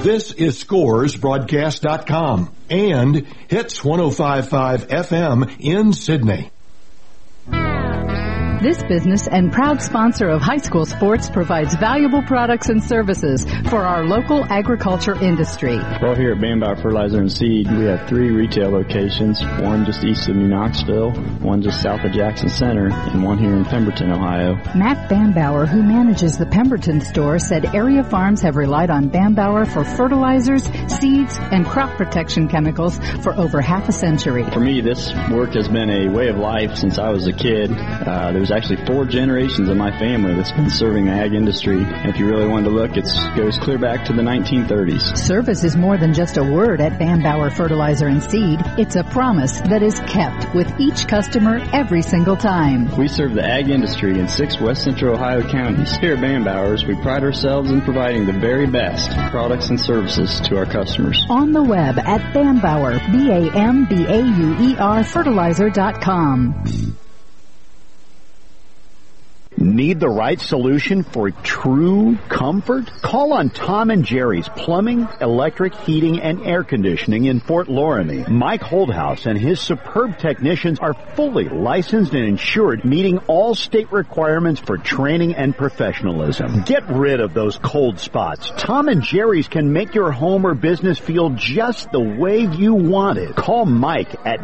This is ScoresBroadcast.com and Hits 105.5 FM in Sydney. This business and proud sponsor of high school sports provides valuable products and services for our local agriculture industry. Well, here at Bambauer Fertilizer and Seed, we have 3 retail locations, one just east of New Knoxville, one just south of Jackson Center, and one here in Pemberton, Ohio. Matt Bambauer, who manages the Pemberton store, said area farms have relied on Bambauer for fertilizers, seeds, and crop protection chemicals for over half a century. For me, this work has been a way of life since I was a kid. There's actually 4 generations of my family that's been serving the ag industry. And if you really wanted to look, it goes clear back to the 1930s. Service is more than just a word at Bambauer Fertilizer and Seed. It's a promise that is kept with each customer every single time. We serve the ag industry in 6 West Central Ohio counties. Here at Bambauer's, we pride ourselves in providing the very best products and services to our customers. On the web at Bambauer, BAMBAUER fertilizer.com. Need the right solution for true comfort? Call on Tom and Jerry's Plumbing, Electric, Heating, and Air Conditioning in Fort Loramie. Mike Holdhouse and his superb technicians are fully licensed and insured, meeting all state requirements for training and professionalism. Get rid of those cold spots. Tom and Jerry's can make your home or business feel just the way you want it. Call Mike at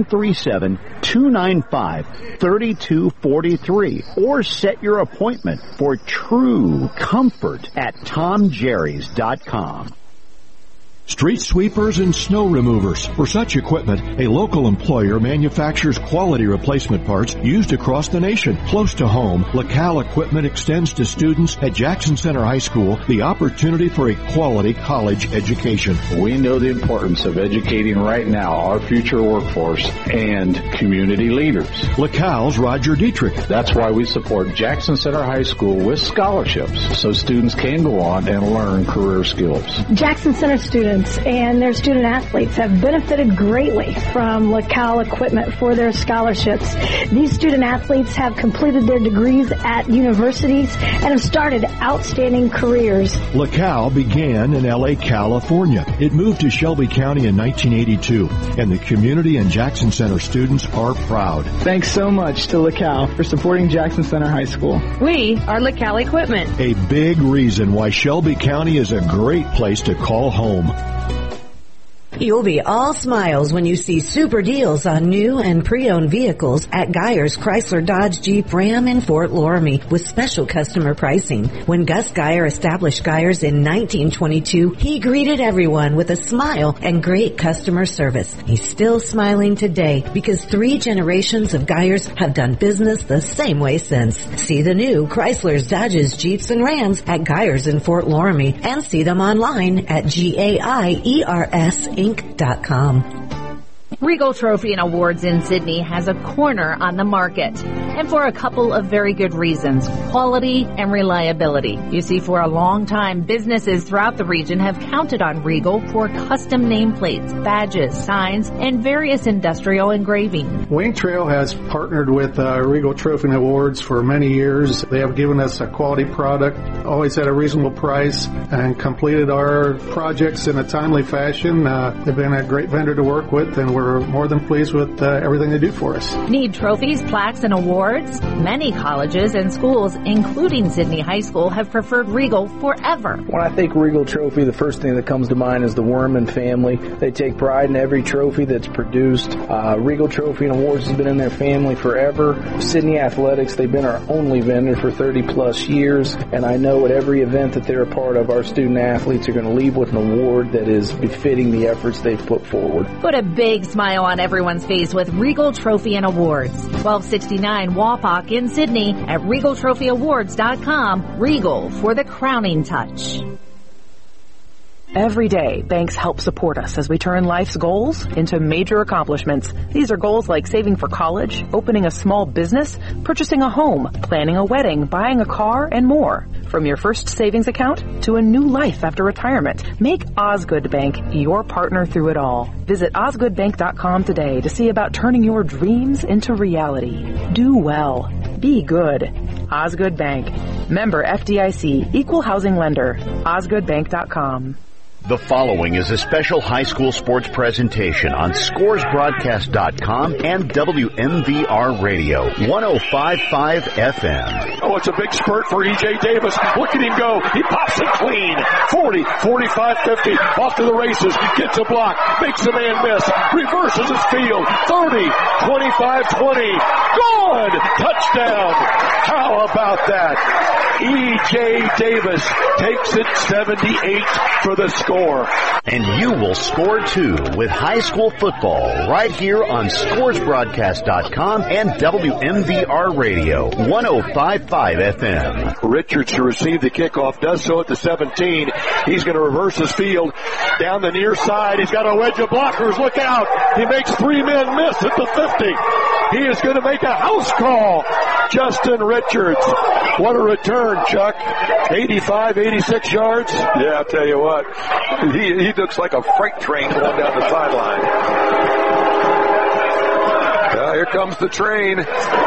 937-295-3243 or set your appointment for true comfort at TomJerrys.com. Street sweepers and snow removers. For such equipment, a local employer manufactures quality replacement parts used across the nation. Close to home, LaCal Equipment extends to students at Jackson Center High School the opportunity for a quality college education. We know the importance of educating right now our future workforce and community leaders. LaCal's Roger Dietrich. That's why we support Jackson Center High School with scholarships so students can go on and learn career skills. Jackson Center students and their student athletes have benefited greatly from LaCal Equipment for their scholarships. These student athletes have completed their degrees at universities and have started outstanding careers. LaCal began in L.A., California. It moved to Shelby County in 1982, and the community and Jackson Center students are proud. Thanks so much to LaCal for supporting Jackson Center High School. We are LaCal Equipment. A big reason why Shelby County is a great place to call home. You'll be all smiles when you see super deals on new and pre-owned vehicles at Geyer's Chrysler Dodge Jeep Ram in Fort Loramie with special customer pricing. When Gus Geyer established Geyer's in 1922, he greeted everyone with a smile and great customer service. He's still smiling today because 3 generations of Geyer's have done business the same way since. See the new Chrysler's, Dodges, Jeeps, and Rams at Geyer's in Fort Loramie and see them online at GAIERSinc.com. Regal Trophy and Awards in Sydney has a corner on the market, and for a couple of very good reasons: quality and reliability. You see, for a long time, businesses throughout the region have counted on Regal for custom nameplates, badges, signs, and various industrial engraving. Wayne Trail has partnered with Regal Trophy and Awards for many years. They have given us a quality product, always at a reasonable price, and completed our projects in a timely fashion. They've been a great vendor to work with, and we're more than pleased with everything they do for us. Need trophies, plaques, and awards? Many colleges and schools, including Sydney High School, have preferred Regal forever. When I think Regal Trophy, the first thing that comes to mind is the Worman family. They take pride in every trophy that's produced. Regal Trophy and Awards has been in their family forever. Sydney Athletics, they've been our only vendor for 30 plus years, and I know at every event that they're a part of, our student athletes are going to leave with an award that is befitting the efforts they've put forward. Put a big smile on everyone's face with Regal Trophy and Awards. 1269 Wapak in Sydney at RegalTrophyAwards.com. Regal for the crowning touch. Every day, banks help support us as we turn life's goals into major accomplishments. These are goals like saving for college, opening a small business, purchasing a home, planning a wedding, buying a car, and more. From your first savings account to a new life after retirement, make Osgood Bank your partner through it all. Visit osgoodbank.com today to see about turning your dreams into reality. Do well. Be good. Osgood Bank. Member FDIC. Equal housing lender. osgoodbank.com. The following is a special high school sports presentation on scoresbroadcast.com and WMVR Radio, 105.5 FM. Oh, it's a big spurt for E.J. Davis. Look at him go. He pops it clean. 40, 45, 50. Off to the races. Gets a block. Makes a man miss. Reverses his field. 30, 25, 20. Good! Touchdown! How about that? E.J. Davis takes it 78 for the score. And you will score too with high school football right here on scoresbroadcast.com and WMVR Radio, 105.5 FM. Richards to receive the kickoff, does so at the 17. He's going to reverse his field down the near side. He's got a wedge of blockers. Look out. He makes 3 men miss at the 50. He is going to make a house call. Justin Richards. What a return, Chuck. 85, 86 yards. Yeah, I'll tell you what. He looks like a freight train going down the sideline. Here comes the train.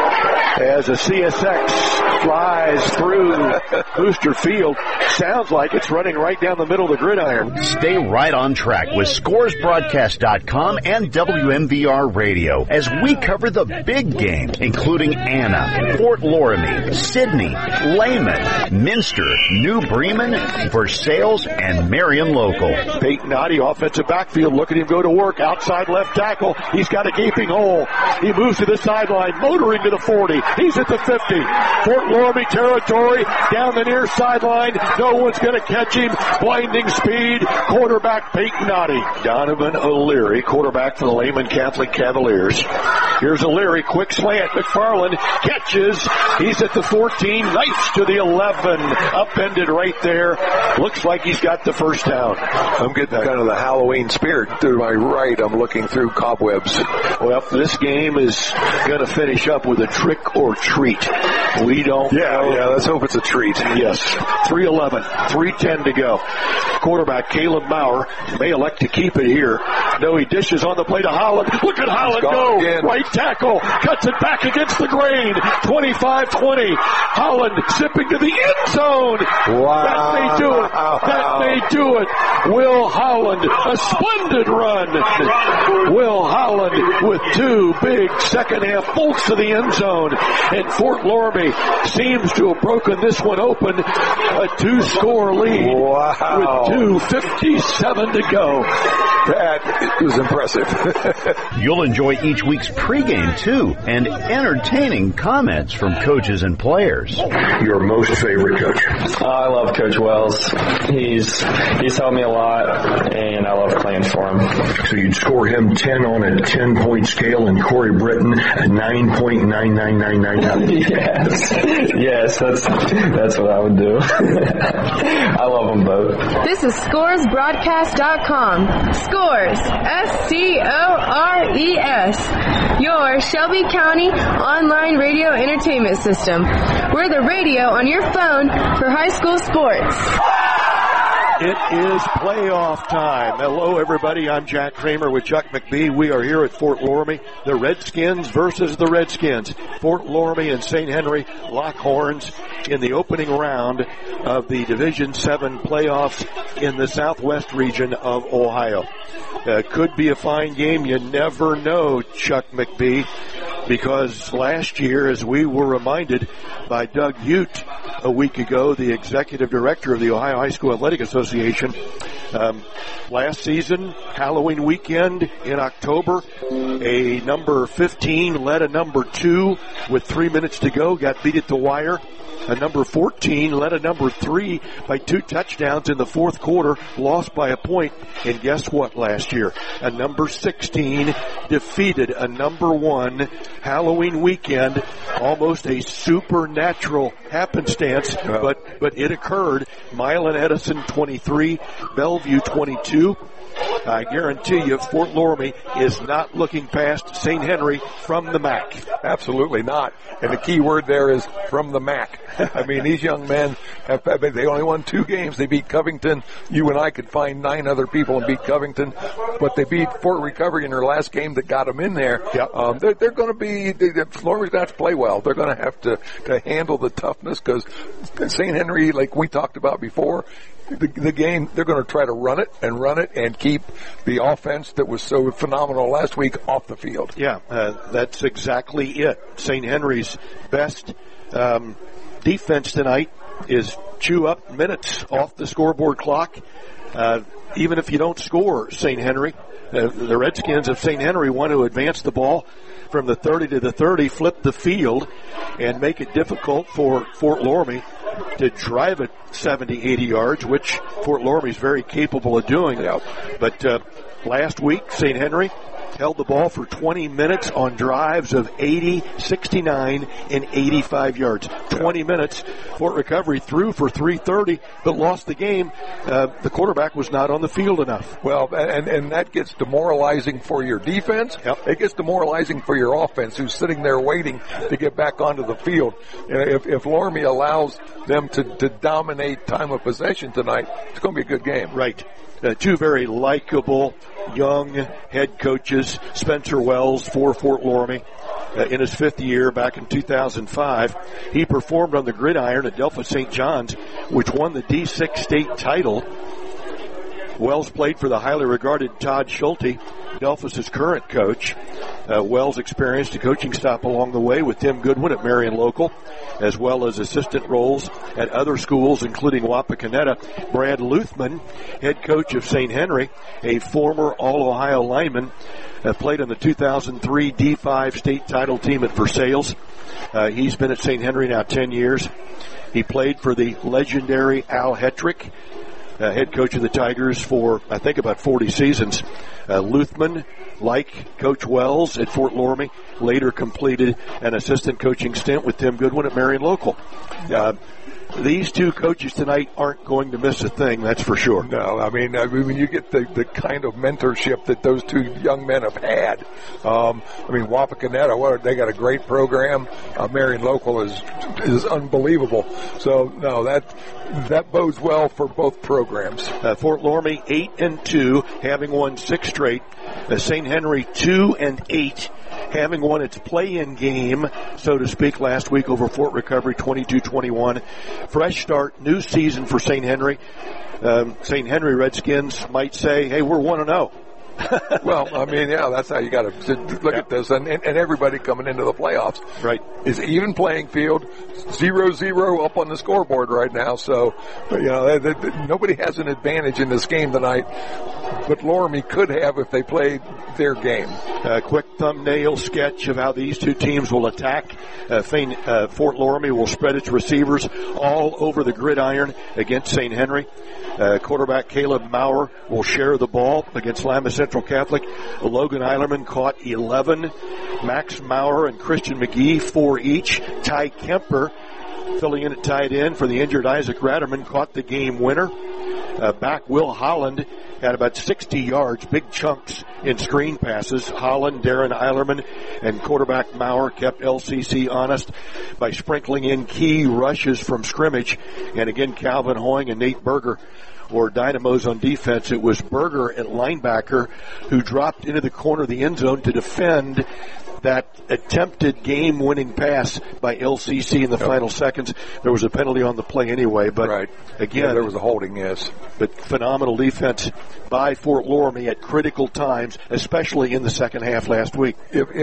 As a CSX flies through Booster Field. Sounds like it's running right down the middle of the gridiron. Stay right on track with scoresbroadcast.com and WMVR Radio as we cover the big game, including Anna, Fort Loramie, Sidney, Lehman, Minster, New Bremen, Versailles, and Marion Local. Peyton Noddy, offensive backfield. Look at him go to work. Outside left tackle. He's got a gaping hole. He moves to the sideline, motoring to the 40. He's at the 50. Fort Loramie territory, down the near sideline. No one's going to catch him. Blinding speed. Quarterback Peyton Noddy. Donovan O'Leary, quarterback for the Lehman Catholic Cavaliers. Here's O'Leary, quick slant. McFarland catches. He's at the 14. Nice to the 11. Upended right there. Looks like he's got the first down. I'm getting kind of the Halloween spirit through my right. I'm looking through cobwebs. Well, this game is going to finish up with a trick or treat. We don't know. Yeah, let's hope it's a treat. Yes. 3:11, 3:10 to go. Quarterback Caleb Maurer may elect to keep it here. No, he dishes on the play to Holland. Look at Holland go. Again. Right tackle. Cuts it back against the grain. 25-20. Holland zipping to the end zone. Wow. That may do it. That may do it. Will Holland, a splendid run. Will Holland with 2 big second half bolts to the end zone. And Fort Loramie seems to have broken this one open. A 2-score lead. Wow. With 2:57 to go. That was impressive. You'll enjoy each week's pregame, too, and entertaining comments from coaches and players. Your most favorite coach? I love Coach Wells. He's helped me a lot, and I love playing for him. So you'd score him 10 on a 10-point scale and Corey Britton a 9.99999. Yes, that's what I would do. I love them both. This is ScoresBroadcast.com. Scores, S-C-O-R-E-S. Your Shelby County online radio entertainment system. We're the radio on your phone for high school sports. It is playoff time. Hello, everybody. I'm Jack Kramer with Chuck McBee. We are here at Fort Loramie. The Redskins versus the Redskins. Fort Loramie and St. Henry lock horns in the opening round of the Division 7 playoffs in the southwest region of Ohio. Could be a fine game. You never know, Chuck McBee, because last year, as we were reminded by Doug Ute a week ago, the executive director of the Ohio High School Athletic Association, last season, Halloween weekend in October, a number 15 led a number 2 with 3 minutes to go, got beat at the wire. A number 14 led a number 3 by 2 touchdowns in the fourth quarter, lost by a point. And guess what last year? A number 16 defeated a number 1 Halloween weekend, almost a supernatural happenstance, but it occurred. Milan Edison 23, Bellevue 22. I guarantee you Fort Loramie is not looking past St. Henry from the MAC. Absolutely not. And the key word there is from the MAC. I mean, these young men, they only won 2 games. They beat Covington. You and I could find 9 other people and beat Covington, but they beat Fort Recovery in their last game that got them in there. Yep. They're going to be, Loramie's going to have to play well. They're going to have to handle the toughness because St. Henry, like we talked about before, the game, they're going to try to run it and keep the offense that was so phenomenal last week off the field. Yeah, that's exactly it. St. Henry's best defense tonight is chew up minutes off the scoreboard clock. Even if you don't score, St. Henry, the Redskins of St. Henry want to advance the ball from the 30 to the 30, flip the field, and make it difficult for Fort Loramie to drive it 70, 80 yards, which Fort Loramie is very capable of doing. But last week, St. Henry held the ball for 20 minutes on drives of 80, 69, and 85 yards. 20 minutes. Fort Recovery threw for 330, but lost the game. The quarterback was not on the field enough. Well, and that gets demoralizing for your defense. Yep. It gets demoralizing for your offense, who's sitting there waiting to get back onto the field. If Loramie allows them to dominate time of possession tonight, it's going to be a good game. Right. Two very likable young head coaches, Spencer Wells for Fort Loramie. In his 5th year back in 2005, he performed on the gridiron at Delphos St. John's, which won the D6 state title. Wells played for the highly regarded Todd Schulte, Delphos' current coach. Wells experienced a coaching stop along the way with Tim Goodwin at Marion Local, as well as assistant roles at other schools, including Wapakoneta. Brad Luthman, head coach of St. Henry, a former All-Ohio lineman, played on the 2003 D5 state title team at Versailles. He's been at St. Henry now 10 years. He played for the legendary Al Hetrick, head coach of the Tigers for, I think, about 40 seasons. Luthman, like Coach Wells at Fort Loramie, later completed an assistant coaching stint with Tim Goodwin at Marion Local. These two coaches tonight aren't going to miss a thing, that's for sure. No, I mean when you get the kind of mentorship that those two young men have had. Wapakoneta, they got a great program. Marion Local is unbelievable. So, no, that bodes well for both programs. Fort Loramie 8-2, having won 6 straight. St. Henry 2-8. Having won its play-in game, so to speak, last week over Fort Recovery 22-21. Fresh start, new season for St. Henry. St. Henry Redskins might say, hey, we're 1-0. Well, that's how you got to look at this. And everybody coming into the playoffs. Right. Is even playing field, 0-0 up on the scoreboard right now. So, nobody has an advantage in this game tonight. But Loramie could have if they played their game. A quick thumbnail sketch of how these two teams will attack. Fort Loramie will spread its receivers all over the gridiron against St. Henry. Quarterback Caleb Maurer will share the ball against Lima Central Catholic. Logan Eilerman caught 11. Max Maurer and Christian McGee 4 each. Ty Kemper, filling in at tight end for the injured Isaac Ratterman, caught the game winner. Back Will Holland had about 60 yards, big chunks in screen passes. Holland, Darren Eilerman, and quarterback Maurer kept LCC honest by sprinkling in key rushes from scrimmage. And again, Calvin Hoying and Nate Berger were dynamos on defense. It was Berger at linebacker who dropped into the corner of the end zone to defend that attempted game-winning pass by LCC in the final seconds. There was a penalty on the play anyway, but again, there was a holding, yes. But phenomenal defense by Fort Loramie at critical times, especially in the second half last week.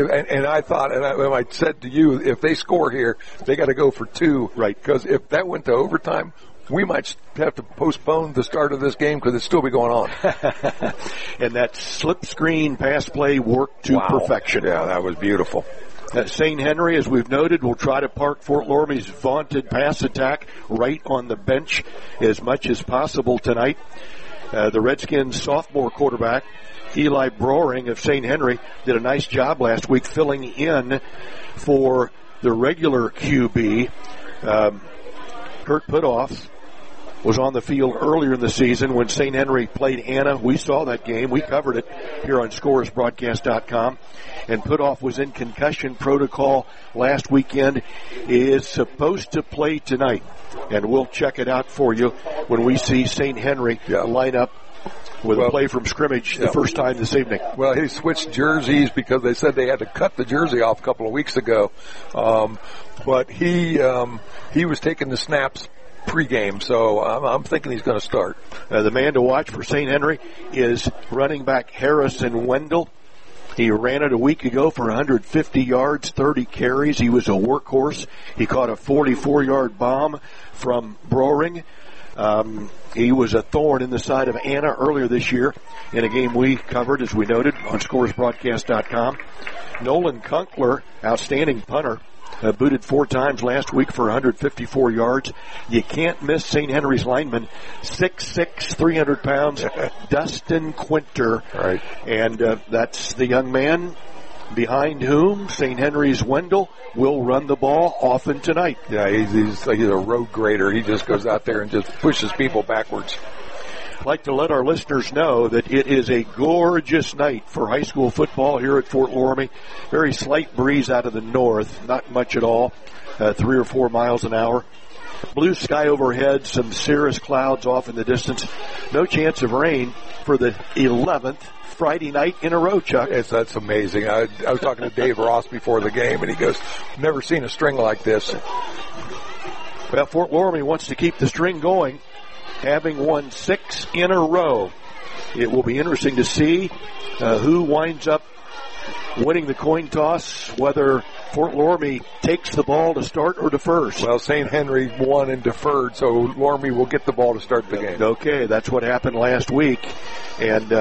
I said to you, if they score here, they got to go for 2. Right. Because if that went to overtime, we might have to postpone the start of this game because it'd still be going on. And that slip screen pass play worked to perfection. Yeah, that was beautiful. St. Henry, as we've noted, will try to park Fort Loramie's vaunted pass attack right on the bench as much as possible tonight. The Redskins sophomore quarterback, Eli Broering of St. Henry, did a nice job last week filling in for the regular QB. Kurt Putoff was on the field earlier in the season when St. Henry played Anna. We saw that game. We covered it here on ScoresBroadcast.com. And Putoff was in concussion protocol last weekend. He is supposed to play tonight. And we'll check it out for you when we see St. Henry line up with a play from scrimmage the first time this evening. Well, he switched jerseys because they said they had to cut the jersey off a couple of weeks ago. But he was taking the snaps pregame, so I'm thinking he's going to start. The man to watch for St. Henry is running back Harrison Wendell. He ran it a week ago for 150 yards, 30 carries. He was a workhorse. He caught a 44-yard bomb from Broering. He was a thorn in the side of Anna earlier this year in a game we covered, as we noted, on scoresbroadcast.com. Nolan Kunkler, outstanding punter, booted 4 times last week for 154 yards. You can't miss St. Henry's lineman, 6'6", 300 pounds, Dustin Quinter. Right. And that's the young man behind whom St. Henry's Wendell will run the ball often tonight. Yeah, he's a road grader. He just goes out there and just pushes people backwards. I'd like to let our listeners know that it is a gorgeous night for high school football here at Fort Loramie. Very slight breeze out of the north, not much at all, 3 or 4 miles an hour. Blue sky overhead, some cirrus clouds off in the distance. No chance of rain for the 11th Friday night in a row, Chuck. Yes, that's amazing. I was talking to Dave Ross before the game, and he goes, never seen a string like this. Well, Fort Loramie wants to keep the string going, having won 6 in a row. It will be interesting to see who winds up winning the coin toss, whether Fort Loramie takes the ball to start or defers. Well, St. Henry won and deferred, so Loramie will get the ball to start the game. Okay, that's what happened last week. And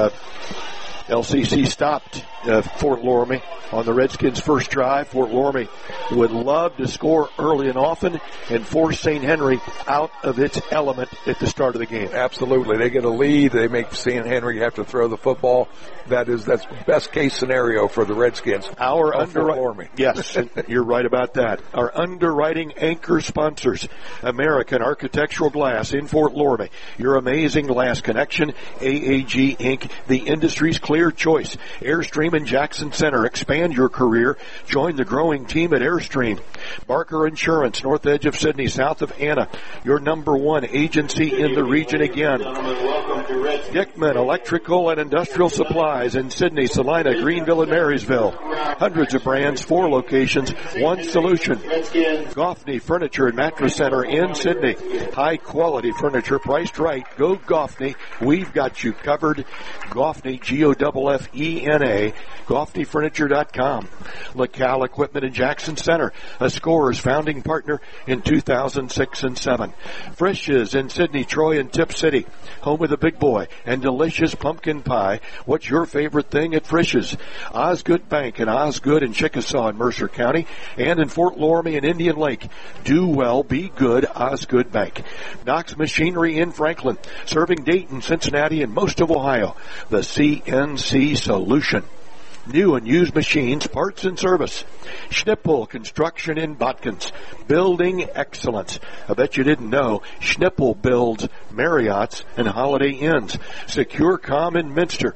LCC stopped Fort Loramie on the Redskins' first drive. Fort Loramie would love to score early and often and force St. Henry out of its element at the start of the game. Absolutely. They get a lead. They make St. Henry have to throw the football. That's best case scenario for the Redskins. Our underwriting, yes, you're right about that. Our underwriting anchor sponsors, American Architectural Glass in Fort Loramie, your amazing glass connection, AAG Inc., the industry's clear choice. Airstream in Jackson Center, expand your career. Join the growing team at Airstream. Barker Insurance, north edge of Sydney, south of Anna, your #1 agency in the region again. Dickman Electrical and Industrial Supplies in Sydney, Salina, Greenville, and Marysville. Hundreds of brands, 4 locations, 1 solution. Goffney Furniture and Mattress Center in Sydney. High quality furniture priced right. Go Goffney. We've got you covered. Goffney, Goffena, GoffneyFurniture.com. LaCal Equipment in Jackson Center, a Scorers founding partner in 2006 and 7. Frisch's in Sydney, Troy, and Tip City, home of the big boy and delicious pumpkin pie. What's your favorite thing at Frisch's? Osgood Bank and Osgood in Chickasaw in Mercer County, and in Fort Loramie and Indian Lake. Do well, be good, Osgood Bank. Knox Machinery in Franklin, serving Dayton, Cincinnati, and most of Ohio. The CNC Solution. New and used machines, parts and service. Schnippel Construction in Botkins. Building excellence. I bet you didn't know Schnippel builds Marriotts and Holiday Inns. SecureCom in Minster.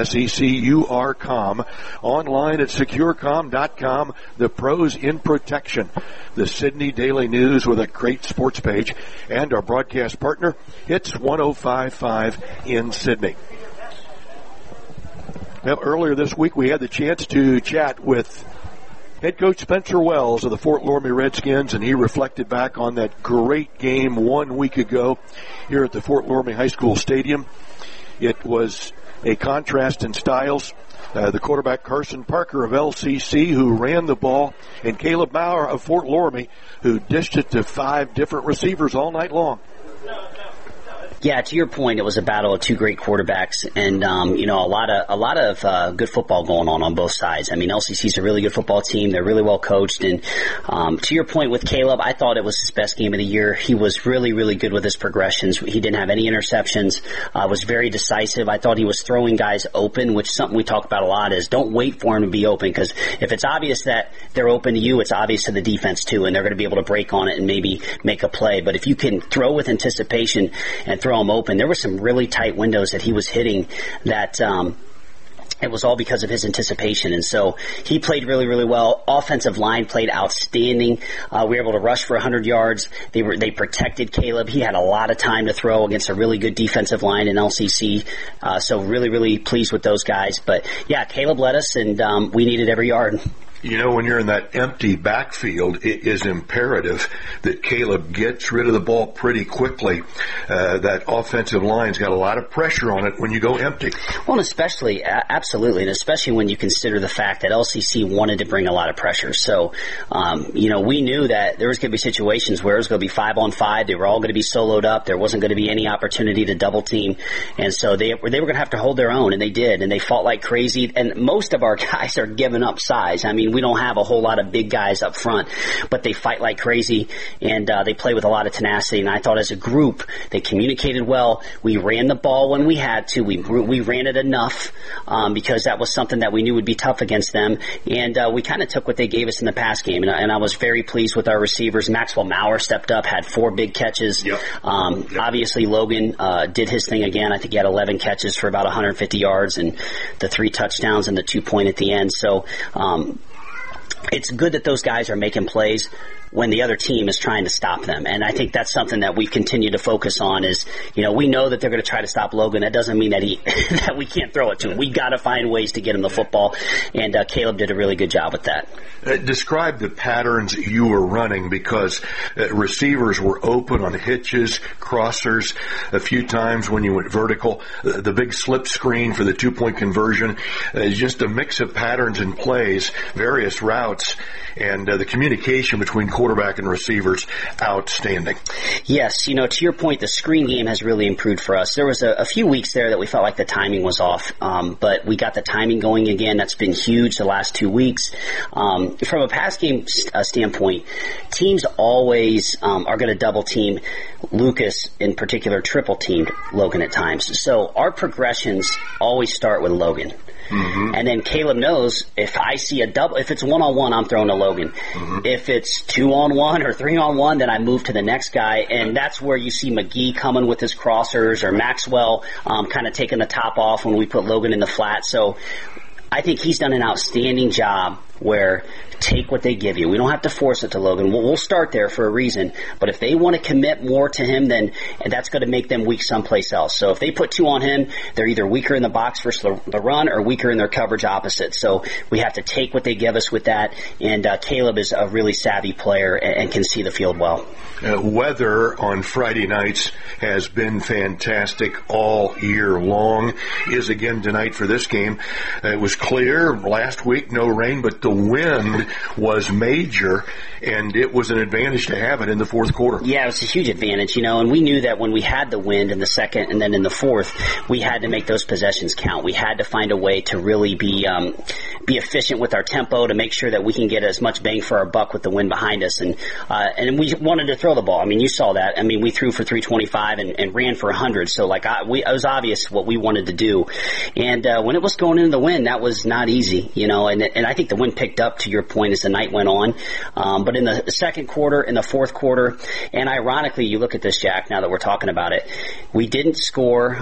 SECURCOM. Online at securecom.com. The pros in protection. The Sydney Daily News with a great sports page. And our broadcast partner, Hits 105.5 in Sydney. Now, earlier this week, we had the chance to chat with head coach Spencer Wells of the Fort Loramie Redskins, and he reflected back on that great game 1 week ago here at the Fort Loramie High School Stadium. It was a contrast in styles. The quarterback Carson Parker of LCC, who ran the ball, and Caleb Maurer of Fort Loramie, who dished it to 5 different receivers all night long. Yeah, to your point, it was a battle of 2 great quarterbacks, and a lot of good football going on both sides. I mean, LCC's a really good football team; they're really well coached. And to your point with Caleb, I thought it was his best game of the year. He was really, really good with his progressions. He didn't have any interceptions. Was very decisive. I thought he was throwing guys open, which is something we talk about a lot. Is don't wait for him to be open, because if it's obvious that they're open to you, it's obvious to the defense too, and they're going to be able to break on it and maybe make a play. But if you can throw with anticipation and throw him open, there were some really tight windows that he was hitting that it was all because of his anticipation. And so he played really, really well. Offensive line played outstanding. We were able to rush for 100 yards. They protected Caleb. He had a lot of time to throw against a really good defensive line in LCC. So really, really pleased with those guys. But yeah, Caleb led us, and we needed every yard. You know, when you're in that empty backfield, it is imperative that Caleb gets rid of the ball pretty quickly. That offensive line's got a lot of pressure on it when you go empty. Well, and especially, absolutely, and especially when you consider the fact that LCC wanted to bring a lot of pressure. So, we knew that there was going to be situations where it was going to be 5-on-5. They were all going to be soloed up. There wasn't going to be any opportunity to double team. And so they were going to have to hold their own, and they did. And they fought like crazy. And most of our guys are giving up size. I mean, we don't have a whole lot of big guys up front, but they fight like crazy, and they play with a lot of tenacity. And I thought as a group, they communicated well. We ran the ball when we had to. We ran it enough because that was something that we knew would be tough against them. And we kind of took what they gave us in the pass game. And I was very pleased with our receivers. Maxwell Maurer stepped up, had 4 big catches. Yep. Obviously, Logan did his thing again. I think he had 11 catches for about 150 yards and the 3 touchdowns and the 2-point at the end. So it's good that those guys are making plays when the other team is trying to stop them. And I think that's something that we continue to focus on is, we know that they're going to try to stop Logan. That doesn't mean that that we can't throw it to him. We got to find ways to get him the football. And Caleb did a really good job with that. Describe the patterns you were running, because receivers were open on hitches, crossers, a few times when you went vertical. The big slip screen for the 2-point conversion is just a mix of patterns and plays, various routes, and the communication between quarterback and receivers, outstanding. Yes, to your point, the screen game has really improved for us. There was a few weeks there that we felt like the timing was off, but we got the timing going again. That's been huge the last 2 weeks. From a pass game standpoint, teams always are going to double team. Lucas, in particular, triple teamed Logan at times. So our progressions always start with Logan. Mm-hmm. And then Caleb knows if I see a double, if it's 1-on-1, I'm throwing to Logan. Mm-hmm. If it's 2-on-1 or 3-on-1, then I move to the next guy. And that's where you see McGee coming with his crossers, or Maxwell kind of taking the top off when we put Logan in the flat. So I think he's done an outstanding job where take what they give you. We don't have to force it to Logan. We'll start there for a reason. But if they want to commit more to him, then that's going to make them weak someplace else. So if they put 2 on him, they're either weaker in the box versus the run or weaker in their coverage opposite. So we have to take what they give us with that. And Caleb is a really savvy player and can see the field well. Weather on Friday nights has been fantastic all year long. Is again tonight for this game. It was clear last week, no rain, but the wind was major, and it was an advantage to have it in the fourth quarter. Yeah, it was a huge advantage, and we knew that when we had the wind in the second and then in the fourth, we had to make those possessions count. We had to find a way to really be efficient with our tempo to make sure that we can get as much bang for our buck with the wind behind us. And we wanted to throw the ball. I mean, you saw that. I mean, we threw for 325 and ran for 100. So, it was obvious what we wanted to do. And when it was going into the wind, that was not easy, and I think the wind picked up, to your point, as the night went on. But in the second quarter, in the fourth quarter, and ironically, you look at this, Jack, now that we're talking about it, we didn't score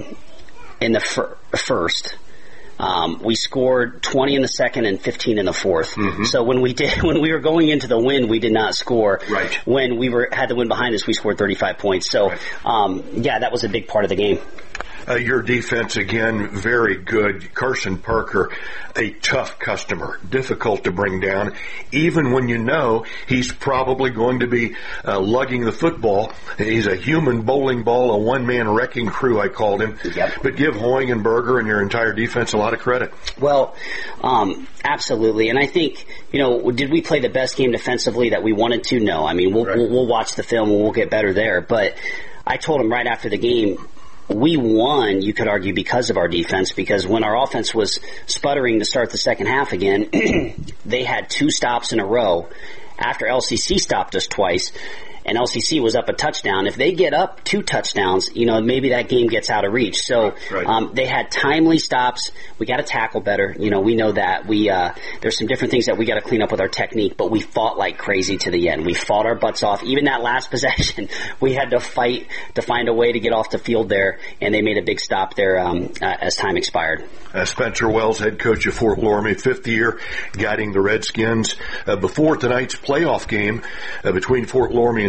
in the first. We scored 20 in the second and 15 in the fourth. Mm-hmm. So when we were going into the wind, we did not score. Right. When we had the wind behind us, we scored 35 points. So, that was a big part of the game. Your defense, again, very good. Carson Parker, a tough customer, difficult to bring down, even when you know he's probably going to be lugging the football. He's a human bowling ball, a one-man wrecking crew, I called him. Yep. But give Hoyenberger and your entire defense a lot of credit. Well, absolutely. And I think, did we play the best game defensively that we wanted to? No. I mean, we'll watch the film and we'll get better there. But I told him right after the game, we won, you could argue, because of our defense, because when our offense was sputtering to start the second half again, they had 2 stops in a row after LCC stopped us twice. And LCC was up a touchdown. If they get up 2 touchdowns, maybe that game gets out of reach. So they had timely stops. We got to tackle better. We know that. There's some different things that we got to clean up with our technique, but we fought like crazy to the end. We fought our butts off. Even that last possession, we had to fight to find a way to get off the field there, and they made a big stop there as time expired. Spencer Wells, head coach of Fort Loramie, 5th year, guiding the Redskins. Before tonight's playoff game between Fort Loramie and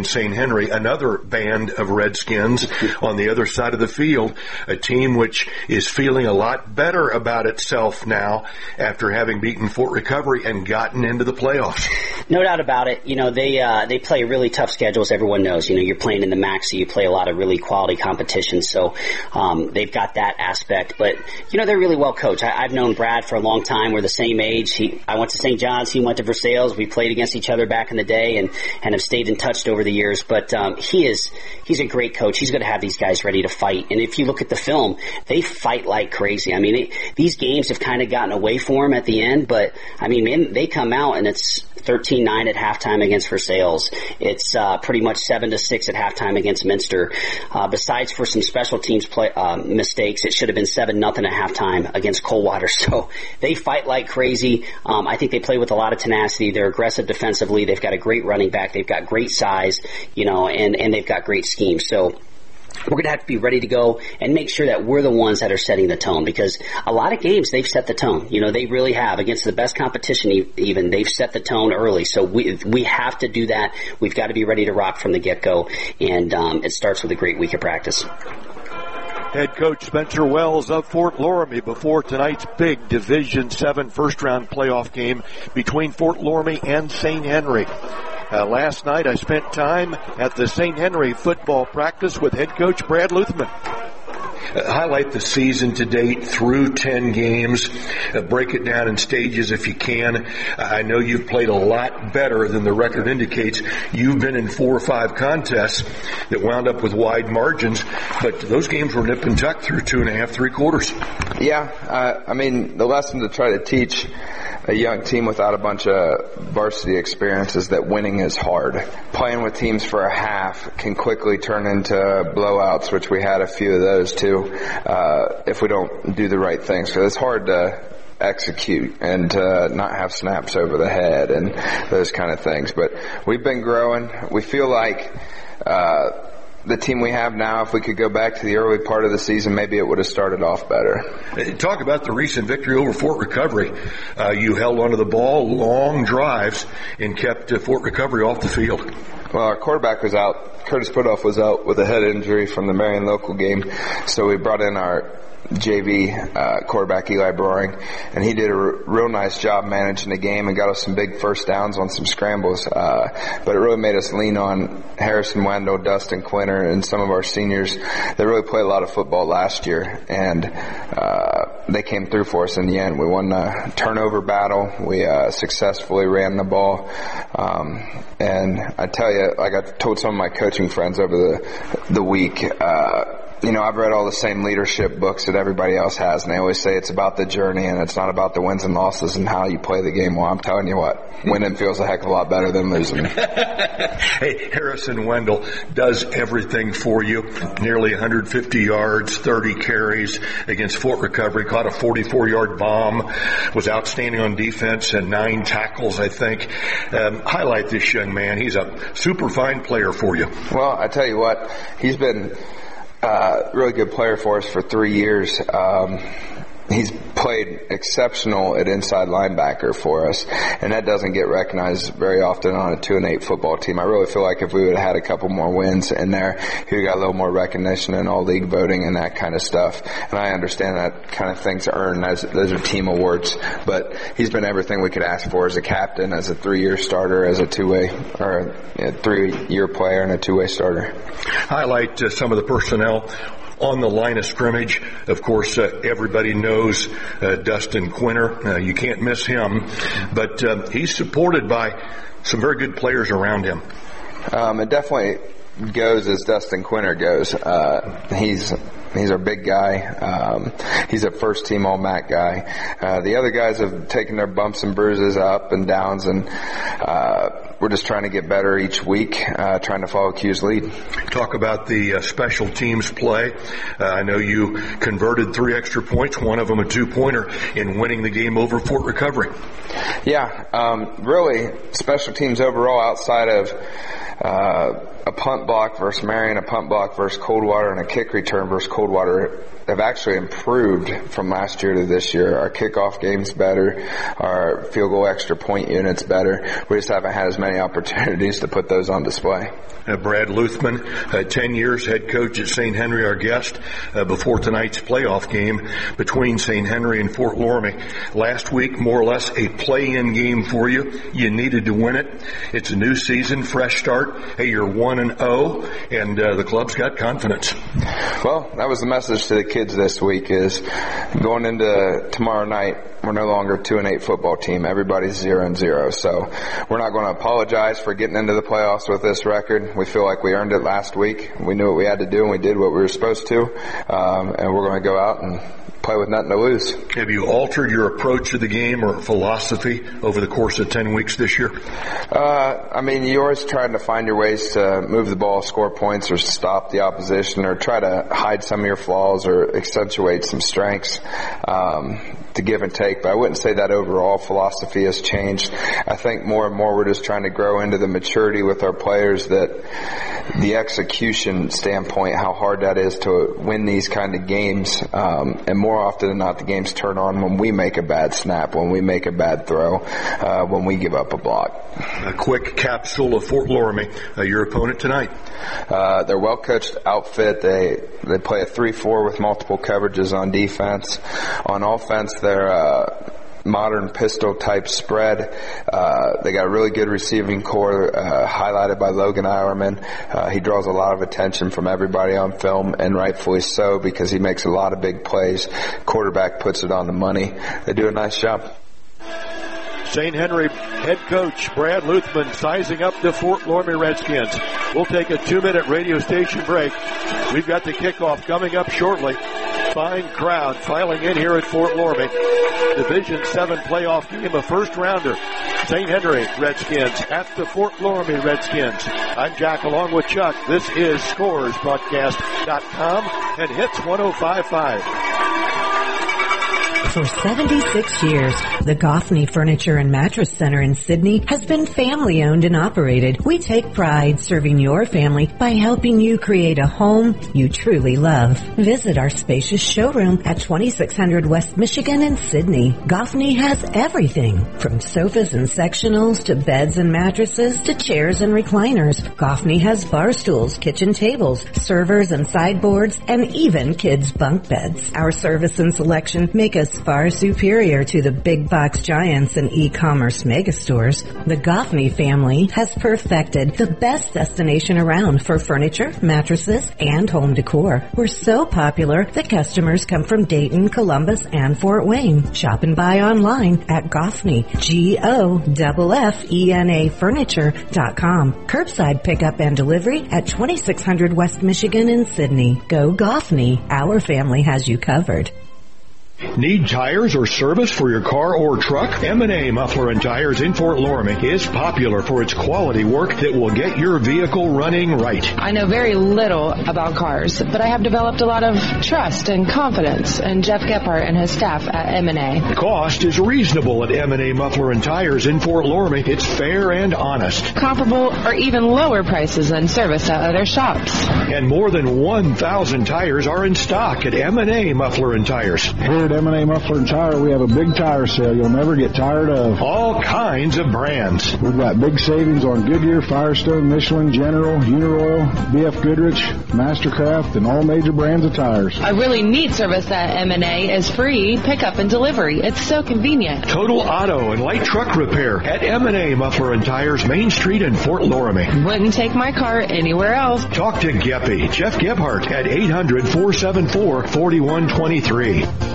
St. Henry, another band of Redskins on the other side of the field, a team which is feeling a lot better about itself now after having beaten Fort Recovery and gotten into the playoffs. No doubt about it. They play really tough schedules, everyone knows. You're playing in the MAC, so you play a lot of really quality competition, so they've got that aspect. But, they're really well coached. I've known Brad for a long time. We're the same age. I went to St. John's. He went to Versailles. We played against each other back in the day and have stayed in touch over the years. But he's a great coach. He's going to have these guys ready to fight. And if you look at the film, they fight like crazy. I mean, these games have kind of gotten away for them at the end. But, they come out and it's 13-9 at halftime against Versailles. It's pretty much 7-6 at halftime against Minster. Besides for some special teams mistakes, it should have been 7-0 at halftime against Coldwater. So they fight like crazy. I think they play with a lot of tenacity. They're aggressive defensively. They've got a great running back. They've got great size, and they've got great schemes. So we're going to have to be ready to go and make sure that we're the ones that are setting the tone, because a lot of games they've set the tone. They really have. Against the best competition even, they've set the tone early. So we have to do that. We've got to be ready to rock from the get-go, and it starts with a great week of practice. Head coach Spencer Wells of Fort Loramie before tonight's big Division 7 first-round playoff game between Fort Loramie and St. Henry. Last night I spent time at the St. Henry football practice with head coach Brad Luthman. Highlight the season to date through 10 games. Break it down in stages if you can. I know you've played a lot better than the record indicates. You've been in 4 or 5 contests that wound up with wide margins, but those games were nip and tuck through 2.5, 3 quarters. Yeah, the lesson to try to teach a young team without a bunch of varsity experience is that winning is hard. Playing with teams for a half can quickly turn into blowouts, which we had a few of those too, if we don't do the right things. So it's hard to execute and not have snaps over the head and those kind of things. But we've been growing. We feel like the team we have now, if we could go back to the early part of the season, maybe it would have started off better. Talk about the recent victory over Fort Recovery. You held onto the ball, long drives, and kept Fort Recovery off the field. Well, our quarterback was out. Curtis Putoff was out with a head injury from the Marion local game, so we brought in our JV quarterback Eli Broering, and he did a real nice job managing the game and got us some big first downs on some scrambles, but it really made us lean on Harrison Wendell, Dustin Quinter, and some of our seniors that really played a lot of football last year, and they came through for us in the end. We won the turnover battle. We successfully ran the ball, and I tell you, like I told some of my coaching friends over the week, I've read all the same leadership books that everybody else has, and they always say it's about the journey and it's not about the wins and losses and how you play the game. Well, I'm telling you what, winning feels a heck of a lot better than losing. Hey, Harrison Wendell does everything for you. Nearly 150 yards, 30 carries against Fort Recovery, caught a 44-yard bomb, was outstanding on defense, and 9 tackles, I think. Highlight this young man. He's a super fine player for you. Well, I tell you what, he's been really good player for us for 3 years. He's played exceptional at inside linebacker for us, and that doesn't get recognized very often on a 2-8 football team. I really feel like if we would have had a couple more wins in there, he would have got a little more recognition in all league voting and that kind of stuff. And I understand that kind of thing's earned. Those are team awards, but he's been everything we could ask for as a captain, as a 3-year starter, as a 2-way, or a 3-year player and a 2-way starter. Highlight some of the personnel on the line of scrimmage. Of course, everybody knows Dustin Quinter. You can't miss him. But he's supported by some very good players around him. It definitely goes as Dustin Quinter goes. He's our big guy. He's a first-team All-MAC guy. The other guys have taken their bumps and bruises, up and downs, and we're just trying to get better each week, trying to follow Q's lead. Talk about the special teams play. I know you converted 3 extra points, one of them a 2-pointer, in winning the game over Fort Recovery. Yeah, really, special teams overall, outside of a punt block versus Marion, a punt block versus Coldwater, and a kick return versus Coldwater, have actually improved from last year to this year. Our kickoff game's better. Our field goal extra point unit's better. We just haven't had as many opportunities to put those on display. Brad Luthman, 10 years head coach at St. Henry, our guest, before tonight's playoff game between St. Henry and Fort Loramie. Last week, more or less a play-in game for you. You needed to win it. It's a new season, fresh start. Hey, you're 1-0, and the club's got confidence. Well, that was the message to the kids this week, is going into tomorrow night, we're no longer a 2-8 football team. Everybody's 0-0. So we're not going to apologize for getting into the playoffs with this record. We feel like we earned it last week. We knew what we had to do, and we did what we were supposed to. And we're going to go out and play with nothing to lose. Have you altered your approach to the game or philosophy over the course of 10 weeks this year? You're always trying to find your ways to move the ball, score points, or stop the opposition, or try to hide some of your flaws or accentuate some strengths to give and take. But I wouldn't say that overall philosophy has changed. I think more and more we're just trying to grow into the maturity with our players, that the execution standpoint, how hard that is to win these kind of games, and more often than not, the games turn on when we make a bad snap, when we make a bad throw, when we give up a block. A quick capsule of Fort Loramie, your opponent tonight. They're a well-coached outfit. They play a 3-4 with multiple coverages on defense. On offense, they're modern pistol type spread. They got a really good receiving core, highlighted by Logan Iwerman. He draws a lot of attention from everybody on film, and rightfully so, because he makes a lot of big plays. Quarterback puts it on the money. They do a nice job. St. Henry head coach Brad Luthman sizing up the Fort Loramie Redskins. We'll take a 2-minute radio station break. We've got the kickoff coming up shortly. Fine crowd filing in here at Fort Loramie. Division 7 playoff game, a first-rounder. St. Henry Redskins at the Fort Loramie Redskins. I'm Jack along with Chuck. This is ScoresBroadcast.com and Hits 105.5. For 76 years, the Goffney Furniture and Mattress Center in Sydney has been family-owned and operated. We take pride serving your family by helping you create a home you truly love. Visit our spacious showroom at 2600 West Michigan in Sydney. Goffney has everything, from sofas and sectionals to beds and mattresses to chairs and recliners. Goffney has bar stools, kitchen tables, servers and sideboards, and even kids' bunk beds. Our service and selection make us far superior to the big box giants and e-commerce megastores. The Goffney family has perfected the best destination around for furniture, mattresses, and home decor. We're so popular that customers come from Dayton, Columbus, and Fort Wayne. Shop and buy online at Goffney, GOFFENA Furniture.com. Curbside pickup and delivery at 2600 West Michigan in Sydney. Go Goffney. Our family has you covered. Need tires or service for your car or truck? M&A Muffler and Tires in Fort Loramie is popular for its quality work that will get your vehicle running right. I know very little about cars, but I have developed a lot of trust and confidence in Jeff Gephardt and his staff at M&A. Cost is reasonable at M&A Muffler and Tires in Fort Loramie. It's fair and honest. Comparable or even lower prices than service at other shops. And more than 1,000 tires are in stock at M&A Muffler and Tires. Here at M&A Muffler and Tire, we have a big tire sale you'll never get tired of. All kinds of brands. We've got big savings on Goodyear, Firestone, Michelin, General, Uniroyal, BF Goodrich, Mastercraft, and all major brands of tires. I really need service at M&A is free pickup and delivery. It's so convenient. Total auto and light truck repair at M&A Muffler and Tires, Main Street in Fort Loramie. Wouldn't take my car anywhere else. Talk to Geppy, Jeff Gephardt at 800-474-4123.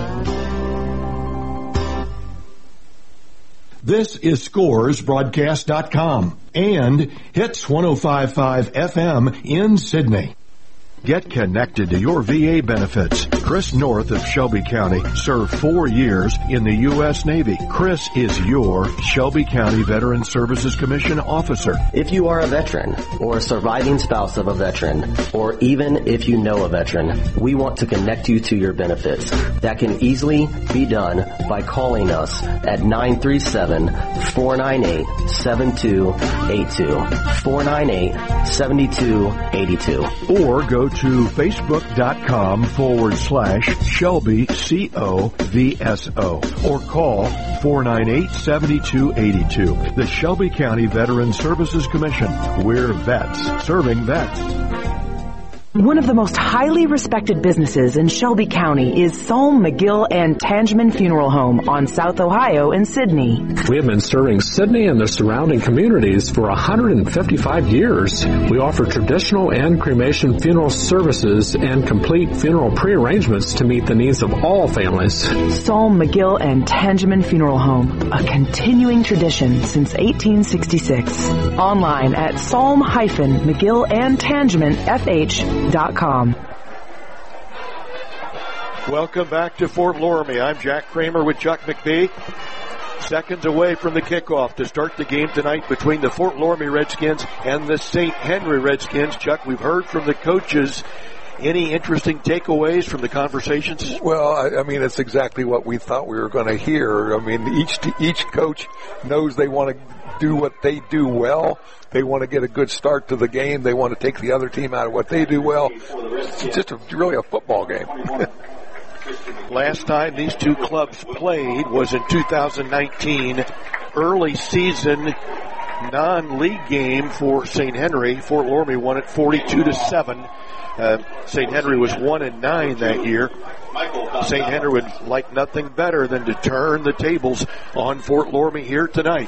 This is ScoresBroadcast.com and Hits 105.5 FM in Sydney. Get connected to your VA benefits. Chris North of Shelby County served 4 years in the U.S. Navy. Chris is your Shelby County Veteran Services Commission officer. If you are a veteran or a surviving spouse of a veteran, or even if you know a veteran, we want to connect you to your benefits. That can easily be done by calling us at 937-498-7282. 498-7282. Or go to to facebook.com/Shelby COVSO or call 498-7282. The Shelby County Veterans Services Commission. We're vets serving vets. One of the most highly respected businesses in Shelby County is Salm, McGill, and Tangeman Funeral Home on South Ohio in Sidney. We have been serving Sidney and the surrounding communities for 155 years. We offer traditional and cremation funeral services and complete funeral pre-arrangements to meet the needs of all families. Salm, McGill, and Tangeman Funeral Home, a continuing tradition since 1866. Online at salm-McGill-and-Tangeman-FH.com. Welcome back to Fort Loramie. I'm Jack Kramer with Chuck McBee. Seconds away from the kickoff to start the game tonight between the Fort Loramie Redskins and the St. Henry Redskins. Chuck, we've heard from the coaches. Any interesting takeaways from the conversations? Well, I mean, it's exactly what we thought we were going to hear. I mean, each coach knows they want to do what they do well. They want to get a good start to the game. They want to take the other team out of what they do well. It's just really a football game. Last time these two clubs played was in 2019, early season non-league game for St. Henry. Fort Loramie won it 42-7. St. Henry was 1-9 that year. St. Henry would like nothing better than to turn the tables on Fort Loramie here tonight.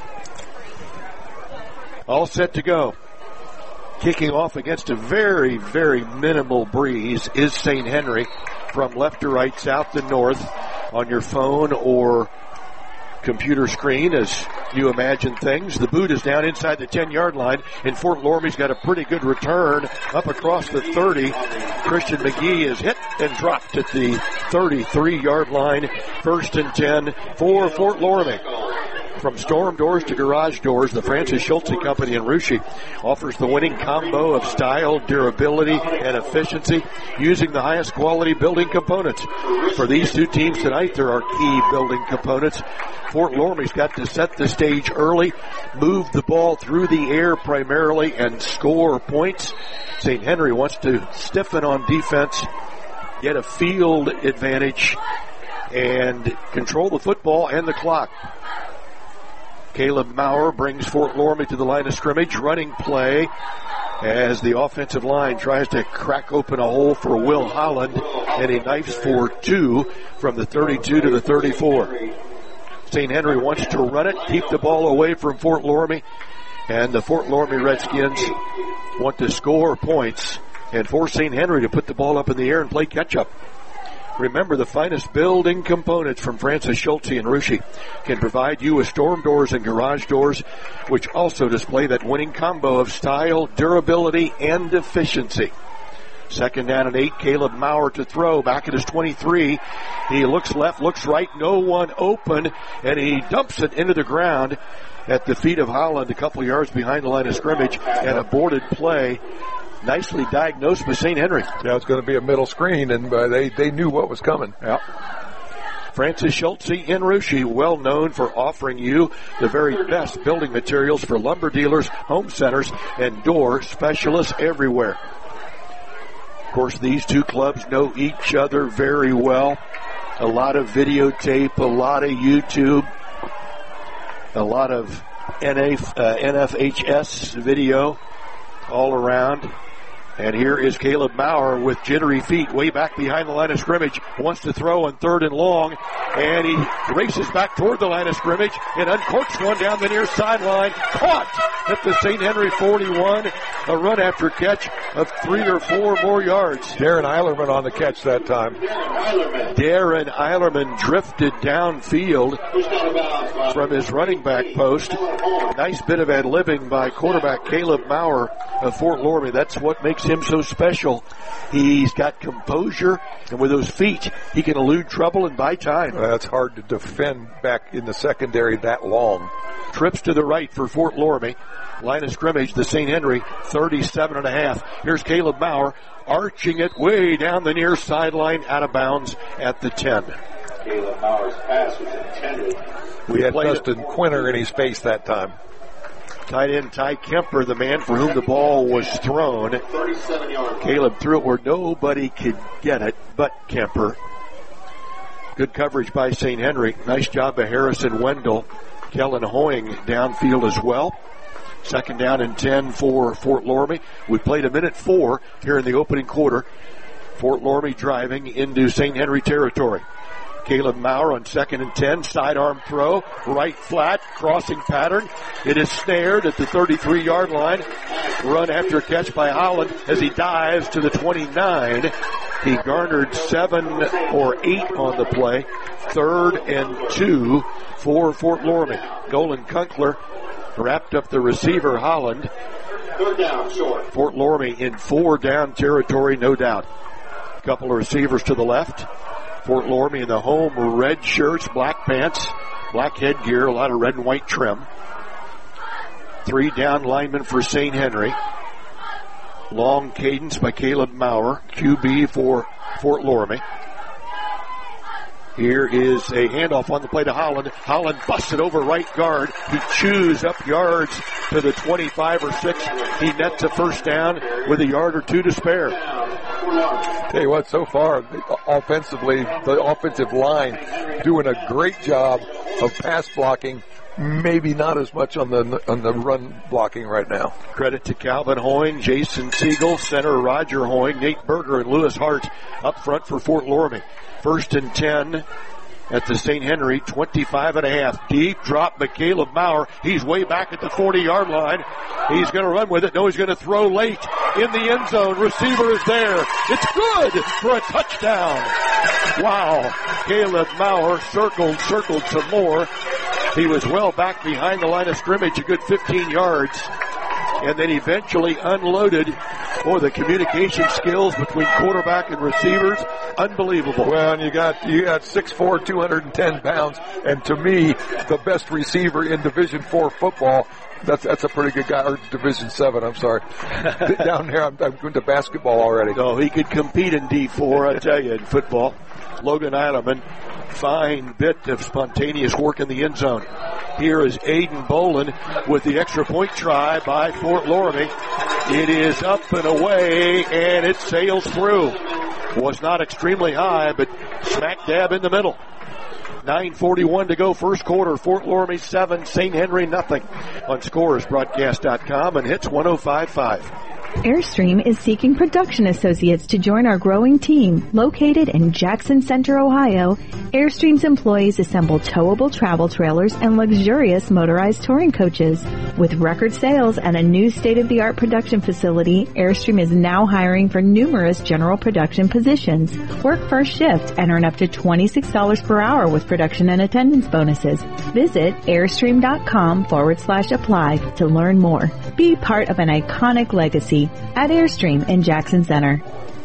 All set to go. Kicking off against a very, very minimal breeze is St. Henry from left to right, south to north on your phone or computer screen as you imagine things. The boot is down inside the 10-yard line, and Fort Loramie's got a pretty good return up across the 30. Christian McGee is hit and dropped at the 33-yard line. 1st and 10 for Fort Loramie. From storm doors to garage doors, the Francis Schultze Company in Russia offers the winning combo of style, durability, and efficiency using the highest quality building components. For these two teams tonight, there are key building components. Fort Loramie's got to set the stage early, move the ball through the air primarily, and score points. St. Henry wants to stiffen on defense, get a field advantage, and control the football and the clock. Caleb Maurer brings Fort Loramie to the line of scrimmage. Running play as the offensive line tries to crack open a hole for Will Holland, and he knifes for 2 from the 32 to the 34. St. Henry wants to run it, keep the ball away from Fort Loramie, and the Fort Loramie Redskins want to score points and force St. Henry to put the ball up in the air and play catch-up. Remember, the finest building components from Francis Schultze and Russia can provide you with storm doors and garage doors, which also display that winning combo of style, durability, and efficiency. 2nd down and 8, Caleb Maurer to throw, back at his 23. He looks left, looks right, no one open, and he dumps it into the ground at the feet of Holland, a couple yards behind the line of scrimmage, and aborted play. Nicely diagnosed by St. Henry. Yeah, it's going to be a middle screen, and they knew what was coming. Yeah. Francis Schultze in Russia, well known for offering you the very best building materials for lumber dealers, home centers, and door specialists everywhere. Of course, these two clubs know each other very well. A lot of videotape, a lot of YouTube, a lot of NFHS video all around. And here is Caleb Maurer with jittery feet way back behind the line of scrimmage. Wants to throw on 3rd and long. And he races back toward the line of scrimmage and uncorks one down the near sideline. Caught at the St. Henry 41. A run after catch of 3 or 4 more yards. Darren Eilerman on the catch that time. Darren Eilerman drifted downfield from his running back post. Nice bit of ad-libbing by quarterback Caleb Maurer of Fort Loramie. That's what makes him so special. He's got composure, and with those feet, he can elude trouble and buy time. That's hard to defend back in the secondary that long. Trips to the right for Fort Loramie. Line of scrimmage, the St. Henry, 37.5. Here's Caleb Maurer, arching it way down the near sideline, out of bounds at the 10. Caleb Maurer's pass was intended. We had Dustin Quinter in his face that time. Tight end Ty Kemper, the man for whom the ball was thrown. Caleb threw it where nobody could get it but Kemper. Good coverage by St. Henry. Nice job by Harrison Wendell. Kellen Hoying downfield as well. Second down and 10 for Fort Loramie. We played a minute 4 here in the opening quarter. Fort Loramie driving into St. Henry territory. Caleb Maurer on 2nd and 10, sidearm throw, right flat, crossing pattern. It is snared at the 33-yard line. Run after catch by Holland as he dives to the 29. He garnered 7 or 8 on the play. 3rd and 2 for Fort Loramie. Nolan Kunkler wrapped up the receiver, Holland. Fort Loramie in 4-down territory, no doubt. A couple of receivers to the left. Fort Loramie in the home red shirts, black pants, black headgear, a lot of red and white trim. 3 down linemen for St. Henry. Long cadence by Caleb Maurer, QB for Fort Loramie. Here is a handoff on the play to Holland. Holland busted over right guard. He chews up yards to the 25 or 6. He nets a first down with a yard or 2 to spare. Tell you what, so far, offensively, the offensive line doing a great job of pass blocking. Maybe not as much on the run blocking right now. Credit to Calvin Hoying, Jason Siegel, center Roger Hoying, Nate Berger, and Lewis Hart up front for Fort Loramie. 1st and 10 at the St. Henry, 25.5. Deep drop by Caleb Maurer. He's way back at the 40-yard line. He's going to run with it. No, he's going to throw late in the end zone. Receiver is there. It's good for a touchdown. Wow. Caleb Maurer circled some more. He was well back behind the line of scrimmage, a good 15 yards. And then eventually unloaded. Boy, the communication skills between quarterback and receivers, unbelievable. Well, and you got 6'4", 210 pounds, and to me, the best receiver in Division 4 football. That's a pretty good guy, or Division 7, I'm sorry. Down there, I'm going to basketball already. No, he could compete in D4, I tell you, in football. Logan Eilerman, fine bit of spontaneous work in the end zone. Here is Aiden Bolin with the extra point try by Fort Loramie. It is up and away, and it sails through. Was not extremely high, but smack dab in the middle. 9:41 to go, first quarter. Fort Loramie 7, St. Henry nothing. On ScoresBroadcast.com and Hits 105.5. Airstream is seeking production associates to join our growing team. Located in Jackson Center, Ohio, Airstream's employees assemble towable travel trailers and luxurious motorized touring coaches. With record sales and a new state-of-the-art production facility, Airstream is now hiring for numerous general production positions. Work first shift and earn up to $26 per hour with production and attendance bonuses. Visit Airstream.com/apply to learn more. Be part of an iconic legacy at Airstream in Jackson Center.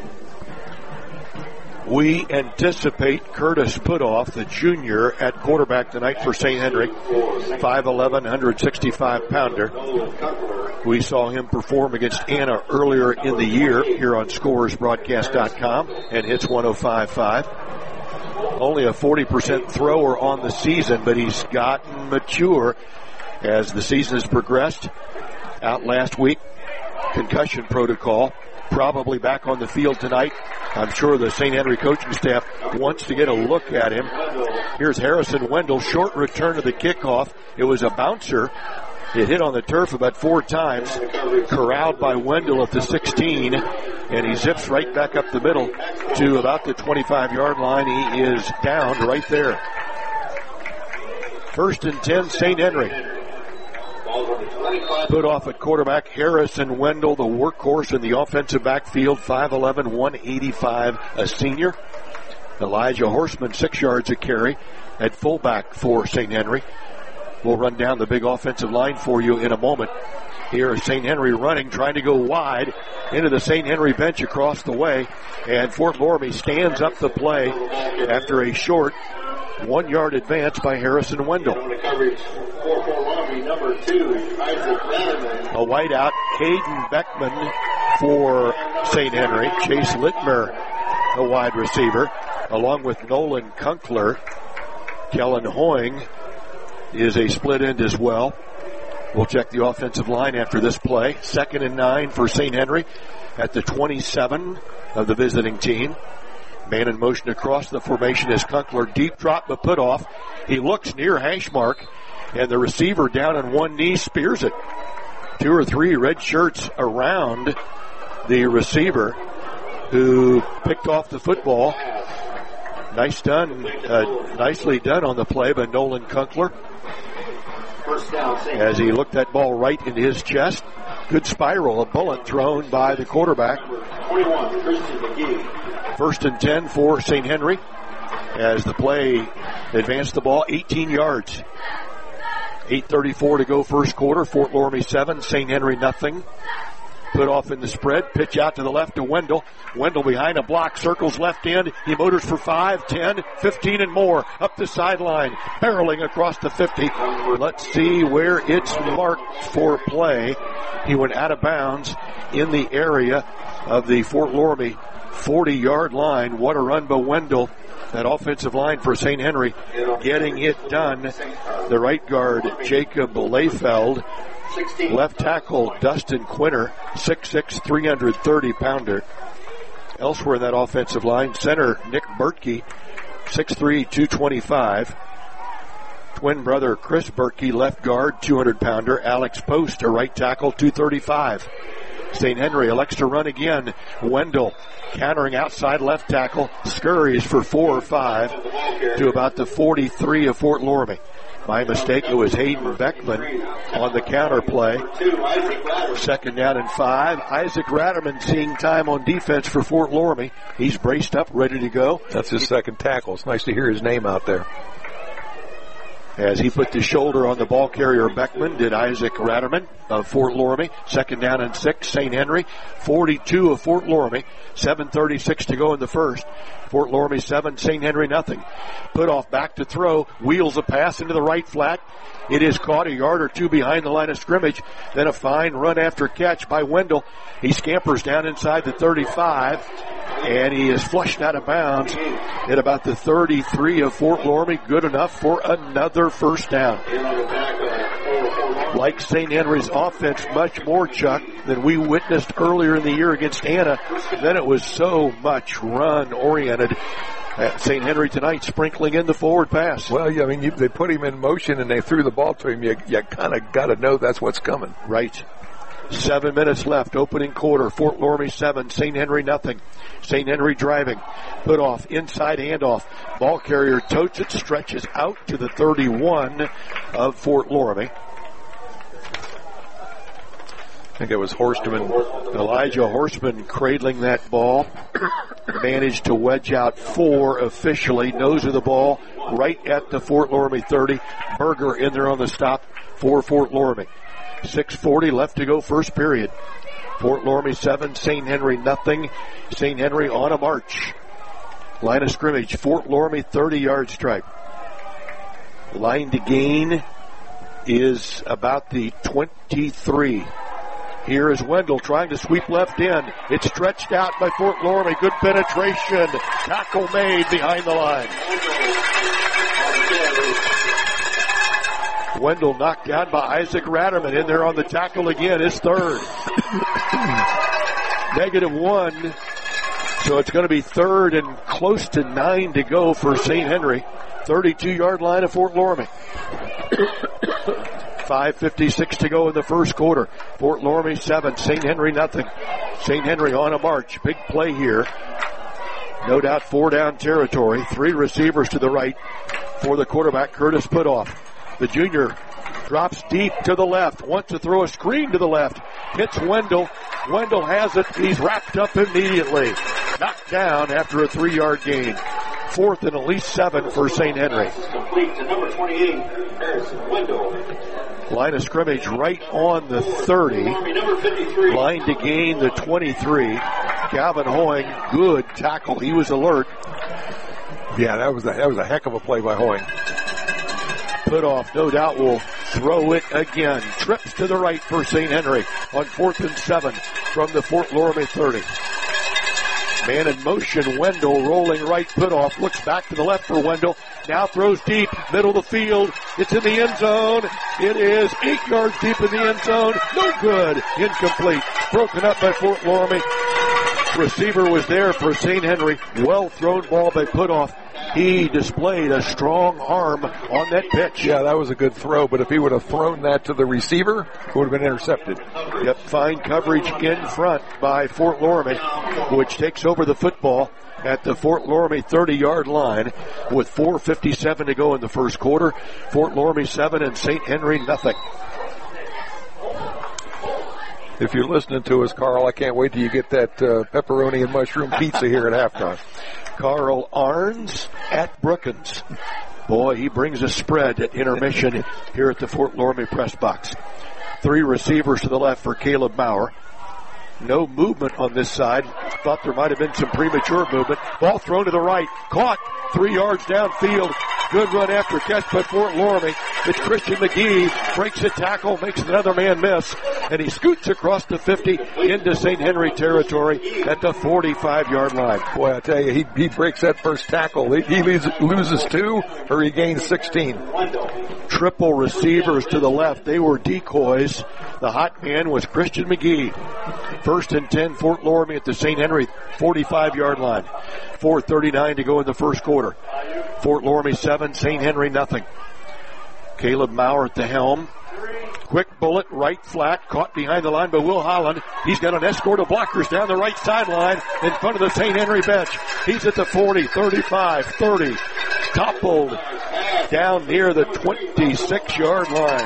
We anticipate Curtis Putoff, the junior, at quarterback tonight for St. Henry. 5'11", 165-pounder. We saw him perform against Anna earlier in the year here on ScoresBroadcast.com and Hits 105.5. Only a 40% thrower on the season, but he's gotten mature as the season has progressed. Out last week. Concussion protocol, probably back on the field tonight. I'm sure the St. Henry coaching staff wants to get a look at him. Here's Harrison Wendell, short return to the kickoff. It was a bouncer. It hit on the turf about 4 times, corralled by Wendell at the 16, and he zips right back up the middle to about the 25-yard line. He is down right there. 1st and 10, St. Henry. Put off at quarterback, Harrison Wendell, the workhorse in the offensive backfield, 5'11", 185, a senior. Elijah Horseman, 6 yards a carry at fullback for St. Henry. We'll run down the big offensive line for you in a moment. Here is St. Henry running, trying to go wide into the St. Henry bench across the way. And Fort Loramie stands up the play after a short 1-yard advance by Harrison Wendell. A wideout, Caden Beckman for St. Henry. Chase Littmer, a wide receiver, along with Nolan Kunkler. Kellen Hoying is a split end as well. We'll check the offensive line after this play. 2nd and 9 for St. Henry at the 27 of the visiting team. Man in motion across the formation is Kunkel. Deep drop but put off. He looks near hash mark, and the receiver down on one knee spears it. 2 or 3 red shirts around the receiver who picked off the football. Nicely done on the play by Nolan Kunkel as he looked that ball right into his chest. Good spiral, a bullet thrown by the quarterback. 1st and 10 for St. Henry as the play advanced the ball 18 yards. 8:34 to go first quarter. Fort Loramie 7, St. Henry nothing. Put off in the spread. Pitch out to the left to Wendell. Wendell behind a block. Circles left end. He motors for 5, 10, 15 and more. Up the sideline. Barreling across the 50. Let's see where it's marked for play. He went out of bounds in the area of the Fort Loramie 40-yard line. What a run by Wendell. That offensive line for St. Henry getting it done. The right guard, Jacob Layfeld. Left tackle, Dustin Quinter, 6'6", 330-pounder. Elsewhere in that offensive line, center Nick Bertkey, 6'3", 225. Twin brother Chris Bertkey, left guard, 200-pounder. Alex Post, a right tackle, 235. St. Henry elects to run again. Wendell countering outside left tackle, scurries for 4 or 5 to about the 43 of Fort Loramie. My mistake, it was Hayden Beckman on the counter play. 2nd down and 5. Isaac Ratterman seeing time on defense for Fort Loramie. He's braced up, ready to go. That's his second tackle. It's nice to hear his name out there. As he put the shoulder on the ball carrier, Beckman did Isaac Ratterman of Fort Loramie. 2nd down and 6, St. Henry. 42 of Fort Loramie. 7:36 to go in the first. Fort Loramie 7, St. Henry nothing. Put off back to throw. Wheels a pass into the right flat. It is caught a yard or two behind the line of scrimmage. Then a fine run after catch by Wendell. He scampers down inside the 35. And he is flushed out of bounds at about the 33 of Fort Loramie. Good enough for another first down. Like St. Henry's offense much more, Chuck, than we witnessed earlier in the year against Anna. Then it was so much run-oriented. St. Henry tonight sprinkling in the forward pass. Well, yeah, I mean, they put him in motion and they threw the ball to him. You kind of got to know that's what's coming. Right. 7 minutes left, opening quarter. Fort Loramie 7, St. Henry nothing. St. Henry driving. Put off, inside handoff. Ball carrier totes it, stretches out to the 31 of Fort Loramie. I think it was Horstman. Elijah Horstman cradling that ball. Managed to wedge out 4 officially. Nose of the ball right at the Fort Loramie 30. Berger in there on the stop for Fort Loramie. 6:40 left to go first period. Fort Loramie 7, St. Henry nothing. St. Henry on a march. Line of scrimmage, Fort Loramie 30-yard stripe. Line to gain is about the 23. Here is Wendell trying to sweep left end. It's stretched out by Fort Loramie. Good penetration. Tackle made behind the line. Wendell knocked down by Isaac Ratterman. In there on the tackle again. His third. -1. So it's going to be 3rd and close to 9 to go for St. Henry. 32-yard line of Fort Loramie. 5:56 to go in the first quarter. Fort Loramie 7, St. Henry nothing. St. Henry on a march. Big play here. No doubt 4 down territory. 3 receivers to the right for the quarterback, Curtis Putoff. The junior drops deep to the left. Wants to throw a screen to the left. Hits Wendell. Wendell has it. He's wrapped up immediately. Knocked down after a 3-yard gain. 4th and at least 7 for St. Henry. Complete to number 28, Harrison Wendell. Line of scrimmage right on the 30. Line to gain the 23. Calvin Hoying, good tackle. He was alert. Yeah, that was a heck of a play by Hoying. Putoff, no doubt, will throw it again. Trips to the right for St. Henry on 4th and 7 from the Fort Loramie 30. Man in motion, Wendell rolling right, put off, looks back to the left for Wendell, now throws deep, middle of the field, it's in the end zone, it is 8 yards deep in the end zone, no good, incomplete, broken up by Fort Loramie. Receiver was there for St. Henry, well thrown ball by Putoff. He displayed a strong arm on that pitch. Yeah, that was a good throw, but if he would have thrown that to the receiver, it would have been intercepted. Yep, fine coverage in front by Fort Loramie, which takes over the football at the Fort Loramie 30-yard line with 4:57 to go in the first quarter. Fort Loramie 7 and St. Henry nothing. If you're listening to us, Carl, I can't wait till you get that pepperoni and mushroom pizza here at halftime. Carl Arns at Brookins. Boy, he brings a spread at intermission here at the Fort Loramie press box. 3 receivers to the left for Caleb Maurer. No movement on this side. Thought there might have been some premature movement. Ball thrown to the right. Caught 3 yards downfield. Good run after catch by Fort Loramie. It's Christian McGee. Breaks a tackle, makes another man miss. And he scoots across the 50 into St. Henry territory at the 45-yard line. Boy, I tell you, he breaks that first tackle. He loses 2 or he gains 16. Triple receivers to the left. They were decoys. The hot man was Christian McGee. 1st and 10, Fort Loramie at the St. Henry 45-yard line. 4:39 to go in the first quarter. Fort Loramie 7, St. Henry nothing. Caleb Maurer at the helm. Quick bullet, right flat, caught behind the line by Will Holland. He's got an escort of blockers down the right sideline in front of the St. Henry bench. He's at the 40, 35, 30. Toppled down near the 26-yard line.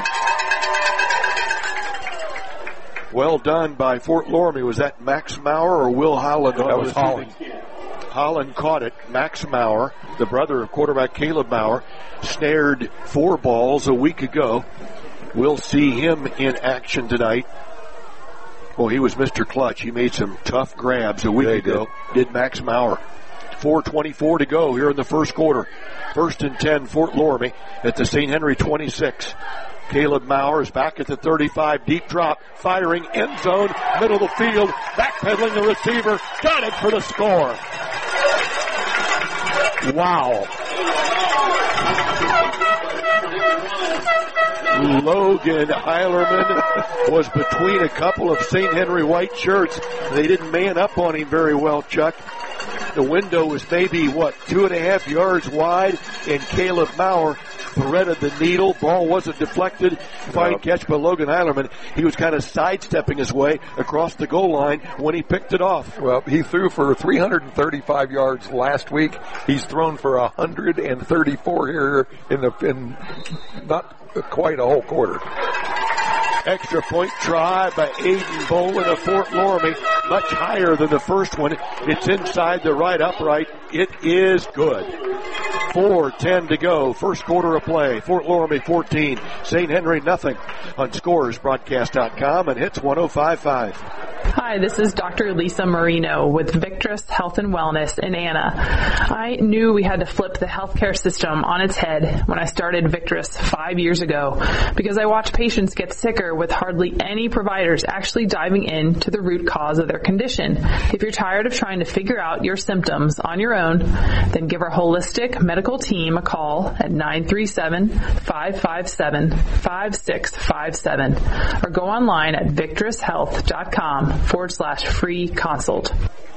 Well done by Fort Loramie. Was that Max Maurer or Will Holland? That was Holland. Holland caught it. Max Maurer, the brother of quarterback Caleb Maurer, snared 4 balls a week ago. We'll see him in action tonight. Well, he was Mr. Clutch. He made some tough grabs a week ago. Did Max Maurer. 4:24 to go here in the first quarter. 1st and 10, Fort Loramie at the St. Henry 26. Caleb Maurer is back at the 35, deep drop, firing, end zone, middle of the field, backpedaling the receiver, got it for the score. Wow. Logan Heilerman was between a couple of St. Henry white shirts. They didn't man up on him very well, Chuck. The window was maybe, 2.5 yards wide, and Caleb Maurer threaded the needle. Ball wasn't deflected. Fine catch by Logan Heilerman. He was kind of sidestepping his way across the goal line when he picked it off. Well, he threw for 335 yards last week. He's thrown for 134 here in not quite a whole quarter. Extra point try by Aiden Bolin of Fort Loramie. Much higher than the first one. It's inside the right upright. It is good. 4:10 to go. First quarter of play. Fort Loramie 14. St. Henry nothing on ScoresBroadcast.com and Hits 105.5. Hi, this is Dr. Lisa Marino with Victress Health and Wellness in Anna. I knew we had to flip the healthcare system on its head when I started Victress 5 years ago because I watched patients get sicker with hardly any providers actually diving into the root cause of their condition. If you're tired of trying to figure out your symptoms on your own, then give our holistic medical team a call at 937-557-5657 or go online at victresshealth.com/free consult.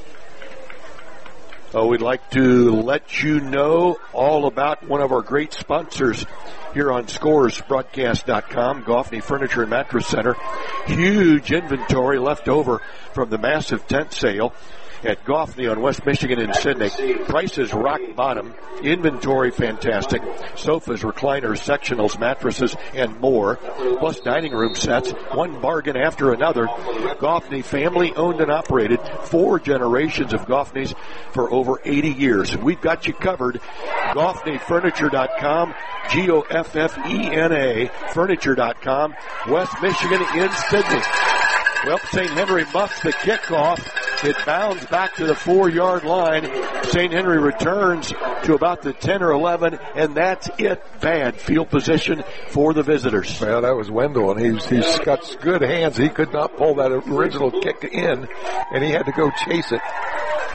We'd like to let you know all about one of our great sponsors here on ScoresBroadcast.com, Goffney Furniture and Mattress Center. Huge inventory left over from the massive tent sale at Goffney on West Michigan and Sydney. Prices rock bottom. Inventory fantastic. Sofas, recliners, sectionals, mattresses, and more. Plus dining room sets. One bargain after another. Goffney, family owned and operated. 4 generations of Goffneys for over 80 years. We've got you covered. GoffneyFurniture.com. GOFFENA. Furniture.com. West Michigan in Sydney. Well, St. Henry muffs the kickoff. It bounds back to the 4-yard line. St. Henry returns to about the 10 or 11, and that's it. Bad field position for the visitors. Well, that was Wendell, and he's got good hands. He could not pull that original kick in, and he had to go chase it.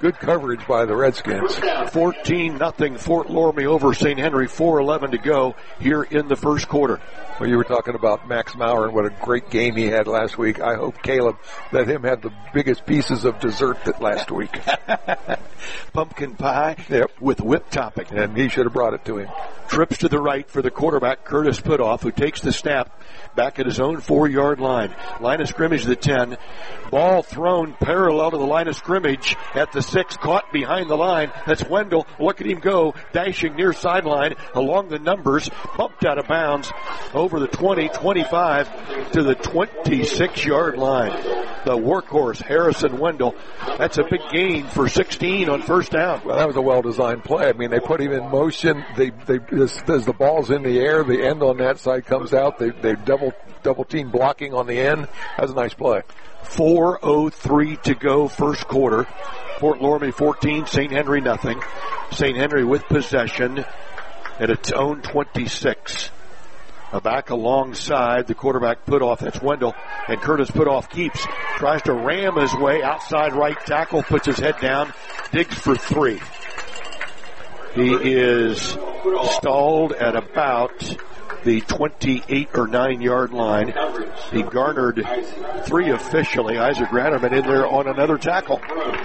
Good coverage by the Redskins. 14-0 Fort Loramie over St. Henry, 4:11 to go here in the first quarter. Well, you were talking about Max Maurer and what a great game he had last week. I hope Caleb let him have the biggest pieces of dessert that last week. Pumpkin pie with whipped topping. And he should have brought it to him. Trips to the right for the quarterback, Curtis Putoff, who takes the snap back at his own 4-yard line. Line of scrimmage, the 10. Ball thrown parallel to the line of scrimmage at the 6, caught behind the line. That's Wendell. Look at him go, dashing near sideline along the numbers, bumped out of bounds over the 20, 25 to the 26-yard line. The workhorse, Harrison Wendell. That's a big gain for 16 on first down. Well, that was a well-designed play. I mean, they put him in motion. As the ball's in the air, the end on that side comes out. They double team blocking on the end. That was a nice play. 4:03 to go first quarter. Fort Loramie 14, St. Henry nothing. St. Henry with possession at its own 26. Back alongside the quarterback Putoff. That's Wendell. And Curtis Putoff keeps. Tries to ram his way outside right tackle. Puts his head down. Digs for 3. He is stalled at about the 28 or 9-yard line. He garnered 3 officially. Isaac Ratterman in there on another tackle.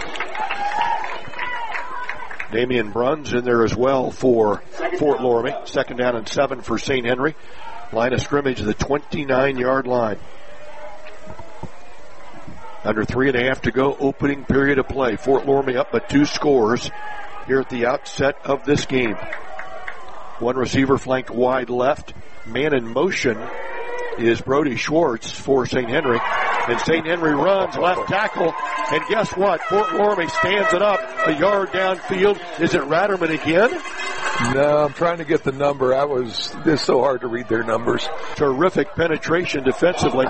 Damian Bruns in there as well for Fort Loramie. 2nd down and 7 for St. Henry. Line of scrimmage, the 29-yard line. Under 3.5 to go, opening period of play. Fort Loramie up by 2 scores here at the outset of this game. One receiver flanked wide left. Man in motion is Brody Schwartz for St. Henry. And St. Henry runs left tackle. And guess what? Fort Loramie stands it up a yard downfield. Is it Ratterman again? No, I'm trying to get the number. It's so hard to read their numbers. Terrific penetration defensively.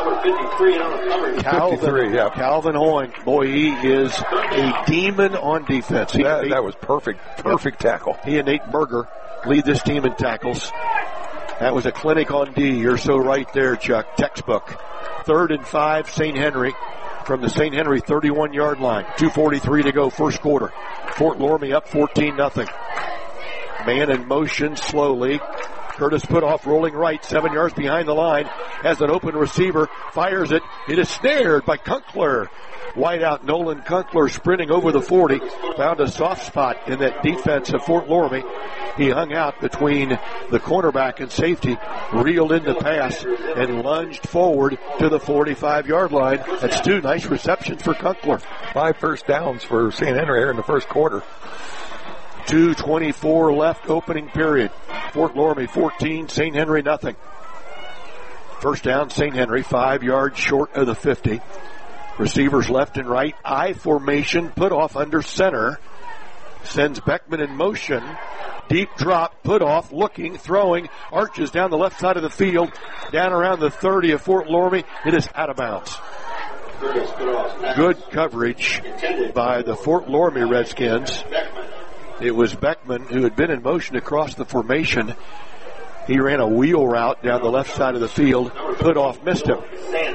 Calvin Hoying. Boy, he is a demon on defense. That was perfect tackle. He and Nate Berger lead this team in tackles. That was a clinic on D. You're so right there, Chuck. Textbook. 3rd and 5, St. Henry from the St. Henry 31-yard line. 2:43 to go first quarter. Fort Loramie up 14-0. Man in motion slowly. Curtis Putoff rolling right, 7 yards behind the line. Has an open receiver, fires it. It is snared by Kunkler. Wideout Nolan Kunkler sprinting over the 40. Found a soft spot in that defense of Fort Loramie. He hung out between the cornerback and safety, reeled in the pass, and lunged forward to the 45-yard line. That's 2 nice receptions for Kunkler. 5 first downs for St. Henry here in the first quarter. 2:24 left opening period. Fort Loramie 14, St. Henry nothing. First down, St. Henry, 5 yards short of the 50. Receivers left and right, I formation, Putoff under center. Sends Beckman in motion. Deep drop, Putoff looking, throwing, arches down the left side of the field, down around the 30 of Fort Loramie. It is out of bounds. Good coverage by the Fort Loramie Redskins. It was Beckman who had been in motion across the formation. He ran a wheel route down the left side of the field. Putoff missed him.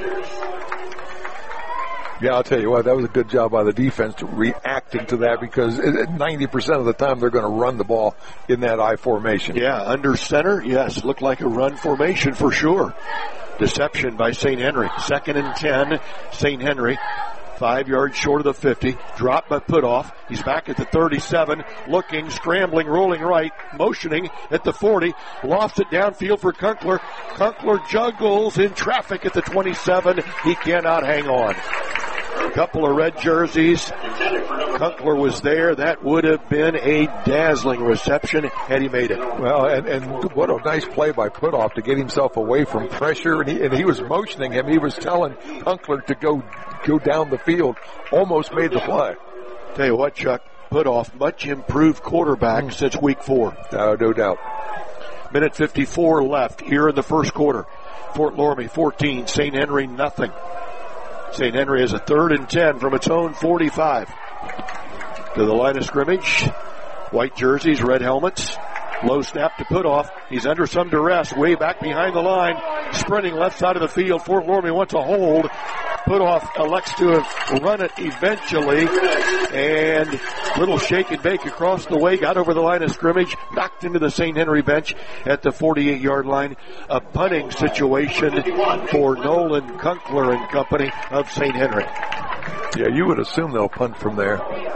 Yeah, I'll tell you what, that was a good job by the defense reacting to that, because 90% of the time they're going to run the ball in that I formation. Yeah, under center, yes, looked like a run formation for sure. Deception by St. Henry. 2nd and 10, St. Henry. 5 yards short of the 50. Dropped by Putoff. He's back at the 37. Looking, scrambling, rolling right. Motioning at the 40. Lofts it downfield for Kunkler. Kunkler juggles in traffic at the 27. He cannot hang on. A couple of red jerseys. Kunkler was there. That would have been a dazzling reception had he made it. Well, and what a nice play by Putoff to get himself away from pressure. And he was motioning him. He was telling Kunkler to go down the field. Almost made the play. Tell you what, Chuck, Putoff, much improved quarterback since week 4. No doubt. Minute 54 left here in the first quarter. Fort Loramie 14, St. Henry nothing. St. Henry has a 3rd and 10 from its own 45. To the line of scrimmage. White jerseys, red helmets. Low snap to Putoff. He's under some duress, way back behind the line. Sprinting left side of the field. Fort Loramie wants a hold. Putoff elects to run it eventually, and little shake and bake across the way, got over the line of scrimmage, knocked into the St. Henry bench at the 48-yard line. A punting situation for Nolan Kunkler and company of St. Henry. Yeah, you would assume they'll punt from there.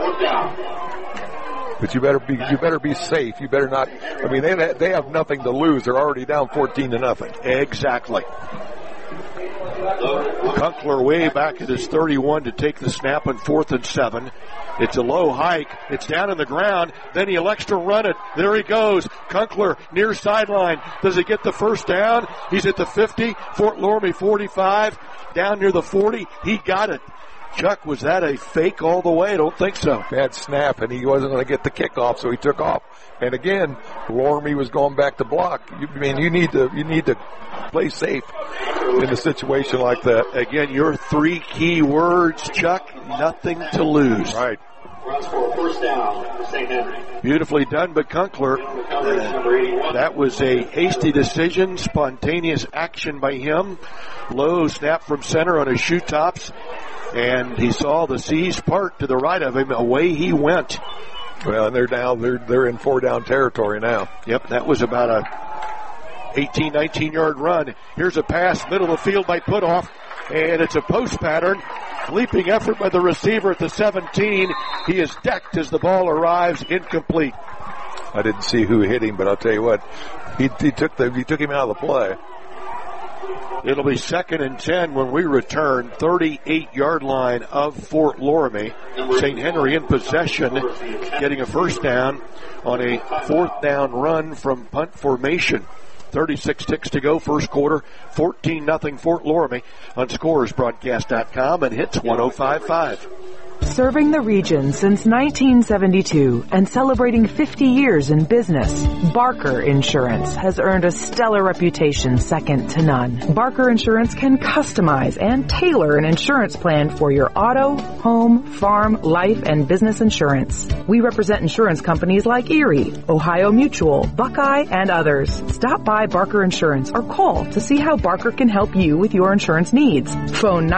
But you better be safe. You better not. I mean, they have nothing to lose. They're already down 14-0. Exactly. Kunkler way back at his 31 to take the snap on 4th and 7. It's a low hike. It's down on the ground. Then he elects to run it. There he goes. Kunkler near sideline. Does he get the first down? He's at the 50. Fort Loramie 45. Down near the 40. He got it. Chuck, was that a fake all the way? I don't think so. Bad snap, and he wasn't going to get the kickoff, so he took off. And again, Loramie was going back to block. You need to play safe in a situation like that. Again, your 3 key words, Chuck, nothing to lose. Right. Runs for a first down, St. Henry. Beautifully done, but Kunkler, that was a hasty decision, spontaneous action by him. Low snap from center on his shoe tops, and he saw the seas part to the right of him. Away he went. Well, and they're in 4-down territory now. Yep, that was about a 18, 19-yard run. Here's a pass, middle of the field by Putoff, and it's a post pattern. Leaping effort by the receiver at the 17. He is decked as the ball arrives, incomplete. I didn't see who hit him, but I'll tell you what, he took him out of the play. It'll be 2nd and 10 when we return. 38-yard line of Fort Loramie. St. Henry in possession, getting a first down on a 4th down run from punt formation. 36 ticks to go, first quarter, 14-0 Fort Loramie on ScorersBroadcast.com and Hits 105.5. Serving the region since 1972 and celebrating 50 years in business, Barker Insurance has earned a stellar reputation second to none. Barker Insurance can customize and tailor an insurance plan for your auto, home, farm, life, and business insurance. We represent insurance companies like Erie, Ohio Mutual, Buckeye, and others. Stop by Barker Insurance or call to see how Barker can help you with your insurance needs. Phone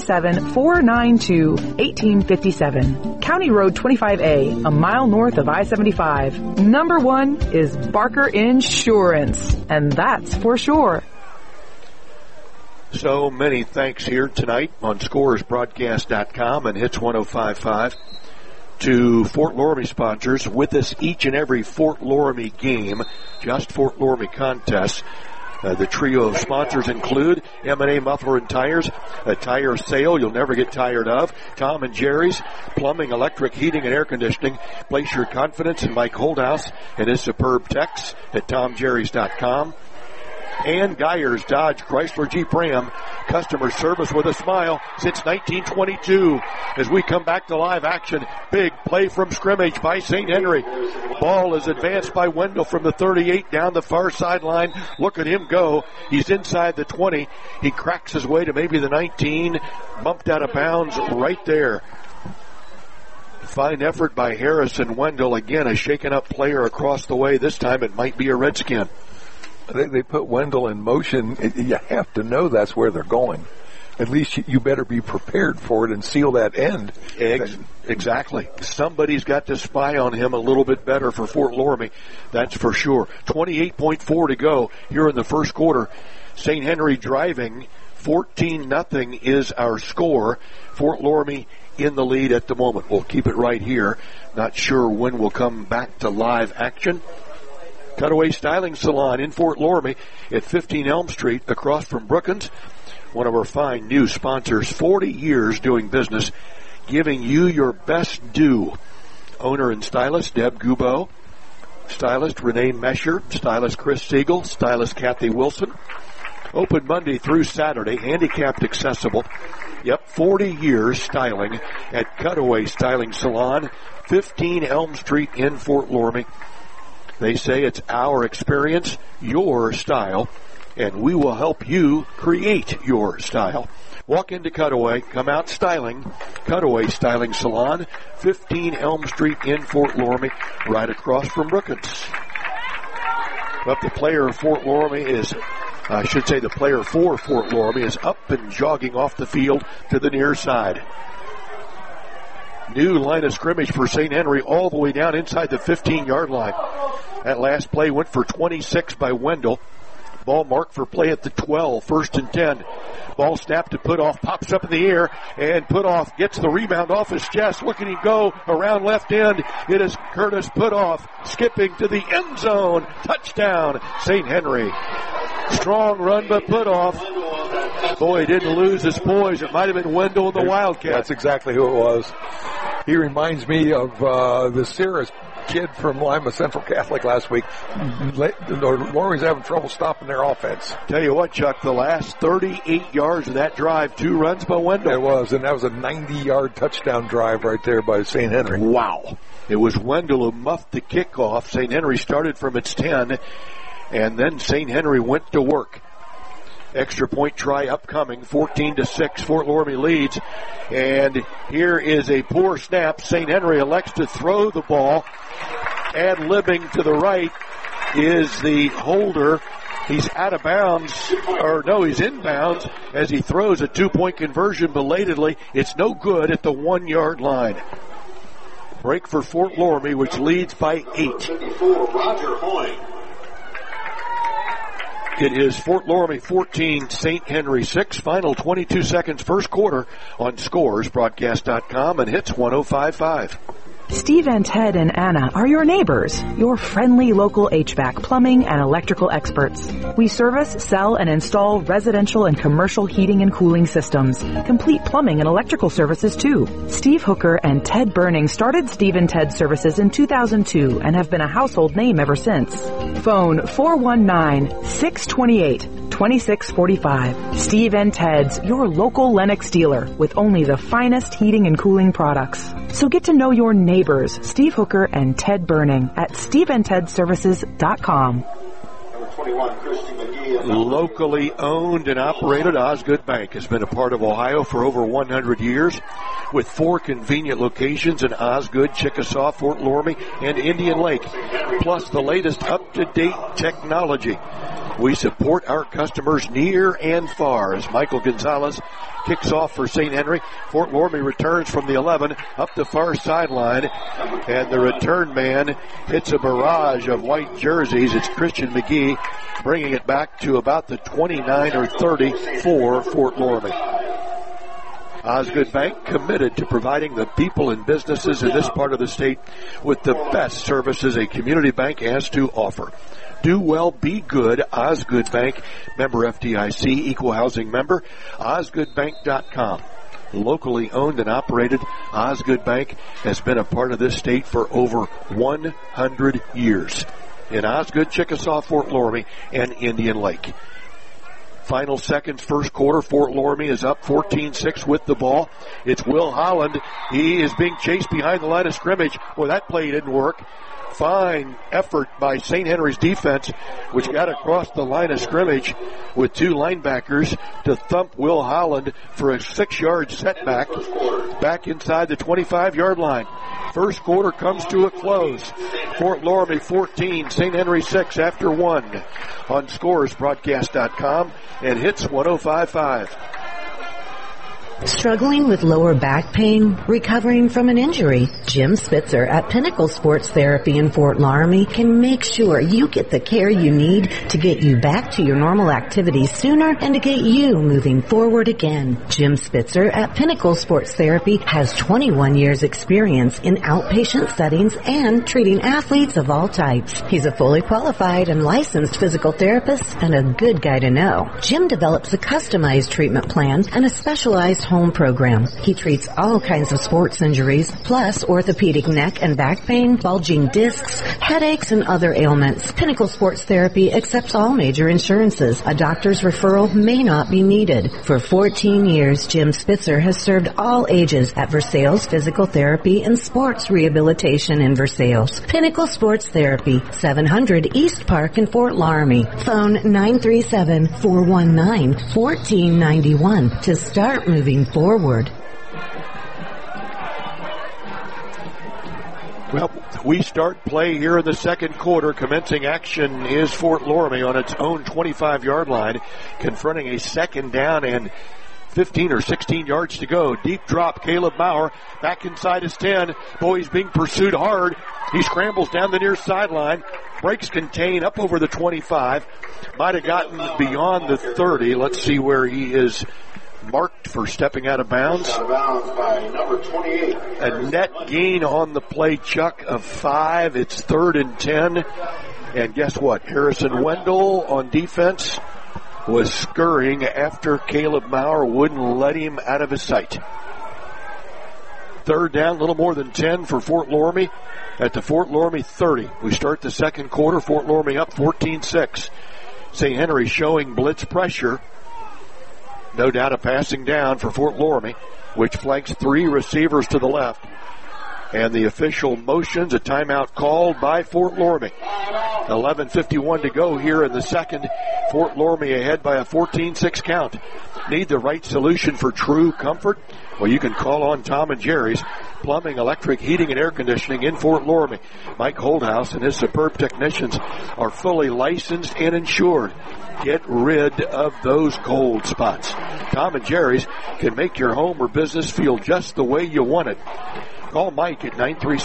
937-492-1857. County Road 25A, a mile north of I-75. Number 1 is Barker Insurance, and that's for sure. So many thanks here tonight on ScorersBroadcast.com and Hits 105.5 to Fort Loramie sponsors with us each and every Fort Loramie game, just Fort Loramie contests. The trio of sponsors include M&A Muffler and Tires, a tire sale you'll never get tired of, Tom and Jerry's, plumbing, electric, heating, and air conditioning. Place your confidence in Mike Holdhouse and his superb techs at TomJerrys.com. And Geyers Dodge Chrysler Jeep Ram, customer service with a smile since 1922. As we come back to live action, big play from scrimmage by St. Henry. Ball is advanced by Wendell from the 38 down the far sideline. Look at him go. He's inside the 20. He cracks his way to maybe the 19, bumped out of bounds right there. Fine effort by Harrison Wendell. Again, a shaken up player across the way. This time it might be a Redskin. They put Wendell in motion. You have to know that's where they're going. At least you better be prepared for it and seal that end. Exactly. Somebody's got to spy on him a little bit better for Fort Loramie. That's for sure. 28.4 to go here in the first quarter. St. Henry driving. 14-0 is our score. Fort Loramie in the lead at the moment. We'll keep it right here. Not sure when we'll come back to live action. Cutaway Styling Salon in Fort Loramie at 15 Elm Street across from Brookins. One of our fine new sponsors, 40 years doing business, giving you your best due. Owner and stylist Deb Gubeau, stylist Renee Mesher, stylist Chris Siegel, stylist Kathy Wilson. Open Monday through Saturday, handicapped accessible. Yep, 40 years styling at Cutaway Styling Salon, 15 Elm Street in Fort Loramie. They say it's our experience, your style, and we will help you create your style. Walk into Cutaway, come out styling. Cutaway Styling Salon, 15 Elm Street in Fort Loramie, right across from Brookins. But the player of Fort Loramie is I should say the player for Fort Loramie, is up and jogging off the field to the near side. New line of scrimmage for St. Henry all the way down inside the 15-yard line. That last play went for 26 by Wendell. Ball marked for play at the 12, 1st and 10. Ball snapped to Putoff, pops up in the air, and Putoff gets the rebound off his chest. Look at him go around left end. It is Curtis Putoff skipping to the end zone. Touchdown, St. Henry. Strong run by Putoff. Boy, he didn't lose his poise. It might have been Wendell and the Wildcat. That's exactly who it was. He reminds me of the Cirrus kid from Lima Central Catholic last week. Lormie's having trouble stopping their offense. Tell you what, Chuck, the last 38 yards of that drive, 2 runs by Wendell. It was, and that was a 90-yard touchdown drive right there by St. Henry. Wow. It was Wendell who muffed the kickoff. St. Henry started from its 10, and then St. Henry went to work. Extra point try upcoming, 14-6. Fort Loramie leads. And here is a poor snap. St. Henry elects to throw the ball. Ad-libbing to the right is the holder. He's out of bounds, or no, he's in bounds as he throws a 2-point conversion belatedly. It's no good at the 1-yard line. Break for Fort Loramie, which leads by 8. Roger Hoying. It is Fort Loramie 14, St. Henry 6. Final 22 seconds, first quarter on ScoresBroadcast.com and Hits 105.5. Steve and Ted and Anna are your neighbors, your friendly local HVAC, plumbing, and electrical experts. We service, sell, and install residential and commercial heating and cooling systems. Complete plumbing and electrical services, too. Steve Hooker and Ted Burning started Steve and Ted Services in 2002 and have been a household name ever since. Phone 419-628-2645. Steve and Ted's, your local Lennox dealer with only the finest heating and cooling products. So get to know your neighbors, Steve Hooker and Ted Burning, at SteveandTedServices.com. Locally owned and operated, Osgood Bank has been a part of Ohio for over 100 years with 4 convenient locations in Osgood, Chickasaw, Fort Loramie, and Indian Lake, plus the latest up-to-date technology. We support our customers near and far as Michael Gonzalez kicks off for St. Henry. Fort Loramie returns from the 11 up the far sideline, and the return man hits a barrage of white jerseys. It's Christian McGee bringing it back to about the 29 or 30 for Fort Loramie. Osgood Bank committed to providing the people and businesses in this part of the state with the best services a community bank has to offer. Do well, be good. Osgood Bank, member FDIC, equal housing member. OsgoodBank.com. Locally owned and operated, Osgood Bank has been a part of this state for over 100 years. In Osgood, Chickasaw, Fort Loramie, and Indian Lake. Final seconds, first quarter. Fort Loramie is up 14-6 with the ball. It's Will Holland. He is being chased behind the line of scrimmage. Well, that play didn't work. Fine effort by St. Henry's defense, which got across the line of scrimmage with 2 linebackers to thump Will Holland for a 6-yard setback back inside the 25-yard line. First quarter comes to a close. Fort Loramie 14, St. Henry 6 after 1 on ScoresBroadcast.com and Hits 105.5. Struggling with lower back pain? Recovering from an injury? Jim Spitzer at Pinnacle Sports Therapy in Fort Loramie can make sure you get the care you need to get you back to your normal activities sooner and to get you moving forward again. Jim Spitzer at Pinnacle Sports Therapy has 21 years experience in outpatient settings and treating athletes of all types. He's a fully qualified and licensed physical therapist and a good guy to know. Jim develops a customized treatment plan and a specialized home program. He treats all kinds of sports injuries, plus orthopedic neck and back pain, bulging discs, headaches, and other ailments. Pinnacle Sports Therapy accepts all major insurances. A doctor's referral may not be needed. For 14 years, Jim Spitzer has served all ages at Versailles Physical Therapy and Sports Rehabilitation in Versailles. Pinnacle Sports Therapy, 700 East Park in Fort Loramie. Phone 937-419-1491 to start moving forward. Well, We start play here in the second quarter. Commencing action is Fort Loramie on its own 25-yard line, confronting a second down and 15 or 16 yards to go. Deep drop, Caleb Maurer back inside his 10. Boy, he's being pursued hard. He scrambles down the near sideline, breaks contain up over the 25. Might have gotten beyond the 30. Let's see where he is marked for stepping out of bounds. Out of bounds by number 28. A net gain on the play, Chuck, of 5. It's 3rd and 10. And guess what? Harrison Wendell on defense was scurrying after Caleb Maurer, wouldn't let him out of his sight. 3rd down, a little more than 10 for Fort Loramie at the Fort Loramie 30. We start the second quarter, Fort Loramie up 14-6. St. Henry showing blitz pressure. No doubt a passing down for Fort Loramie, which flanks 3 receivers to the left. And the official motions a timeout called by Fort Loramie. 11:51 to go here in the second. Fort Loramie ahead by a 14-6 count. Need the right solution for true comfort? Well, you can call on Tom and Jerry's Plumbing, Electric, Heating, and Air Conditioning in Fort Loramie. Mike Holdhouse and his superb technicians are fully licensed and insured. Get rid of those cold spots. Tom and Jerry's can make your home or business feel just the way you want it. Call Mike at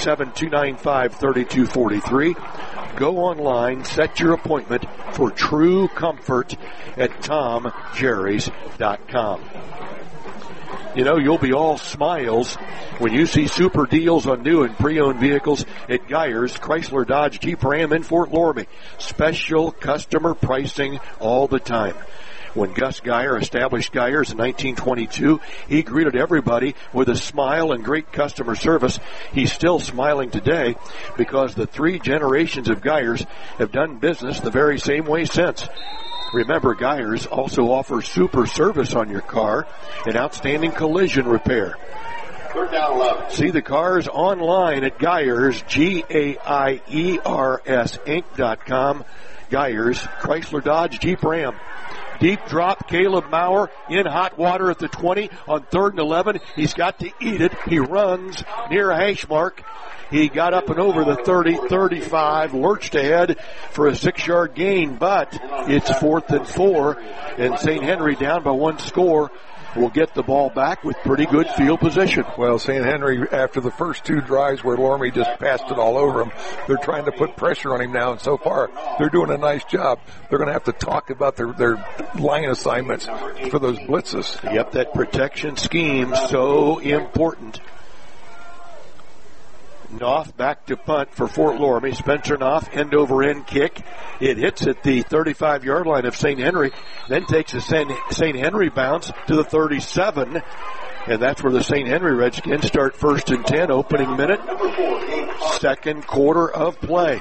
937-295-3243. Go online, set your appointment for true comfort at TomJerrys.com. You know, you'll be all smiles when you see super deals on new and pre-owned vehicles at Geyers, Chrysler, Dodge, Jeep, Ram in Fort Loramie. Special customer pricing all the time. When Gus Geyer established Geyers in 1922, he greeted everybody with a smile and great customer service. He's still smiling today because the 3 generations of Geyers have done business the very same way since. Remember, Geyers also offers super service on your car and outstanding collision repair. 3rd down 11. See the cars online at Geyers, G-A-I-E-R-S Inc.com. Geyers, Chrysler, Dodge, Jeep, Ram. Deep drop, Caleb Maurer in hot water at the 20 on 3rd and 11. He's got to eat it. He runs near a hash mark. He got up and over the 30, 35, lurched ahead for a 6-yard gain, but it's 4th and 4, and St. Henry down by 1 score will get the ball back with pretty good field position. Well, St. Henry, after the first 2 drives where Loramie just passed it all over him, they're trying to put pressure on him now, and so far they're doing a nice job. They're going to have to talk about their line assignments for those blitzes. Yep, that protection scheme, so important. Knopf back to punt for Fort Loramie. Spencer Knopf, end over end kick. It hits at the 35-yard line of St. Henry, then takes a St. Henry bounce to the 37. And that's where the St. Henry Redskins start 1st and 10, opening minute, second quarter of play.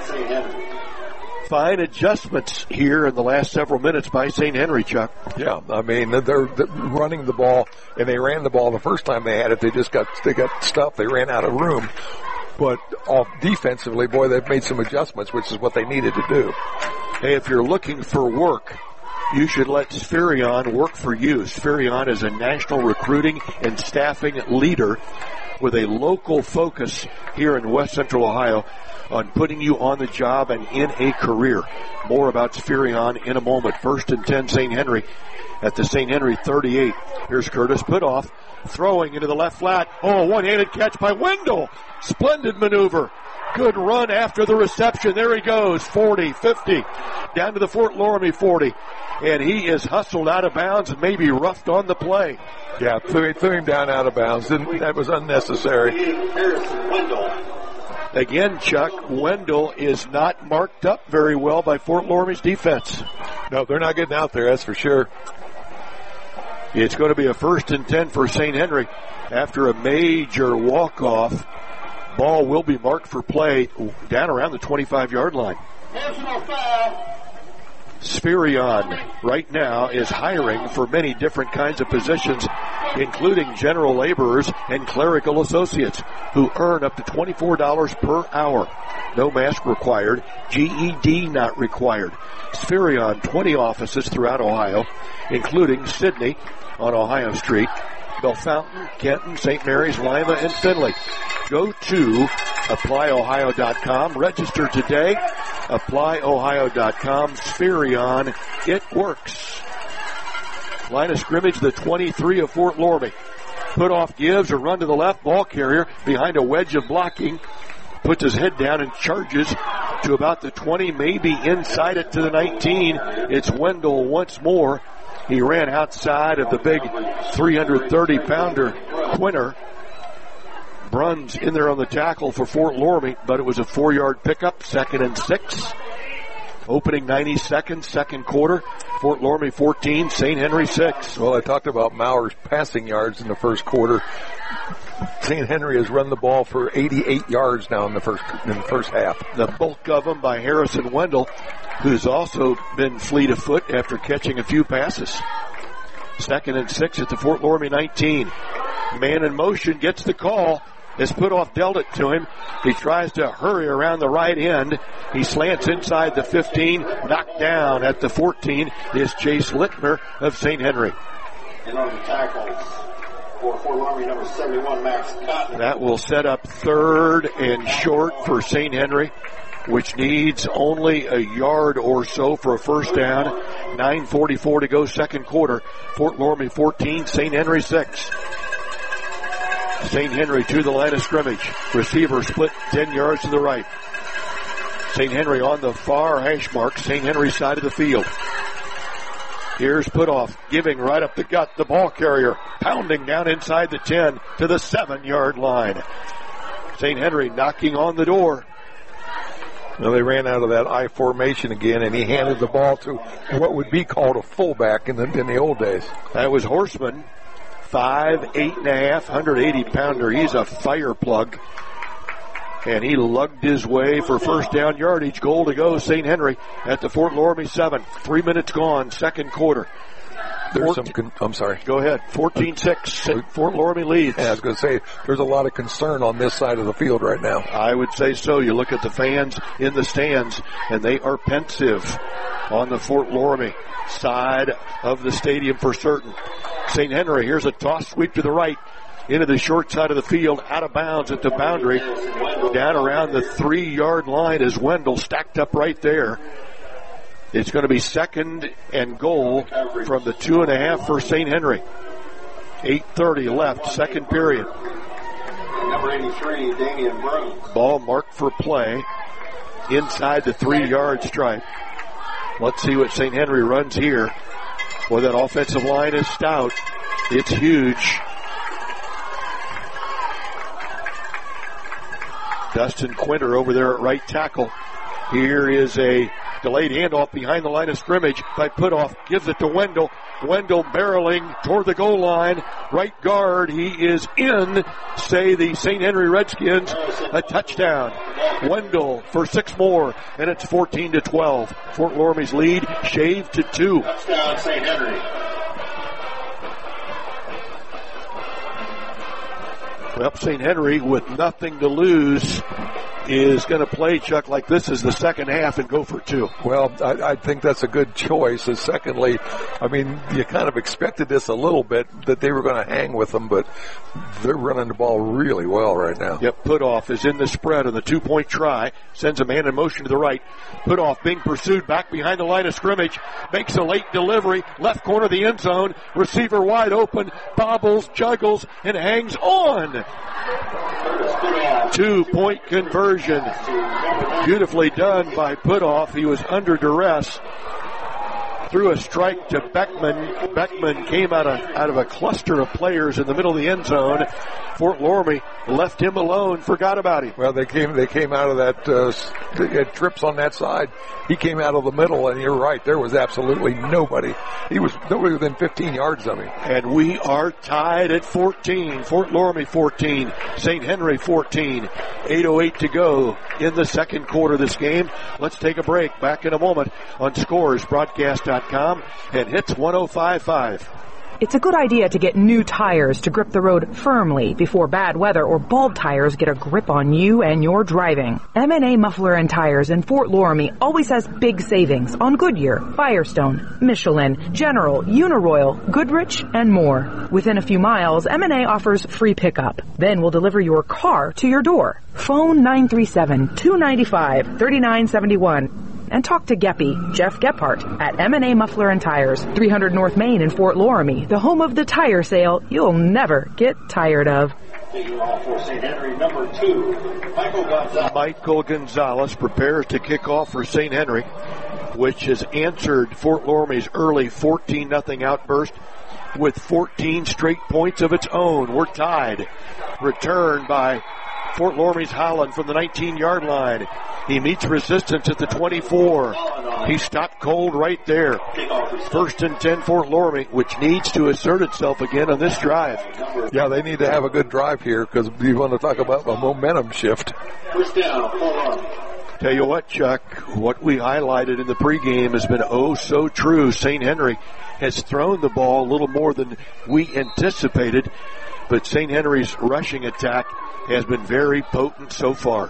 Fine adjustments here in the last several minutes by St. Henry, Chuck. Yeah, I mean, they're running the ball, and they ran the ball the first time they had it. They got stuffed. They ran out of room. But defensively, boy, they've made some adjustments, which is what they needed to do. Hey, if you're looking for work, you should let Spherion work for you. Spherion is a national recruiting and staffing leader with a local focus here in West Central Ohio on putting you on the job and in a career. More about Spherion in a moment. 1st and 10, St. Henry at the St. Henry 38. Here's Curtis Putoff throwing into the left flat. Oh, one-handed catch by Wendell. Splendid maneuver. Good run after the reception. There he goes. 40, 50, down to the Fort Loramie 40. And he is hustled out of bounds and maybe roughed on the play. Yeah, threw him down out of bounds. That was unnecessary. Again, Chuck, Wendell is not marked up very well by Fort Loramie's defense. No, they're not getting out there, that's for sure. It's going to be a 1st and 10 for St. Henry after a major walk-off. Ball will be marked for play down around the 25-yard line. Spherion right now is hiring for many different kinds of positions, including general laborers and clerical associates who earn up to $24 per hour. No mask required. GED not required. Spherion, 20 offices throughout Ohio, including Sydney on Ohio Street, Bellefontaine, Kenton, St. Mary's, Lima, and Findlay. Go to applyohio.com. Register today. Applyohio.com. Spherion. It works. Line of scrimmage, the 23 of Fort Loramie. Put off gives a run to the left. Ball carrier behind a wedge of blocking. Puts his head down and charges to about the 20, maybe inside it to the 19. It's Wendell once more. He ran outside of the big 330-pounder Quinter. Bruns in there on the tackle for Fort Loramie, but it was a 4-yard pickup, 2nd and 6. Opening 90 seconds, second quarter. Fort Loramie 14, St. Henry 6. Well, I talked about Maurer's passing yards in the first quarter. St. Henry has run the ball for 88 yards now in the first half. The bulk of them by Harrison Wendell, who's also been fleet of foot after catching a few passes. 2nd and 6 at the Fort Loramie 19. Man in motion gets the call. As Putoff dealt it to him. He tries to hurry around the right end. He slants inside the 15. Knocked down at the 14 is Chase Littner of St. Henry. And on the tackles for Fort Loramie, number 71, Max Cotton. That will set up 3rd and short for St. Henry, which needs only a yard or so for a first down. 9:44 to go, second quarter. Fort Loramie 14, St. Henry 6. St. Henry to the line of scrimmage. Receiver split 10 yards to the right. St. Henry on the far hash mark, St. Henry side of the field. Here's Putoff giving right up the gut. The ball carrier pounding down inside the 10 to the 7-yard line. St. Henry knocking on the door. Well, they ran out of that I formation again, and he handed the ball to what would be called a fullback in the old days. That was Horseman. 5'8.5", 180-pounder. He's a fire plug. And he lugged his way for first down yardage. Goal to go, St. Henry at the Fort Loramie 7. 3 minutes gone, second quarter. I'm sorry. Go ahead. 14-6. Fort Loramie leads. Yeah, I was going to say, there's a lot of concern on this side of the field right now. I would say so. You look at the fans in the stands, and they are pensive on the Fort Loramie side of the stadium for certain. St. Henry, here's a toss sweep to the right. Into the short side of the field, out of bounds at the boundary. Down around the 3-yard line is Wendell stacked up right there. It's going to be 2nd and goal from the 2.5 for St. Henry. 8:30 left, second period. Number 83, Damian Bruns. Ball marked for play inside the 3-yard stripe. Let's see what St. Henry runs here. Boy, that offensive line is stout. It's huge. Dustin Quinter over there at right tackle. Here is a delayed handoff behind the line of scrimmage by Putoff. Gives it to Wendell. Wendell barreling toward the goal line. Right guard. He is in, say the St. Henry Redskins. A touchdown. Wendell for 6 more, and it's 14-12. Fort Loramie's lead shaved to 2. Touchdown, St. Henry. Well, St. Henry with nothing to lose is going to play, Chuck, like this is the second half and go for 2. Well, I think that's a good choice. And secondly, I mean, you kind of expected this a little bit, that they were going to hang with them, but they're running the ball really well right now. Yep, Putoff is in the spread on the 2-point try. Sends a man in motion to the right. Putoff being pursued back behind the line of scrimmage. Makes a late delivery. Left corner of the end zone. Receiver wide open. Bobbles, juggles, and hangs on. 2-point conversion. Beautifully done by Putoff. He was under duress. Threw a strike to Beckman. Beckman came out of a cluster of players in the middle of the end zone. Fort Loramie left him alone, forgot about him. Well, they came out of that, they had trips on that side. He came out of the middle, and you're right, there was absolutely nobody. He was nobody within 15 yards of him. And we are tied at 14. Fort Loramie 14, St. Henry 14. 8:08 to go in the second quarter of this game. Let's take a break. Back in a moment on ScoresBroadcast.com and Hits 105.5. It's a good idea to get new tires to grip the road firmly before bad weather or bald tires get a grip on you and your driving. M&A Muffler and Tires in Fort Loramie always has big savings on Goodyear, Firestone, Michelin, General, Uniroyal, Goodrich, and more. Within a few miles, M&A offers free pickup. Then we'll deliver your car to your door. Phone 937-295-3971. And talk to Geppy, Jeff Gephardt, at M&A Muffler and Tires, 300 North Main in Fort Loramie, the home of the tire sale you'll never get tired of. For St. Henry, number 2, Michael Gonzalez prepares to kick off for St. Henry, which has answered Fort Loramie's early 14-0 outburst with 14 straight points of its own. We're tied. Return by Fort Loramie's Holland from the 19-yard line. He meets resistance at the 24. He stopped cold right there. 1st and 10 Fort Loramie, which needs to assert itself again on this drive. Yeah, they need to have a good drive here because you want to talk about a momentum shift. First down, Fort Loramie. Tell you what, Chuck, what we highlighted in the pregame has been oh so true. St. Henry has thrown the ball a little more than we anticipated, but St. Henry's rushing attack has been very potent so far.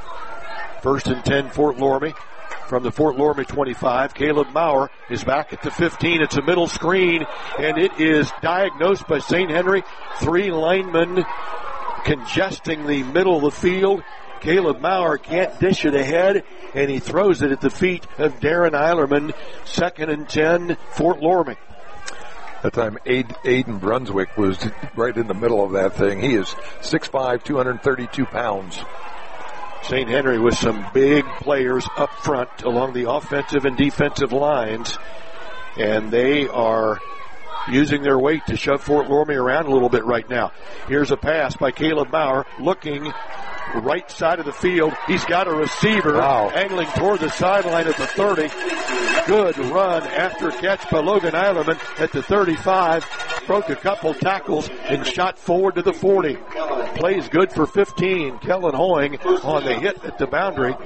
1st and 10 Fort Loramie from the Fort Loramie 25. Caleb Maurer is back at the 15. It's a middle screen, and it is diagnosed by St. Henry. 3 linemen congesting the middle of the field. Caleb Maurer can't dish it ahead, and he throws it at the feet of Darren Eilerman. 2nd and 10 Fort Loramie. That time, Aiden Brunswick was right in the middle of that thing. He is 6'5", 232 pounds. St. Henry with some big players up front along the offensive and defensive lines, and they are using their weight to shove Fort Loramie around a little bit right now. Here's a pass by Caleb Maurer, looking right side of the field. He's got a receiver angling toward the sideline at the 30. Good run after catch by Logan Eilerman at the 35. Broke a couple tackles and shot forward to the 40. Plays good for 15. Kellen Hoying on the hit at the boundary.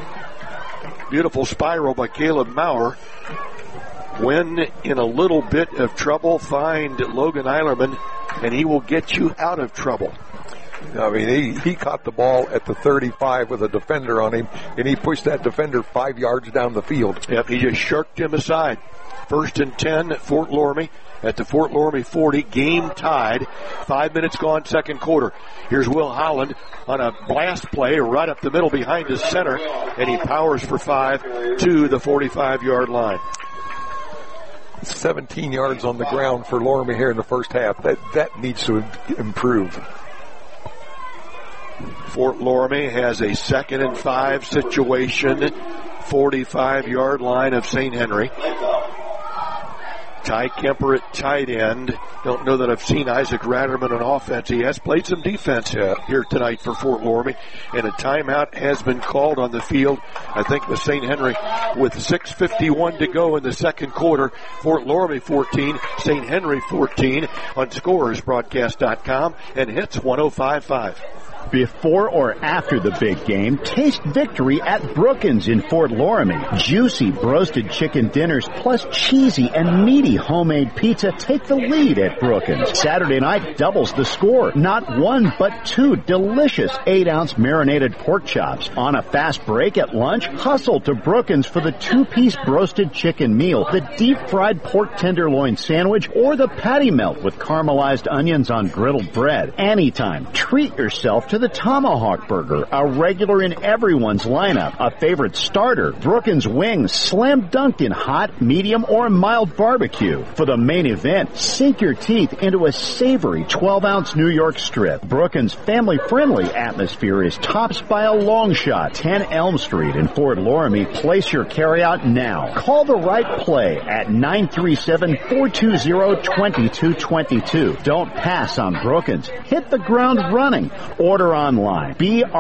Beautiful spiral by Caleb Maurer. When in a little bit of trouble, find Logan Eilerman, and he will get you out of trouble. I mean, he caught the ball at the 35 with a defender on him, and he pushed that defender 5 yards down the field. Yep, he just shirked him aside. 1st and 10 at Fort Loramie at the Fort Loramie 40. Game tied. 5 minutes gone, second quarter. Here's Will Holland on a blast play right up the middle behind his center, and he powers for 5 to the 45-yard line. 17 yards on the ground for Loramie here in the first half. That needs to improve. Fort Loramie has a 2nd and 5 situation. 45-yard line of St. Henry. Ty Kemper at tight end. Don't know that I've seen Isaac Ratterman on offense. He has played some defense here tonight for Fort Loramie. And a timeout has been called on the field, I think, with St. Henry with 6:51 to go in the second quarter. Fort Loramie 14, St. Henry 14 on ScorersBroadcast.com and Hits 105.5. Before or after the big game, taste victory at Brookins in Fort Loramie. Juicy roasted chicken dinners plus cheesy and meaty homemade pizza take the lead at Brookins. Saturday night doubles the score. Not 1 but 2 delicious 8-ounce marinated pork chops. On a fast break at lunch, hustle to Brookins for the 2-piece roasted chicken meal, the deep-fried pork tenderloin sandwich, or the patty melt with caramelized onions on griddled bread. Anytime, treat yourself to the Tomahawk Burger, a regular in everyone's lineup, a favorite starter. Brookins wings, slam dunked in hot, medium, or mild barbecue. For the main event, sink your teeth into a savory 12-ounce New York strip. Brookins' family-friendly atmosphere is topped by a long shot. 10 Elm Street in Fort Loramie. Place your carryout now. Call the right play at 937-420-2222. Don't pass on Brookins. Hit the ground running. Order online.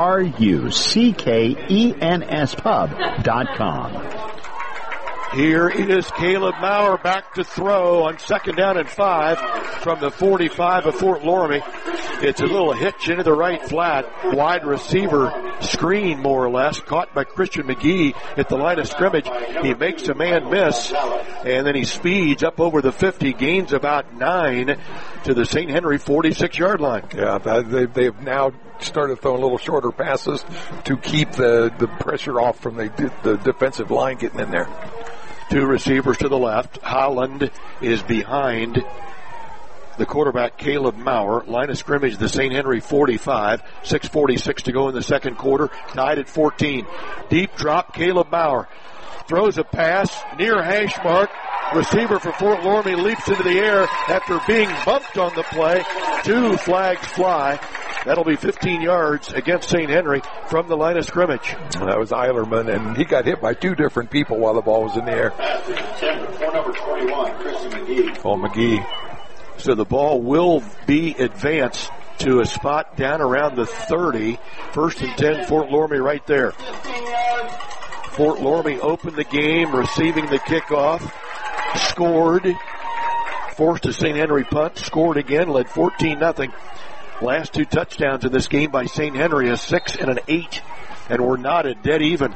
BRUCKENSpub.com. Here is Caleb Maurer back to throw on 2nd down and 5 from the 45 of Fort Loramie. It's a little hitch into the right flat. Wide receiver screen, more or less, caught by Christian McGee at the line of scrimmage. He makes a man miss, and then he speeds up over the 50, gains about 9 to the St. Henry 46-yard line. Yeah, they've now started throwing little shorter passes to keep the pressure off from the defensive line getting in there. 2 receivers to the left. Holland is behind the quarterback, Caleb Maurer. Line of scrimmage, the St. Henry 45. 6:46 to go in the second quarter. Tied at 14. Deep drop, Caleb Maurer throws a pass near hash mark. Receiver for Fort Loramie leaps into the air after being bumped on the play. 2 flags fly. That'll be 15 yards against St. Henry from the line of scrimmage. That was Eilerman, and he got hit by 2 different people while the ball was in the air. 10, number 21, Christian McGee. Oh, McGee. So the ball will be advanced to a spot down around the 30. 1st and 10, Fort Loramie right there. Fort Loramie opened the game, receiving the kickoff, scored, forced a St. Henry punt, scored again, led 14-0. Last 2 touchdowns in this game by St. Henry, a 6 and an 8, and we're knotted dead even.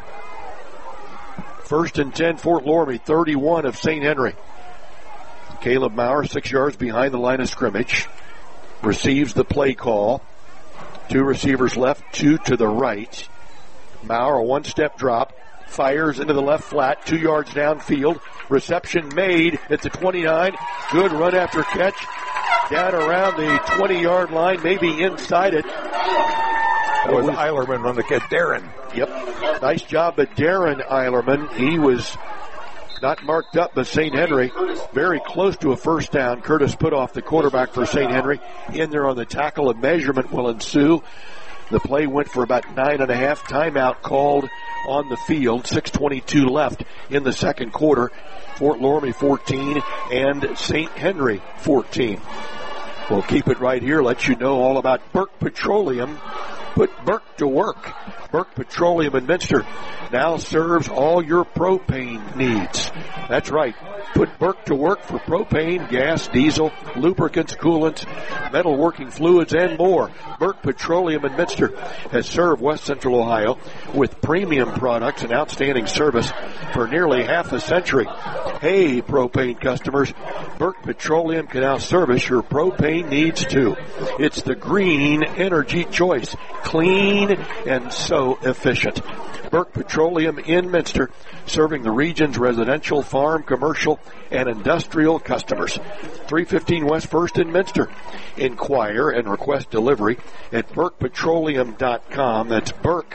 1st and 10, Fort Loramie, 31 of St. Henry. Caleb Maurer, 6 yards behind the line of scrimmage, receives the play call. 2 receivers left, 2 to the right. Maurer, a 1-step drop, fires into the left flat, 2 yards downfield. Reception made at the 29. Good run after catch. Down around the 20-yard line, maybe inside it. That was Eilerman on the catch. Darren. Yep. Nice job by Darren Eilerman. He was not marked up, but St. Henry very close to a first down. Curtis Putoff, the quarterback for St. Henry, in there on the tackle. A measurement will ensue. The play went for about 9.5. Timeout called on the field. 6:22 left in the second quarter. Fort Loramie 14 and St. Henry 14. We'll keep it right here. Let you know all about Burke Petroleum. Put Burke to work. Burke Petroleum in Minster now serves all your propane needs. That's right. Put Burke to work for propane, gas, diesel, lubricants, coolants, metalworking fluids, and more. Burke Petroleum in Minster has served West Central Ohio with premium products and outstanding service for nearly half a century. Hey, propane customers, Burke Petroleum can now service your propane needs too. It's the green energy choice. Clean and so efficient. Burke Petroleum in Minster, serving the region's residential, farm, commercial, and industrial customers. 315 West 1st in Minster. Inquire and request delivery at BurkePetroleum.com. That's Burke,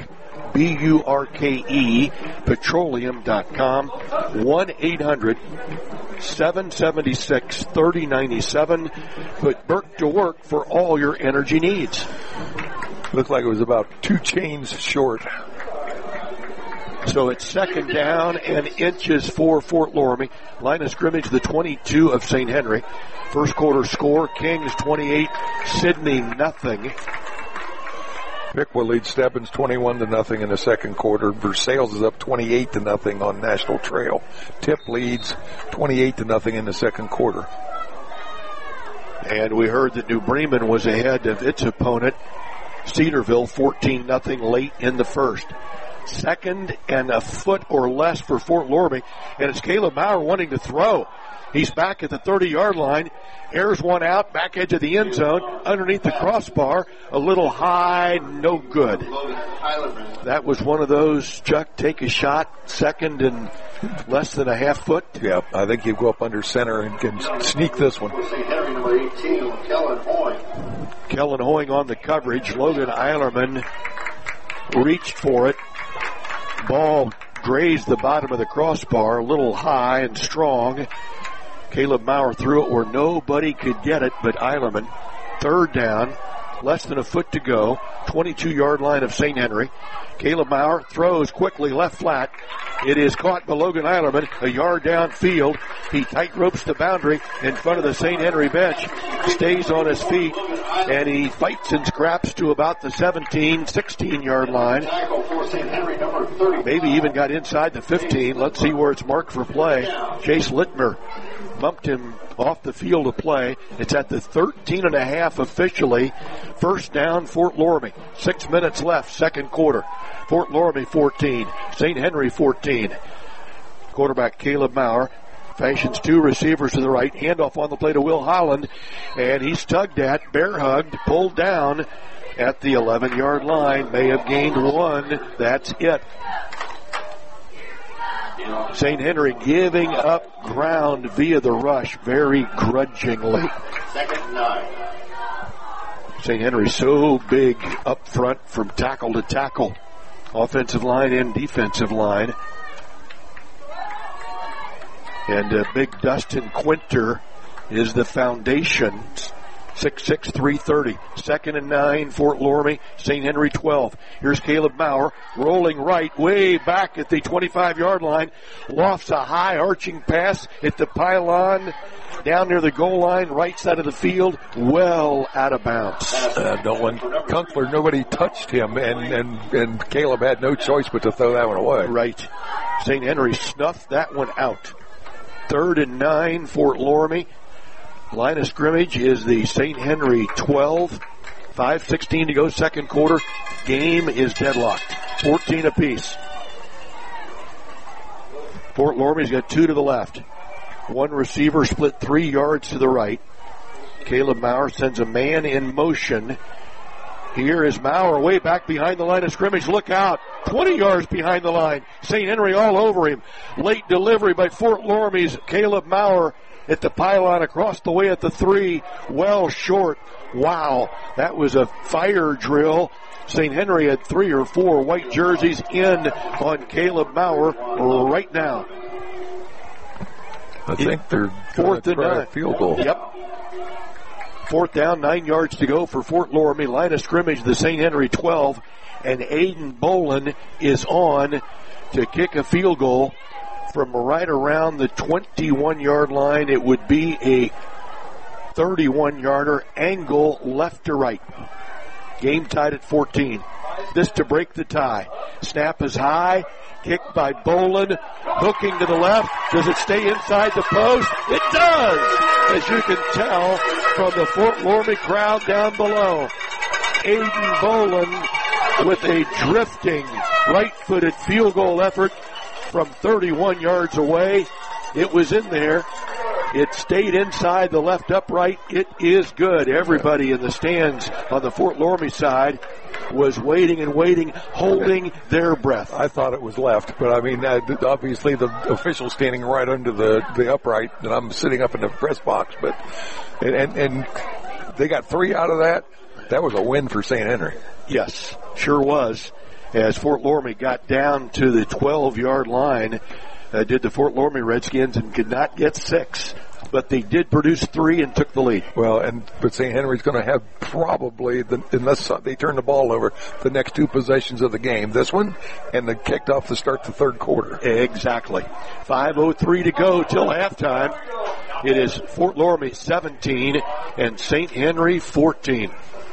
B-U-R-K-E, petroleum.com. 1-800-776-3097. Put Burke to work for all your energy needs. Looked like it was about 2 chains short. So it's second down and inches for Fort Loramie. Line of scrimmage, the 22 of St. Henry. First quarter score, Kings 28, Sidney nothing. Piqua leads Stebbins 21-0 in the second quarter. Versailles is up 28-0 on National Trail. Tip leads 28-0 in the second quarter. And we heard that New Bremen was ahead of its opponent, Cedarville, 14-0 late in the first. Second and a foot or less for Fort Loramie, and it's Caleb Maurer wanting to throw. He's back at the 30-yard line, airs one out, back edge of the end zone, underneath the crossbar, a little high, no good. That was one of those, Chuck, take a shot, second and less than a half foot. Yeah, I think you go up under center and can sneak this one. Number 18, Kellen Hoying. Kellen Hoying on the coverage. Logan Eilerman reached for it. Ball grazed the bottom of the crossbar, a little high and strong. Caleb Maurer threw it where nobody could get it but Eilerman. Third down, less than a foot to go, 22-yard line of St. Henry. Caleb Maurer throws quickly left flat. It is caught by Logan Eilerman, a yard downfield. He tight ropes the boundary in front of the St. Henry bench, stays on his feet, and he fights and scraps to about the 16-yard line. Maybe even got inside the 15. Let's see where it's marked for play. Chase Littmer bumped him off the field of play. It's at the 13.5 officially. First down, Fort Loramie. 6 minutes left, second quarter. Fort Loramie 14, St. Henry 14. Quarterback Caleb Maurer fashions two receivers to the right. Handoff on the play to Will Holland, and he's tugged at, bear hugged, pulled down at the 11-yard line. May have gained one. That's it. St. Henry giving up ground via the rush very grudgingly. Second and 9. St. Henry so big up front from tackle to tackle. Offensive line and defensive line. And big Dustin Quinter is the foundation. 6'6", 330. Second and 9, Fort Loramie, St. Henry 12. Here's Caleb Maurer rolling right, way back at the 25-yard line. Lofts a high arching pass at the pylon down near the goal line, right side of the field, well out of bounds. Nolan Kunkel, nobody touched him, and Caleb had no choice but to throw that one away. Right. St. Henry snuffed that one out. 3rd and 9, Fort Loramie. Line of scrimmage is the St. Henry 12. 5:16 to go, second quarter. Game is deadlocked. 14 apiece. Fort Loramie's got two to the left. One receiver split 3 yards to the right. Caleb Maurer sends a man in motion. Here is Maurer way back behind the line of scrimmage. Look out. 20 yards behind the line. St. Henry all over him. Late delivery by Fort Loramie's Caleb Maurer at the pylon across the way at the 3. Well short. Wow. That was a fire drill. St. Henry had 3 or 4 white jerseys in on Caleb Maurer right now. I think they're fourth and 9. Field goal. Yep. 4th down, 9 yards to go for Fort Loramie. Line of scrimmage, the St. Henry 12. And Aiden Bolin is on to kick a field goal from right around the 21-yard line. It would be a 31-yarder, angle left to right. Game tied at 14. This to break the tie. Snap is high. Kicked by Bolin. Hooking to the left. Does it stay inside the post? It does! As you can tell from the Fort Loramie crowd down below. Aiden Bolin with a drifting right-footed field goal effort from 31 yards away. It was in there. It stayed inside the left upright. It is good. Everybody in the stands on the Fort Loramie side was waiting and waiting, holding their breath. I thought it was left, but I mean, obviously the official standing right under the upright, and I'm sitting up in the press box, but, and they got 3 out of that. That was a win for St. Henry. Yes, sure was. As Fort Loramie got down to the 12-yard line, did the Fort Loramie Redskins and could not get 6. But they did produce 3 and took the lead. Well, but St. Henry's going to have probably, unless they turn the ball over, the next 2 possessions of the game. This one and the kicked off to start the third quarter. Exactly. 5:03 to go till halftime. It is Fort Loramie 17 and St. Henry 14.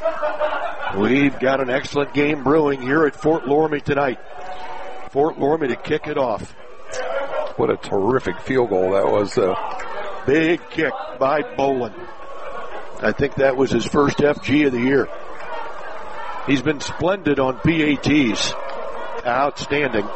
We've got an excellent game brewing here at Fort Loramie tonight. Fort Loramie to kick it off. What a terrific field goal that was. Big kick by Bolin. I think that was his first FG of the year. He's been splendid on PATs. Outstanding.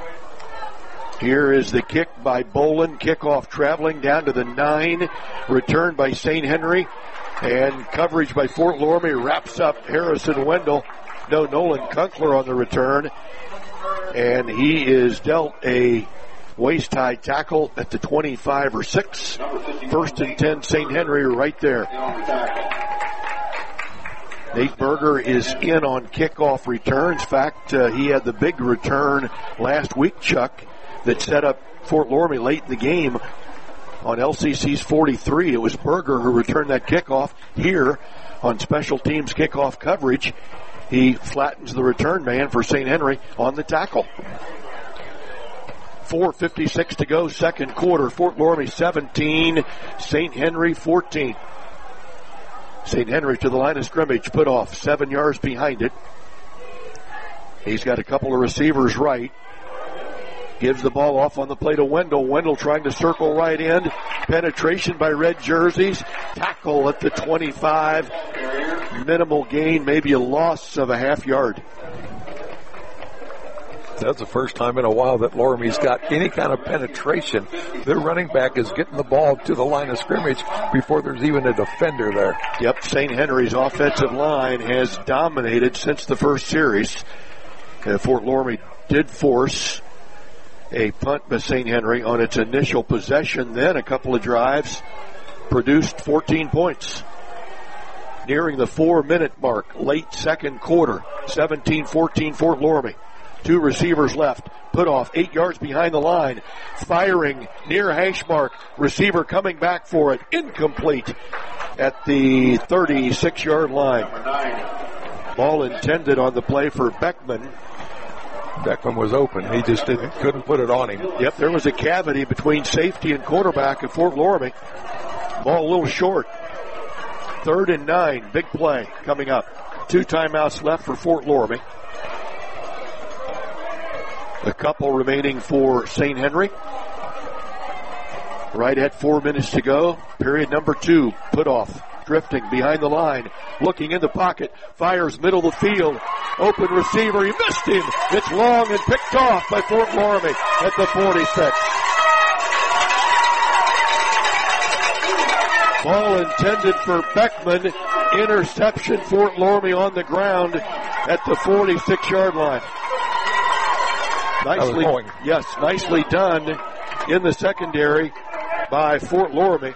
Here is the kick by Bolin. Kickoff traveling down to the 9. Returned by St. Henry. And coverage by Fort Loramie wraps up Harrison Wendell. No, Nolan Kunkel on the return. And he is dealt a waist-high tackle at the 25 or 6. 1st and 10, St. Henry right there. Nate Berger is in on kickoff returns. In fact, he had the big return last week, Chuck, that set up Fort Loramie late in the game on LCC's 43. It was Berger who returned that kickoff. Here on special teams kickoff coverage, he flattens the return man for St. Henry on the tackle. 4:56 to go, second quarter. Fort Loramie 17, St. Henry 14. St. Henry to the line of scrimmage, put off 7 yards behind it. He's got a couple of receivers right. Gives the ball off on the play to Wendell. Wendell trying to circle right end. Penetration by red jerseys. Tackle at the 25. Minimal gain, maybe a loss of a half yard. That's the first time in a while that Loramie's got any kind of penetration. Their running back is getting the ball to the line of scrimmage before there's even a defender there. Yep, St. Henry's offensive line has dominated since the first series. Fort Loramie did force a punt by St. Henry on its initial possession, then a couple of drives produced 14 points. Nearing the 4-minute mark, late second quarter, 17-14 Fort Loramie. 2 receivers left. Put off 8 yards behind the line. Firing near hash mark. Receiver coming back for it. Incomplete at the 36-yard line. Ball intended on the play for Beckman. Beckman was open. He just couldn't put it on him. Yep, there was a cavity between safety and quarterback at Fort Loramie. Ball a little short. 3rd and 9. Big play coming up. 2 timeouts left for Fort Loramie. A couple remaining for St. Henry. Right at 4 minutes to go. Period number 2. Put off. Drifting behind the line. Looking in the pocket. Fires middle of the field. Open receiver. He missed him. It's long and picked off by Fort Loramie at the 46. Ball intended for Beckman. Interception. Fort Loramie on the ground at the 46-yard line. Nicely done in the secondary by Fort Loramie.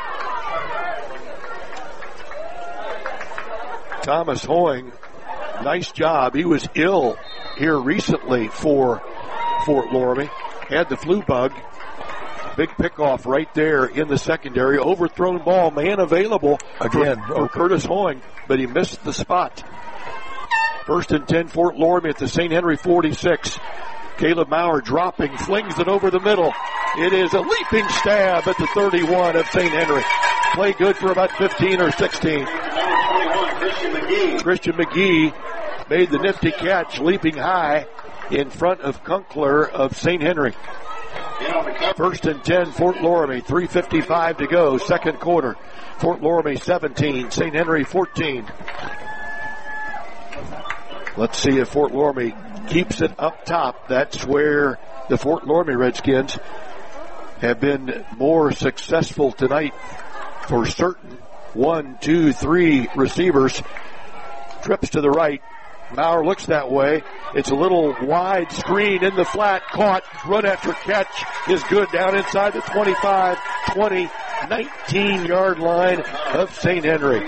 Thomas Hoying, nice job. He was ill here recently for Fort Loramie. Had the flu bug. Big pickoff right there in the secondary. Overthrown ball, man available again for Curtis Hoying, but he missed the spot. 1st and 10 Fort Loramie at the St. Henry 46. Caleb Maurer dropping, flings it over the middle. It is a leaping stab at the 31 of St. Henry. Play good for about 15 or 16. Christian McGee made the nifty catch, leaping high in front of Kunkler of St. Henry. 1st and 10, Fort Loramie, 3:55 to go, second quarter. Fort Loramie 17, St. Henry 14. Let's see if Fort Loramie keeps it up top. That's where the Fort Loramie Redskins have been more successful tonight for certain. 1, 2, 3 receivers. Trips to the right. Maurer looks that way. It's a little wide screen in the flat. Caught. Run after catch is good down inside the 25, 20, 19-yard line of St. Henry.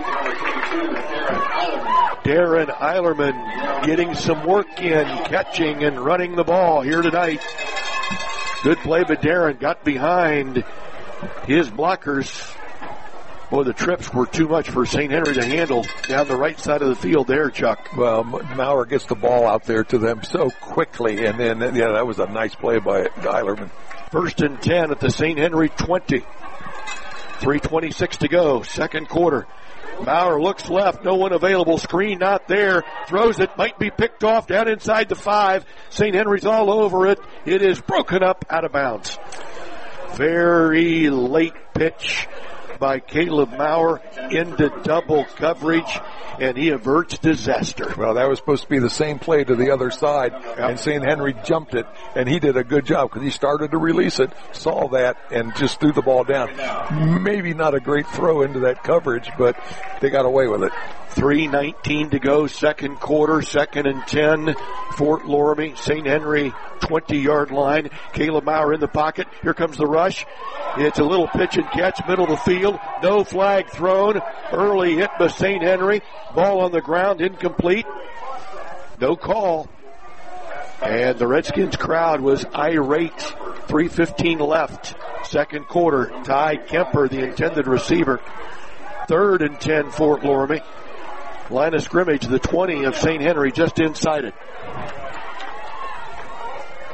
Darren Eilerman getting some work in, catching and running the ball here tonight. Good play by Darren. Got behind his blockers. Boy, the trips were too much for St. Henry to handle down the right side of the field there, Chuck. Well, Maurer gets the ball out there to them so quickly, and then, that was a nice play by Eilerman. 1st and 10 at the St. Henry 20. 3:26 to go, second quarter. Maurer looks left, no one available, screen not there, throws it, might be picked off down inside the 5. St. Henry's all over it. It is broken up out of bounds. Very late pitch by Caleb Maurer into double coverage, and he averts disaster. Well, that was supposed to be the same play to the other side, and St. Henry jumped it, and he did a good job because he started to release it, saw that, and just threw the ball down. Maybe not a great throw into that coverage, but they got away with it. 3:19 to go, second quarter, 2nd and 10, Fort Loramie, St. Henry 20-yard line. Caleb Maurer in the pocket. Here comes the rush. It's a little pitch and catch, middle of the field. No flag thrown. Early hit by St. Henry. Ball on the ground, incomplete. No call. And the Redskins crowd was irate. 3:15 left. Second quarter. Ty Kemper, the intended receiver. 3rd and 10, Fort Loramie. Line of scrimmage, the 20 of St. Henry, just inside it.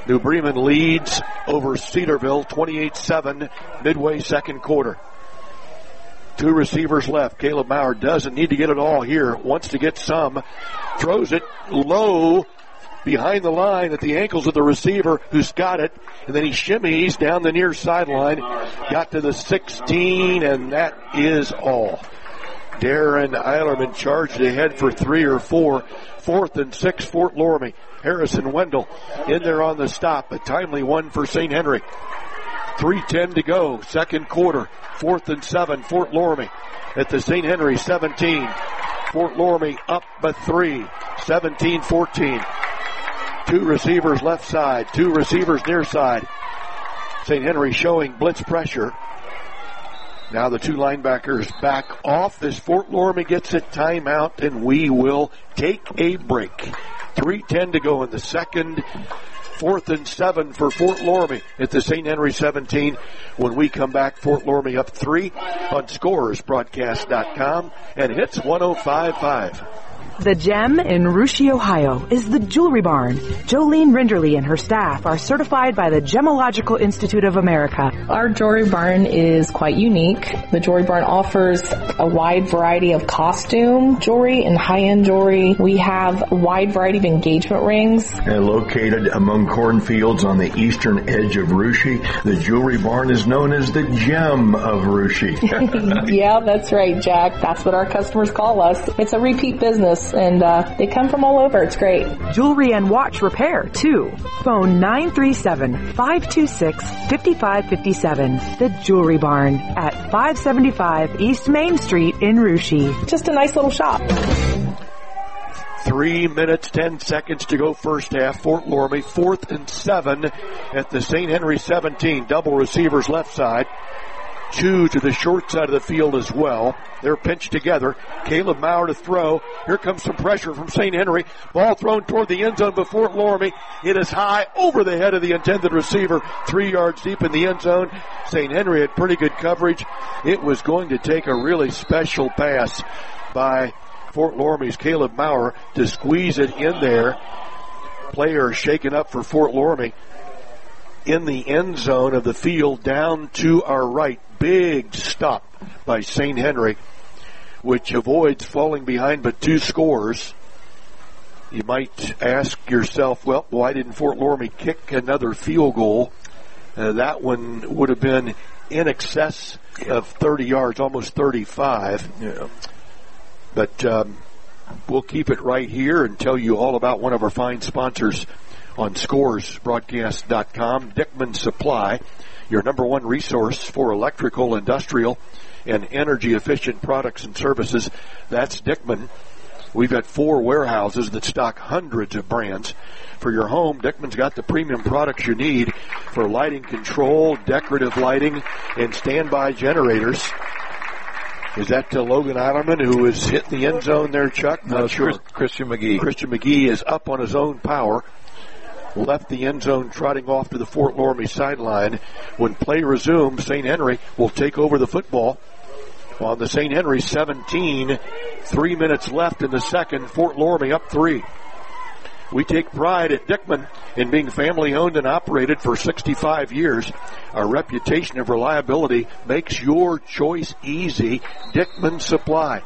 New Bremen leads over Cedarville 28-7 midway second quarter. 2 receivers left. Caleb Maurer doesn't need to get it all here. Wants to get some. Throws it low behind the line at the ankles of the receiver who's got it. And then he shimmies down the near sideline. Got to the 16, and that is all. Darren Eilerman charged ahead for 3 or 4. 4th and 6, Fort Loramie. Harrison Wendell in there on the stop. A timely one for St. Henry. 3:10 to go. Second quarter. 4th and 7, Fort Loramie at the St. Henry 17. Fort Loramie up by 3. 17-14. 2 receivers left side. 2 receivers near side. St. Henry showing blitz pressure. Now the 2 linebackers back off as Fort Loramie gets a timeout, and we will take a break. 3:10 to go in the second. 4th and 7 for Fort Loramie at the St. Henry 17. When we come back, Fort Loramie up 3 on ScorersBroadcast.com and Hits 105.5. The gem in Russia, Ohio is the Jewelry Barn. Jolene Rinderly and her staff are certified by the Gemological Institute of America. Our Jewelry Barn is quite unique. The Jewelry Barn offers a wide variety of costume jewelry and high-end jewelry. We have a wide variety of engagement rings. Located among cornfields on the eastern edge of Russia, the Jewelry Barn is known as the Gem of Russia. Yeah, that's right, Jack. That's what our customers call us. It's a repeat business. And they come from all over. It's great. Jewelry and watch repair, too. Phone 937-526-5557. The Jewelry Barn at 575 East Main Street in Russia. Just a nice little shop. 3 minutes, 10 seconds to go first half. Fort Loramie, 4th and 7 at the St. Henry 17. Double receivers left side. 2 to the short side of the field as well. They're pinched together. Caleb Maurer to throw. Here comes some pressure from St. Henry. Ball thrown toward the end zone by Fort Loramie. It is high over the head of the intended receiver. 3 yards deep in the end zone. St. Henry had pretty good coverage. It was going to take a really special pass by Fort Loramie's Caleb Maurer to squeeze it in there. Player shaken up for Fort Loramie. In the end zone of the field down to our right. Big stop by St. Henry, which avoids falling behind but 2 scores. You might ask yourself, well, why didn't Fort Loramie kick another field goal? That one would have been in excess of 30 yards, almost 35. Yeah. But we'll keep it right here and tell you all about one of our fine sponsors on ScoresBroadcast.com, Dickman Supply, your number 1 resource for electrical, industrial, and energy-efficient products and services. That's Dickman. We've got 4 warehouses that stock hundreds of brands. For your home, Dickman's got the premium products you need for lighting control, decorative lighting, and standby generators. Is that Logan Eilerman who is hitting the end zone there, Chuck? Not sure. Christian McGee. Christian McGee is up on his own power. Left the end zone, trotting off to the Fort Loramie sideline. When play resumes, St. Henry will take over the football on the St. Henry 17. 3 minutes left in the second. Fort Loramie up 3. We take pride at Dickman in being family owned and operated for 65 years. Our reputation of reliability makes your choice easy. Dickman Supply.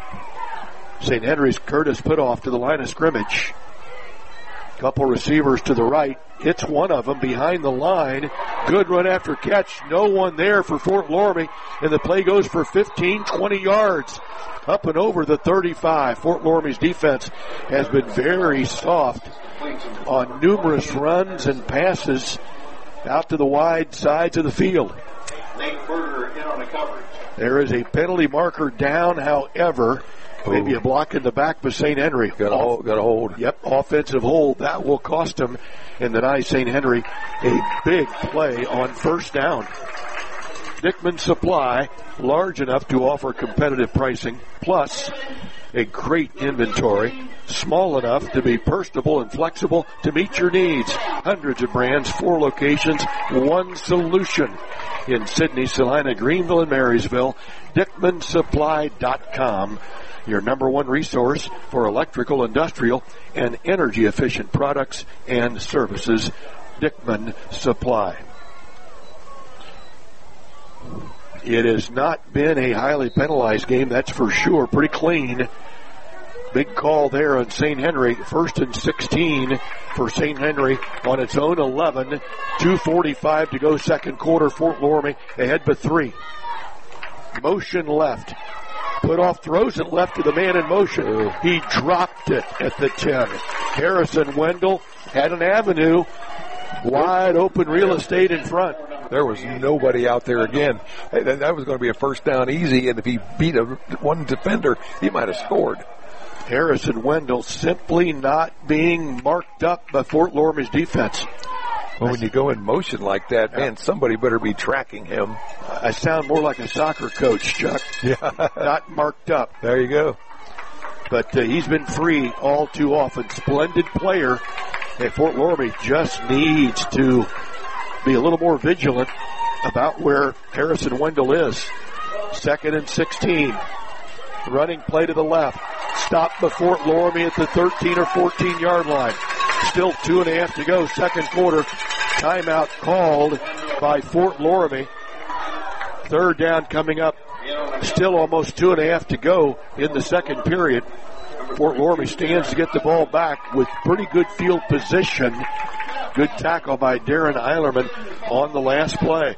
St. Henry's Curtis Putoff to the line of scrimmage. Couple receivers to the right. Hits one of them behind the line. Good run after catch. No one there for Fort Loramie. And the play goes for 15, 20 yards. Up and over the 35. Fort Loramie's defense has been very soft on numerous runs and passes out to the wide sides of the field. Nate Berger in on the coverage. There is a penalty marker down, however. Maybe a block in the back by St. Henry. Got a hold. Yep, offensive hold. That will cost him and deny St. Henry a big play on first down. Dickman Supply, large enough to offer competitive pricing, plus a great inventory, small enough to be personable and flexible to meet your needs. Hundreds of brands, 4 locations, 1 solution. In Sydney, Salina, Greenville, and Marysville, DickmanSupply.com. Your number 1 resource for electrical, industrial, and energy-efficient products and services. Dickman Supply. It has not been a highly penalized game, that's for sure. Pretty clean. Big call there on St. Henry. 1st and 16 for St. Henry on its own 11. 2:45 to go, second quarter. Fort Loramie ahead by 3. Motion left. Put-off throws it left to the man in motion. He dropped it at the 10. Harrison Wendell had an avenue. Wide open real estate in front. There was nobody out there again. That was going to be a first down easy, and if he beat one defender, he might have scored. Harrison Wendell simply not being marked up by Fort Loramie's defense. Well, when you go in motion like that, man, somebody better be tracking him. I sound more like a soccer coach, Chuck. Yeah. Not marked up. There you go. But he's been free all too often. Splendid player. And Fort Loramie just needs to be a little more vigilant about where Harrison Wendell is. 2nd and 16. Running play to the left. Stopped by Fort Loramie at the 13 or 14 yard line. Still 2.5 to go, second quarter. Timeout called by Fort Loramie. Third down coming up. Still almost 2.5 to go in the second period. Fort Loramie stands to get the ball back with pretty good field position. Good tackle by Darren Eilerman on the last play.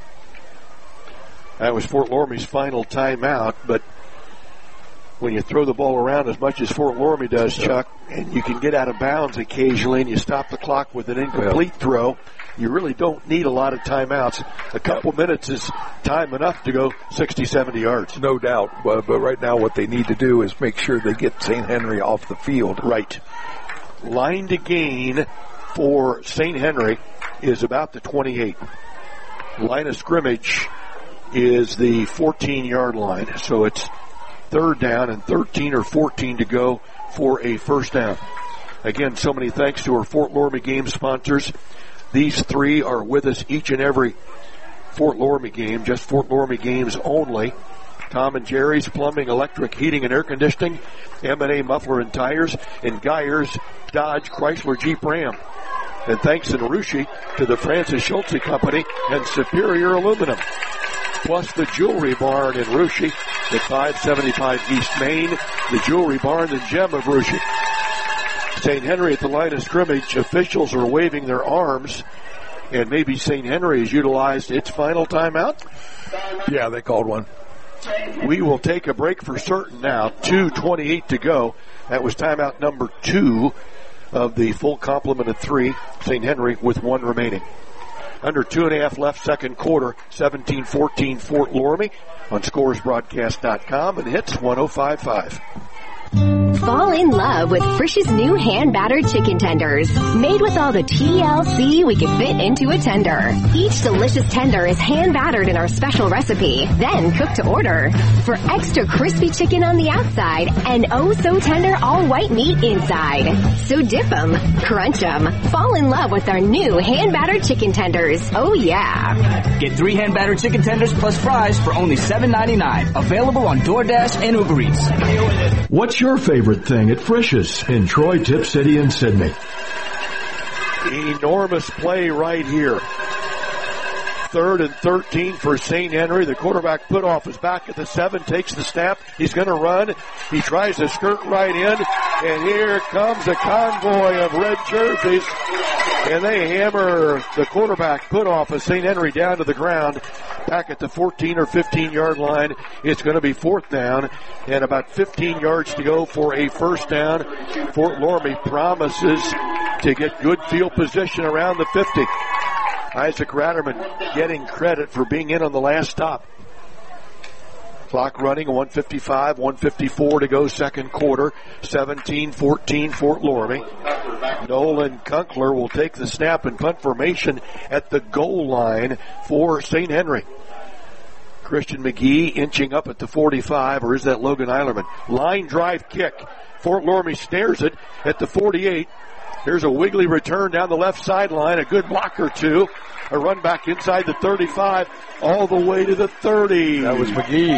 That was Fort Loramie's final timeout, but when you throw the ball around as much as Fort Loramie does, Chuck, and you can get out of bounds occasionally and you stop the clock with an incomplete throw, you really don't need a lot of timeouts. A couple minutes is time enough to go 60, 70 yards. No doubt. But right now what they need to do is make sure they get St. Henry off the field. Right. Line to gain for St. Henry is about the 28. Line of scrimmage is the 14-yard line. So it's third down and 13 or 14 to go for a first down. Again, so many thanks to our Fort Loramie game sponsors. These three are with us each and every Fort Loramie game, just Fort Loramie games only. Tom and Jerry's Plumbing, Electric, Heating, and Air Conditioning, M&A Muffler and Tires, and Geyer's Dodge, Chrysler, Jeep, Ram. And thanks in Russia to the Francis Schultze Company and Superior Aluminum. Plus the Jewelry Barn in Russia at 575 East Main, the Jewelry Barn and Gem of Russia. St. Henry at the line of scrimmage. Officials are waving their arms, and maybe St. Henry has utilized its final timeout. Yeah, they called one. We will take a break for certain now. 2:28 to go. That was timeout number 2 of the full complement of 3. St. Henry with 1 remaining. Under 2.5 left, second quarter. 17-14 Fort Loramie on scoresbroadcast.com and hits 105.5. Fall in love with Frisch's new hand-battered chicken tenders. Made with all the TLC we can fit into a tender. Each delicious tender is hand-battered in our special recipe, then cooked to order. For extra crispy chicken on the outside and oh-so-tender all-white meat inside. So dip 'em, crunch 'em, fall in love with our new hand-battered chicken tenders. Oh, yeah. Get 3 hand-battered chicken tenders plus fries for only $7.99. Available on DoorDash and Uber Eats. What's your favorite thing at Frisch's in Troy, Tip City, and Sydney? Enormous play right here. 3rd and 13 for St. Henry. The quarterback put off his back at the 7, takes the snap. He's going to run. He tries to skirt right in, and here comes a convoy of red jerseys, and they hammer the quarterback put off of St. Henry down to the ground. Back at the 14 or 15-yard line, it's going to be 4th down, and about 15 yards to go for a first down. Fort Loramie promises to get good field position around the 50. Isaac Ratterman getting credit for being in on the last stop. Clock running, 1:55, 1:54 to go, second quarter. 17-14 Fort Loramie. Nolan Kunkler will take the snap and punt formation at the goal line for St. Henry. Christian McGee inching up at the 45, or is that Logan Eilerman? Line drive kick. Fort Loramie snares it at the 48. Here's a wiggly return down the left sideline, a good block or two. A run back inside the 35, all the way to the 30. That was McGee.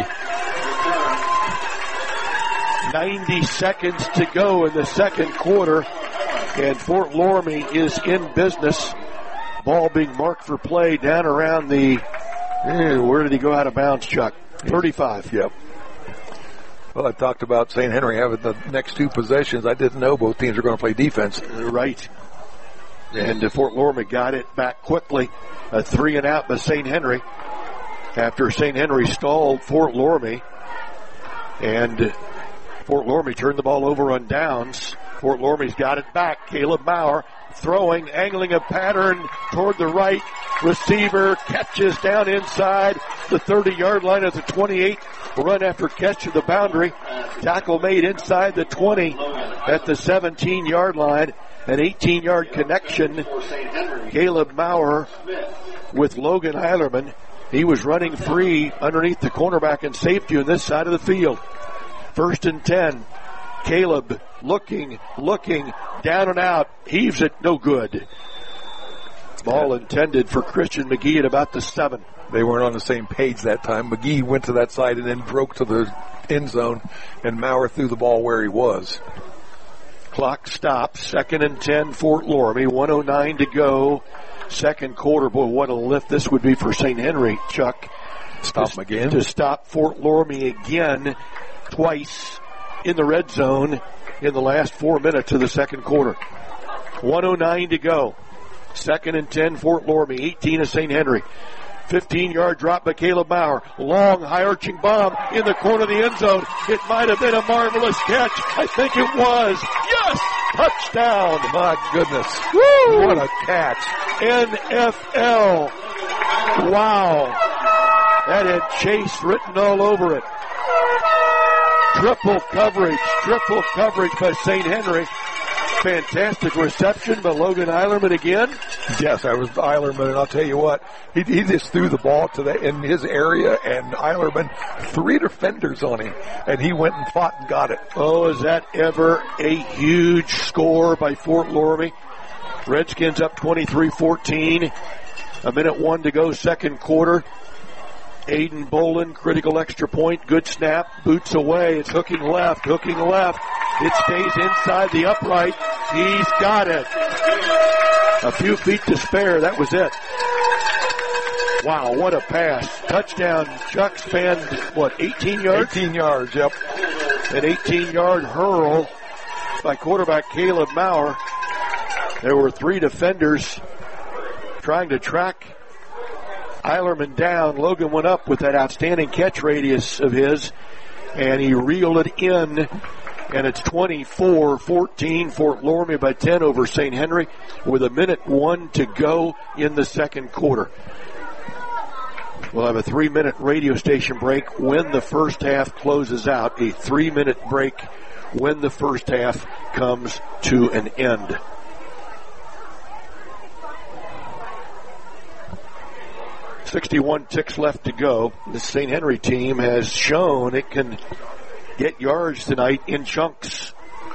90 seconds to go in the second quarter, and Fort Loramie is in business ball being marked for play down around the, where did he go out of bounds, Chuck? 35. Yep. Well, I talked about St. Henry having the next two possessions. I didn't know both teams were going to play defense. Right. And Fort Loramie got it back quickly. A 3-and-out by St. Henry after St. Henry stalled Fort Loramie. And Fort Loramie turned the ball over on downs. Fort Loramie's got it back. Caleb Maurer throwing, angling a pattern toward the right. Receiver catches down inside the 30-yard line at the 28. Run after catch to the boundary. Tackle made inside the 20 at the 17-yard line. An 18-yard connection. Caleb Maurer with Logan Eilerman. He was running free underneath the cornerback and safety on this side of the field. 1st and 10. Caleb looking, down and out. Heaves it, no good. Ball intended for Christian McGee at about the 7. They weren't on the same page that time. McGee went to that side and then broke to the end zone, and Maurer threw the ball where he was. Clock stops. 2nd and 10, Fort Loramie. 1:09 to go. Second quarter. Boy, what a lift this would be for St. Henry, Chuck. Stop them again. To stop Fort Loramie again twice in the red zone in the last 4 minutes of the second quarter. 1:09 to go. 2nd and 10, Fort Loramie. 18 of St. Henry. 15-yard drop by Caleb Maurer. Long, high-arching bomb in the corner of the end zone. It might have been a marvelous catch. I think it was. Yes! Touchdown! My goodness. Woo! What a catch. NFL. Wow. That had Chase written all over it. Triple coverage by St. Henry. Fantastic reception by Logan Eilerman again. Yes, that was Eilerman, and I'll tell you what, he just threw the ball in his area, and Eilerman, 3 defenders on him, and he went and fought and got it. Oh, is that ever a huge score by Fort Loramie? Redskins up 23-14. 1:01 to go, second quarter. Aiden Bolin, critical extra point, good snap, boots away, it's hooking left. It stays inside the upright. He's got it. A few feet to spare, that was it. Wow, what a pass. Touchdown, Chuck spanned, 18 yards? 18 yards, yep. An 18-yard hurl by quarterback Caleb Maurer. There were 3 defenders trying to track Eilerman down. Logan went up with that outstanding catch radius of his, and he reeled it in, and it's 24-14, Fort Loramie by 10 over St. Henry with 1:01 to go in the second quarter. We'll have a 3-minute radio station break when the first half closes out, a 3-minute break when the first half comes to an end. 61 ticks left to go. The St. Henry team has shown it can get yards tonight in chunks.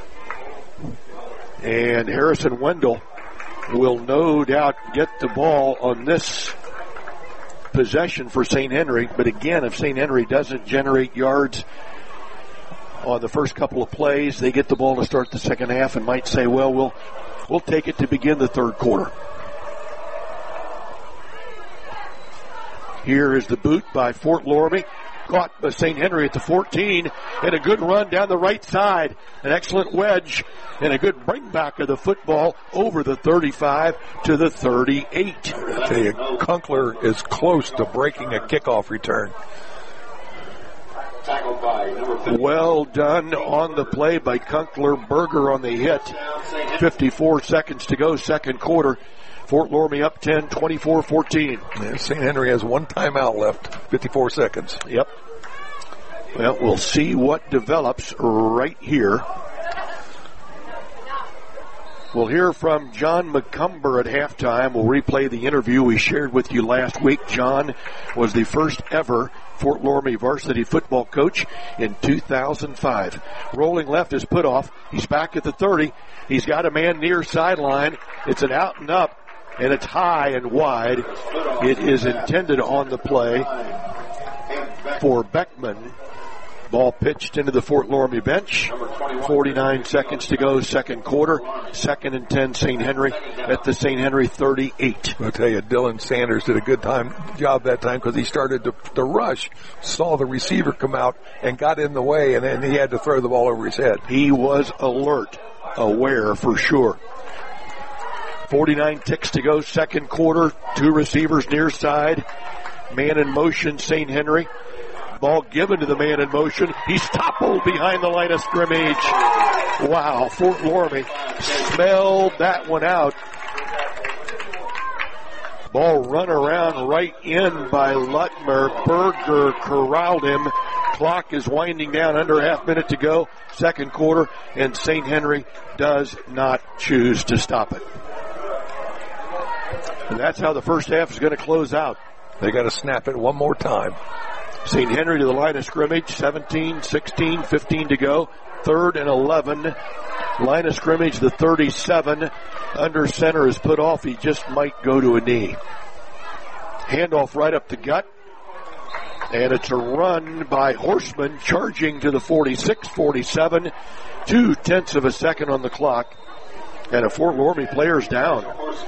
And Harrison Wendell will no doubt get the ball on this possession for St. Henry. But again, if St. Henry doesn't generate yards on the first couple of plays, they get the ball to start the second half and might say, well, we'll take it to begin the third quarter. Here is the boot by Fort Loramie. Caught by St. Henry at the 14. And a good run down the right side. An excellent wedge. And a good bring back of the football over the 35 to the 38. I tell you, Kunkler is close to breaking a kickoff return. Well done on the play by Kunkler. Berger on the hit. 54 seconds to go, second quarter. Fort Loramie up 10, 24-14. Yeah, St. Henry has 1 timeout left, 54 seconds. Yep. Well, we'll see what develops right here. We'll hear from John McCumber at halftime. We'll replay the interview we shared with you last week. John was the first ever Fort Loramie varsity football coach in 2005. Rolling left is put off. He's back at the 30. He's got a man near sideline. It's an out and up. And it's high and wide. It is intended on the play for Beckman. Ball pitched into the Fort Loramie bench. 49 seconds to go, second quarter. 2nd and 10, St. Henry at the St. Henry 38. I'll tell you, Dylan Sanders did a good job that time because he started to rush, saw the receiver come out, and got in the way, and then he had to throw the ball over his head. He was alert, aware for sure. 49 ticks to go, second quarter. 2 receivers near side. Man in motion, St. Henry. Ball given to the man in motion. He's toppled behind the line of scrimmage. Wow, Fort Loramie smelled that one out. Ball run around right in by Lutmer. Berger corralled him. Clock is winding down, under a half minute to go. Second quarter, and St. Henry does not choose to stop it. And that's how the first half is going to close out. They got to snap it one more time. St. Henry to the line of scrimmage, 17, 16, 15 to go. 3rd and 11. Line of scrimmage, the 37. Under center is put off. He just might go to a knee. Handoff right up the gut. And it's a run by Horseman, charging to the 46, 47. 0.2 of a second on the clock. And a Fort Loramie player's down.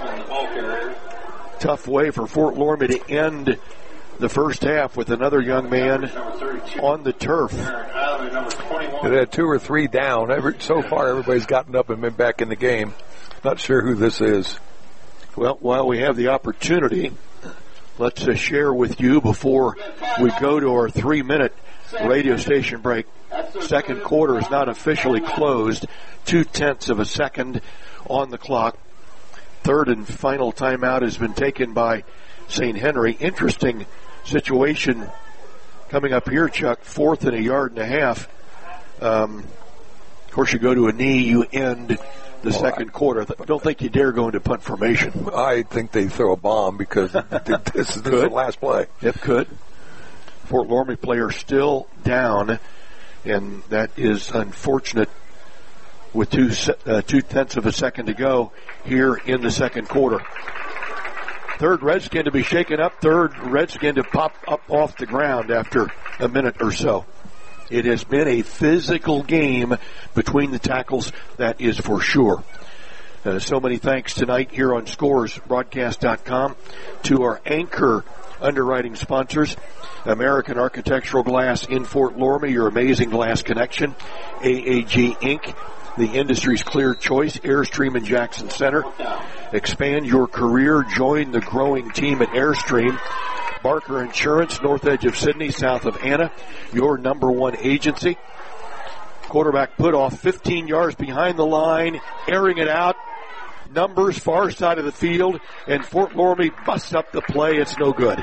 Tough way for Fort Loramie to end the first half with another young man on the turf. They had 2 or 3 down. So far, everybody's gotten up and been back in the game. Not sure who this is. Well, while we have the opportunity, let's share with you before we go to our 3-minute radio station break. Second quarter is not officially closed. 0.2 of a second on the clock. Third and final timeout has been taken by St. Henry. Interesting situation coming up here, Chuck. 4th and 1.5 yards. Of course, you go to a knee, you end the second quarter. I don't think you dare go into punt formation. I think they throw a bomb because this is the last play. It could. Fort Loramie player still down, and that is unfortunate with 0.2 of a second to go here in the second quarter. Third Redskin to be shaken up. Third Redskin to pop up off the ground after a minute or so. It has been a physical game between the tackles, that is for sure. So many thanks tonight here on ScoresBroadcast.com to our anchor underwriting sponsors, American Architectural Glass in Fort Loramie, your amazing glass connection, AAG Inc., the industry's clear choice, Airstream in Jackson Center. Expand your career. Join the growing team at Airstream. Barker Insurance, north edge of Sydney, south of Anna, your number one agency. Quarterback put off 15 yards behind the line, airing it out. Numbers far side of the field, and Fort Loramie busts up the play. It's no good.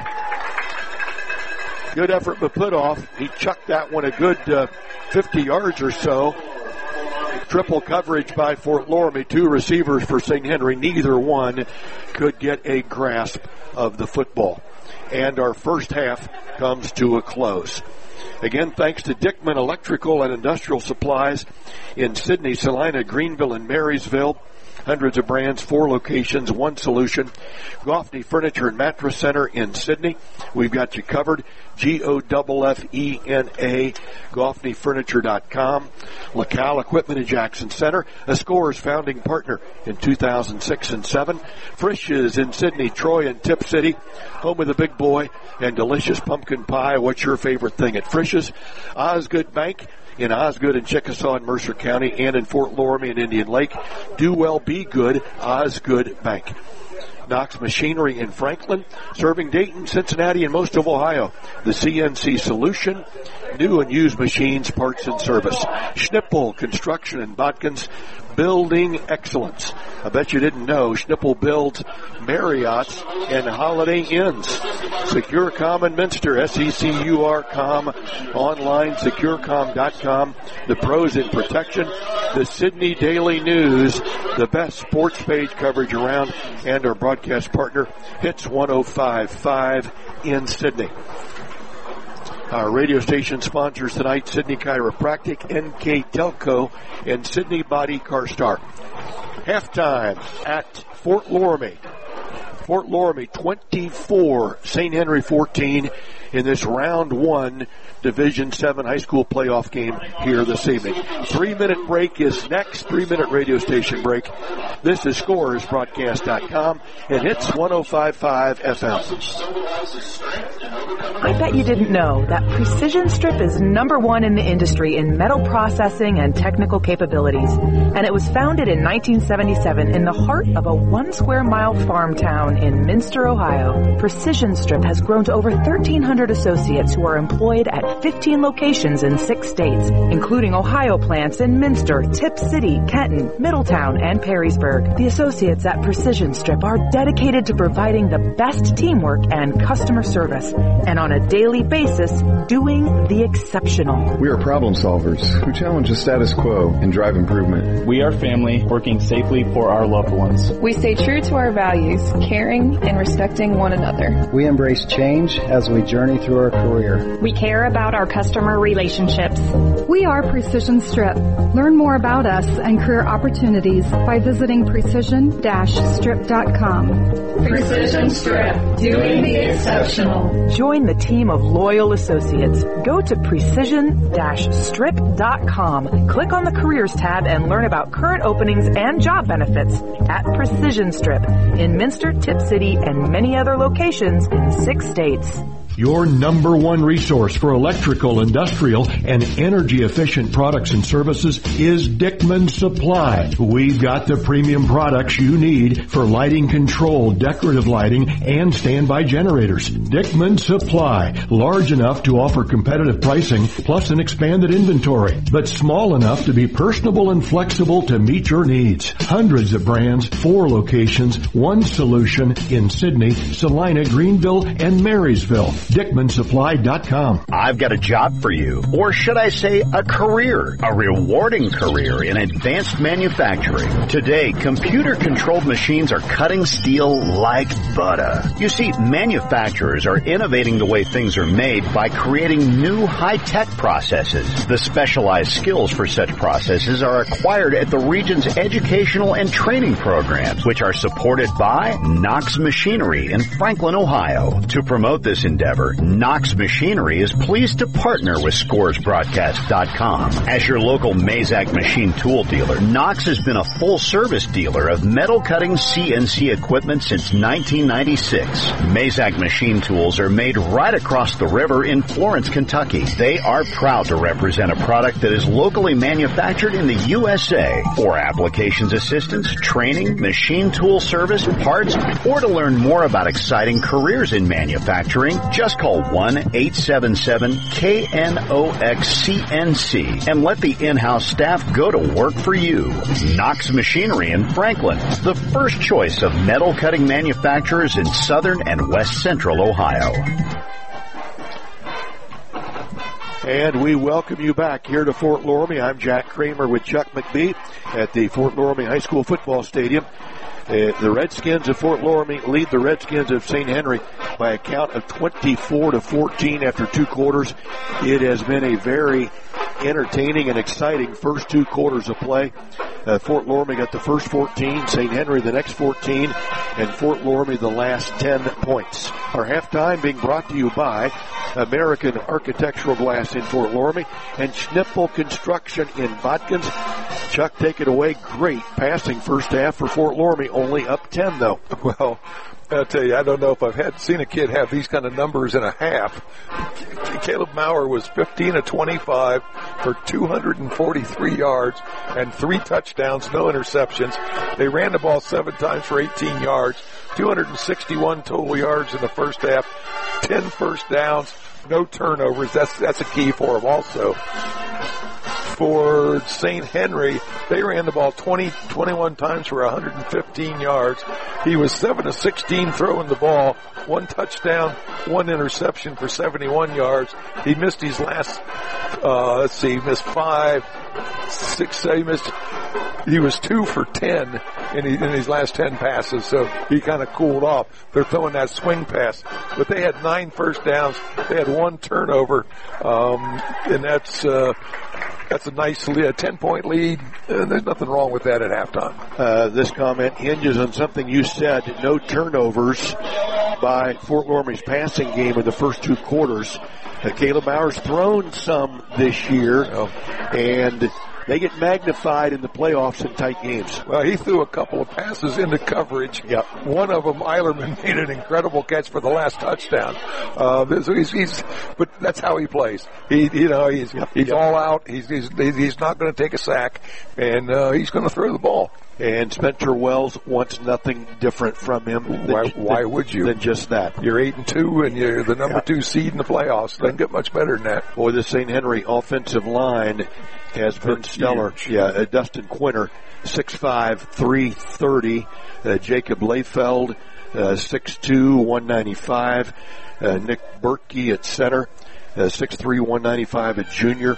Good effort, but put off. He chucked that one a good 50 yards or so. Triple coverage by Fort Loramie. 2 receivers for St. Henry. Neither one could get a grasp of the football. And our first half comes to a close. Again, thanks to Dickman Electrical and Industrial Supplies in Sydney, Salina, Greenville, and Marysville. Hundreds of brands, 4 locations, 1 solution. Goffney Furniture and Mattress Center in Sydney. We've got you covered. GOFFENA, GoffneyFurniture.com. LaCal Equipment in Jackson Center, a Scores founding partner in 2006 and 7. Frisch's in Sydney, Troy, and Tip City, home of the big boy and delicious pumpkin pie. What's your favorite thing at Frisch's? Osgood Bank in Osgood and Chickasaw in Mercer County, and in Fort Loramie and Indian Lake. Do well, be good, Osgood Bank. Knox Machinery in Franklin, serving Dayton, Cincinnati, and most of Ohio. The CNC Solution, new and used machines, parts, and service. Schnippel Construction in Botkins, building excellence. I bet you didn't know Schnippel builds Marriotts and Holiday Inns. Securcom in Minster, SECURCOM, online, securecom.com. The pros in protection. The Sydney Daily News, the best sports page coverage around, and our broadcast partner, Hits 105.5 in Sydney. Our radio station sponsors tonight, Sydney Chiropractic, NK Telco, and Sydney Body Car Star. Halftime at Fort Loramie. Fort Loramie 24, St. Henry 14 in this round 1 Division 7 high school playoff game here this evening. 3-minute break is next, 3-minute radio station break. This is ScorersBroadcast.com. It hits 105.5 FM. I bet you didn't know that Precision Strip is #1 in the industry in metal processing and technical capabilities. And it was founded in 1977 in the heart of a 1 square mile farm town in Minster, Ohio. Precision Strip has grown to over 1,300 associates who are employed at 15 locations in 6 states, including Ohio plants in Minster, Tip City, Kenton, Middletown, and Perrysburg. The associates at Precision Strip are dedicated to providing the best teamwork and customer service, and on a daily basis, doing the exceptional. We are problem solvers who challenge the status quo and drive improvement. We are family working safely for our loved ones. We stay true to our values, caring and respecting one another. We embrace change as we journey through our career. We care about our customer relationships. We are Precision Strip. Learn more about us and career opportunities by visiting precision-strip.com. Precision Strip, doing the exceptional. Join the team of loyal associates. Go to precision-strip.com. Click on the Careers tab and learn about current openings and job benefits at Precision Strip in Minster, Tip City, and many other locations in 6 states. Your #1 resource for electrical, industrial, and energy-efficient products and services is Dickman Supply. We've got the premium products you need for lighting control, decorative lighting, and standby generators. Dickman Supply, large enough to offer competitive pricing plus an expanded inventory, but small enough to be personable and flexible to meet your needs. Hundreds of brands, 4 locations, 1 solution in Sydney, Salina, Greenville, and Marysville. DickmanSupply.com. I've got a job for you, or should I say a career, a rewarding career in advanced manufacturing. Today, computer-controlled machines are cutting steel like butter. You see, manufacturers are innovating the way things are made by creating new high-tech processes. The specialized skills for such processes are acquired at the region's educational and training programs, which are supported by Knox Machinery in Franklin, Ohio. To promote this endeavor, Knox Machinery is pleased to partner with ScoresBroadcast.com. As your local Mazak machine tool dealer, Knox has been a full-service dealer of metal cutting CNC equipment since 1996. Mazak machine tools are made right across the river in Florence, Kentucky. They are proud to represent a product that is locally manufactured in the USA. For applications assistance, training, machine tool service, parts, or to learn more about exciting careers in manufacturing, just call 1-877-KNOX-CNC and let the in-house staff go to work for you. Knox Machinery in Franklin, the first choice of metal cutting manufacturers in southern and west central Ohio. And we welcome you back here to Fort Loramie. I'm Jack Kramer with Chuck McBee at the Fort Loramie High School Football Stadium. The Redskins of Fort Loramie lead the Redskins of St. Henry by a count of 24-14 after 2 quarters. It has been a very entertaining and exciting first 2 quarters of play. Fort Loramie got the first 14, St. Henry the next 14, and Fort Loramie the last 10 points. Our halftime being brought to you by American Architectural Glass in Fort Loramie and Schnippel Construction in Watkins. Chuck, take it away. Great passing first half for Fort Loramie, only up 10 though. Well, I'll tell you, I don't know if I've seen a kid have these kind of numbers in a half. Caleb Maurer was 15 of 25 for 243 yards and 3 touchdowns, no interceptions. They ran the ball 7 times for 18 yards, 261 total yards in the first half, 10 first downs, no turnovers. That's a key for them also. For St. Henry, they ran the ball 21 times for 115 yards. He was 7 of 16 throwing the ball, 1 touchdown, 1 interception for 71 yards. He missed his last, he missed 5, 6, 7, he was 2 for 10 in his last 10 passes, so he kind of cooled off. They're throwing that swing pass, but they had 9 first downs. They had 1 turnover, and that's a nice 10-point lead. There's nothing wrong with that at halftime. This comment hinges on something you said, no turnovers. by Fort Loramie's passing game in the first 2 quarters. Caleb Bauer's thrown some this year, and they get magnified in the playoffs in tight games. Well, he threw a couple of passes into coverage. Yep. One of them, Eilerman made an incredible catch for the last touchdown. But that's how he plays. He's all out. He's not going to take a sack, and he's going to throw the ball. And Spencer Wells wants nothing different from him. Why would you? Than just that. You're 8-2, and you're the number 2 seed in the playoffs. Doesn't get much better than that. Boy, the St. Henry offensive line has been stellar. Yeah, Dustin Quinter, 6'5", 330. Jacob Layfeld, 6'2", 195. Nick Berkey at center, 6'3", 195 at junior.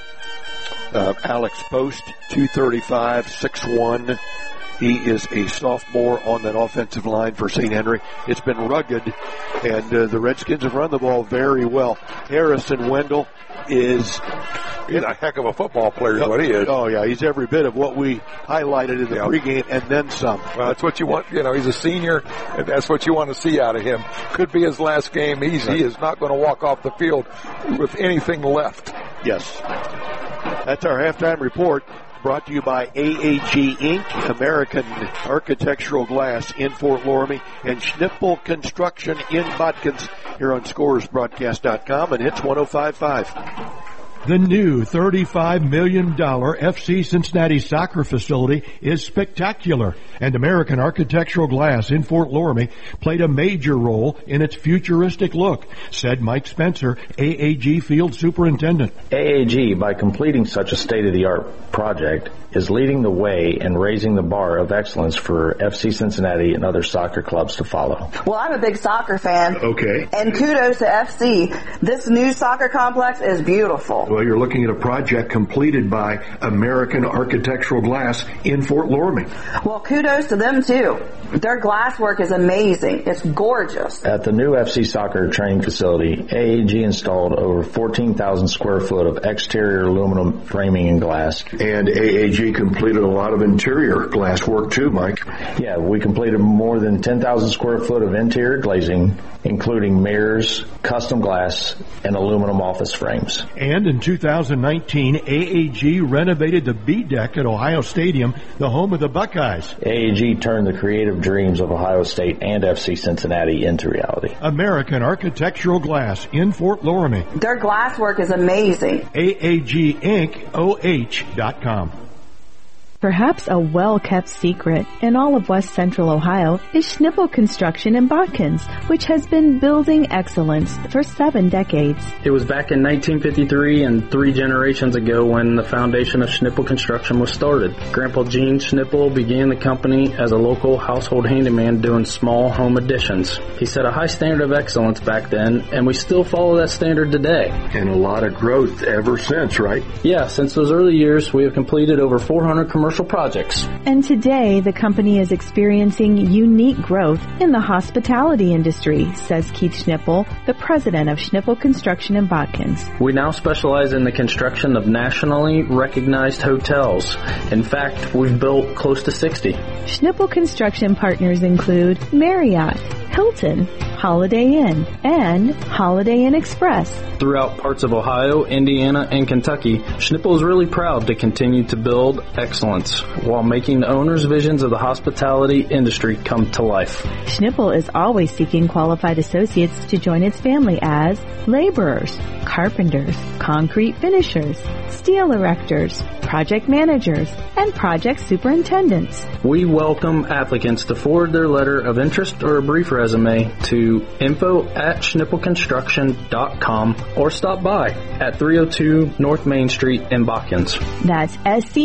Alex Post, 235, 6'1". He is a sophomore on that offensive line for St. Henry. It's been rugged, and the Redskins have run the ball very well. Harrison Wendell is... He's a heck of a football player is what he is. Oh, yeah. He's every bit of what we highlighted in the pregame and then some. Well, that's what you want. He's a senior, and that's what you want to see out of him. Could be his last game. He is not going to walk off the field with anything left. Yes. That's our halftime report. Brought to you by AAG Inc., American Architectural Glass in Fort Loramie, and Schnippel Construction in Botkins, here on ScoresBroadcast.com and Hits 105.5. The new $35 million FC Cincinnati soccer facility is spectacular, and American Architectural Glass in Fort Loramie played a major role in its futuristic look, said Mike Spencer, AAG Field Superintendent. AAG, by completing such a state-of-the-art project, is leading the way and raising the bar of excellence for FC Cincinnati and other soccer clubs to follow. Well, I'm a big soccer fan. Okay. And kudos to FC. This new soccer complex is beautiful. Well, you're looking at a project completed by American Architectural Glass in Fort Loramie. Well, kudos to them, too. Their glass work is amazing. It's gorgeous. At the new FC soccer training facility, AAG installed over 14,000 square foot of exterior aluminum framing and glass. And AAG completed a lot of interior glass work too, Mike. Yeah, we completed more than 10,000 square foot of interior glazing, including mirrors, custom glass, and aluminum office frames. And in 2019, AAG renovated the B deck at Ohio Stadium, the home of the Buckeyes. AAG turned the creative dreams of Ohio State and FC Cincinnati into reality. American Architectural Glass in Fort Loramie. Their glass work is amazing. AAGIncOH.com. Perhaps a well-kept secret in all of West Central Ohio is Schnippel Construction in Botkins, which has been building excellence for 7 decades. It was back in 1953 and 3 generations ago when the foundation of Schnippel Construction was started. Grandpa Gene Schnippel began the company as a local household handyman doing small home additions. He set a high standard of excellence back then, and we still follow that standard today. And a lot of growth ever since, right? Yeah, since those early years, we have completed over 400 commercial projects. And today, the company is experiencing unique growth in the hospitality industry, says Keith Schnippel, the president of Schnippel Construction in Botkins. We now specialize in the construction of nationally recognized hotels. In fact, we've built close to 60. Schnippel Construction partners include Marriott, Hilton, Holiday Inn, and Holiday Inn Express. Throughout parts of Ohio, Indiana, and Kentucky, Schnippel is really proud to continue to build excellence while making the owner's visions of the hospitality industry come to life. Schnippel is always seeking qualified associates to join its family as laborers, carpenters, concrete finishers, steel erectors, project managers, and project superintendents. We welcome applicants to forward their letter of interest or a brief resume to info@schnippelconstruction.com or stop by at 302 North Main Street in Botkins. That's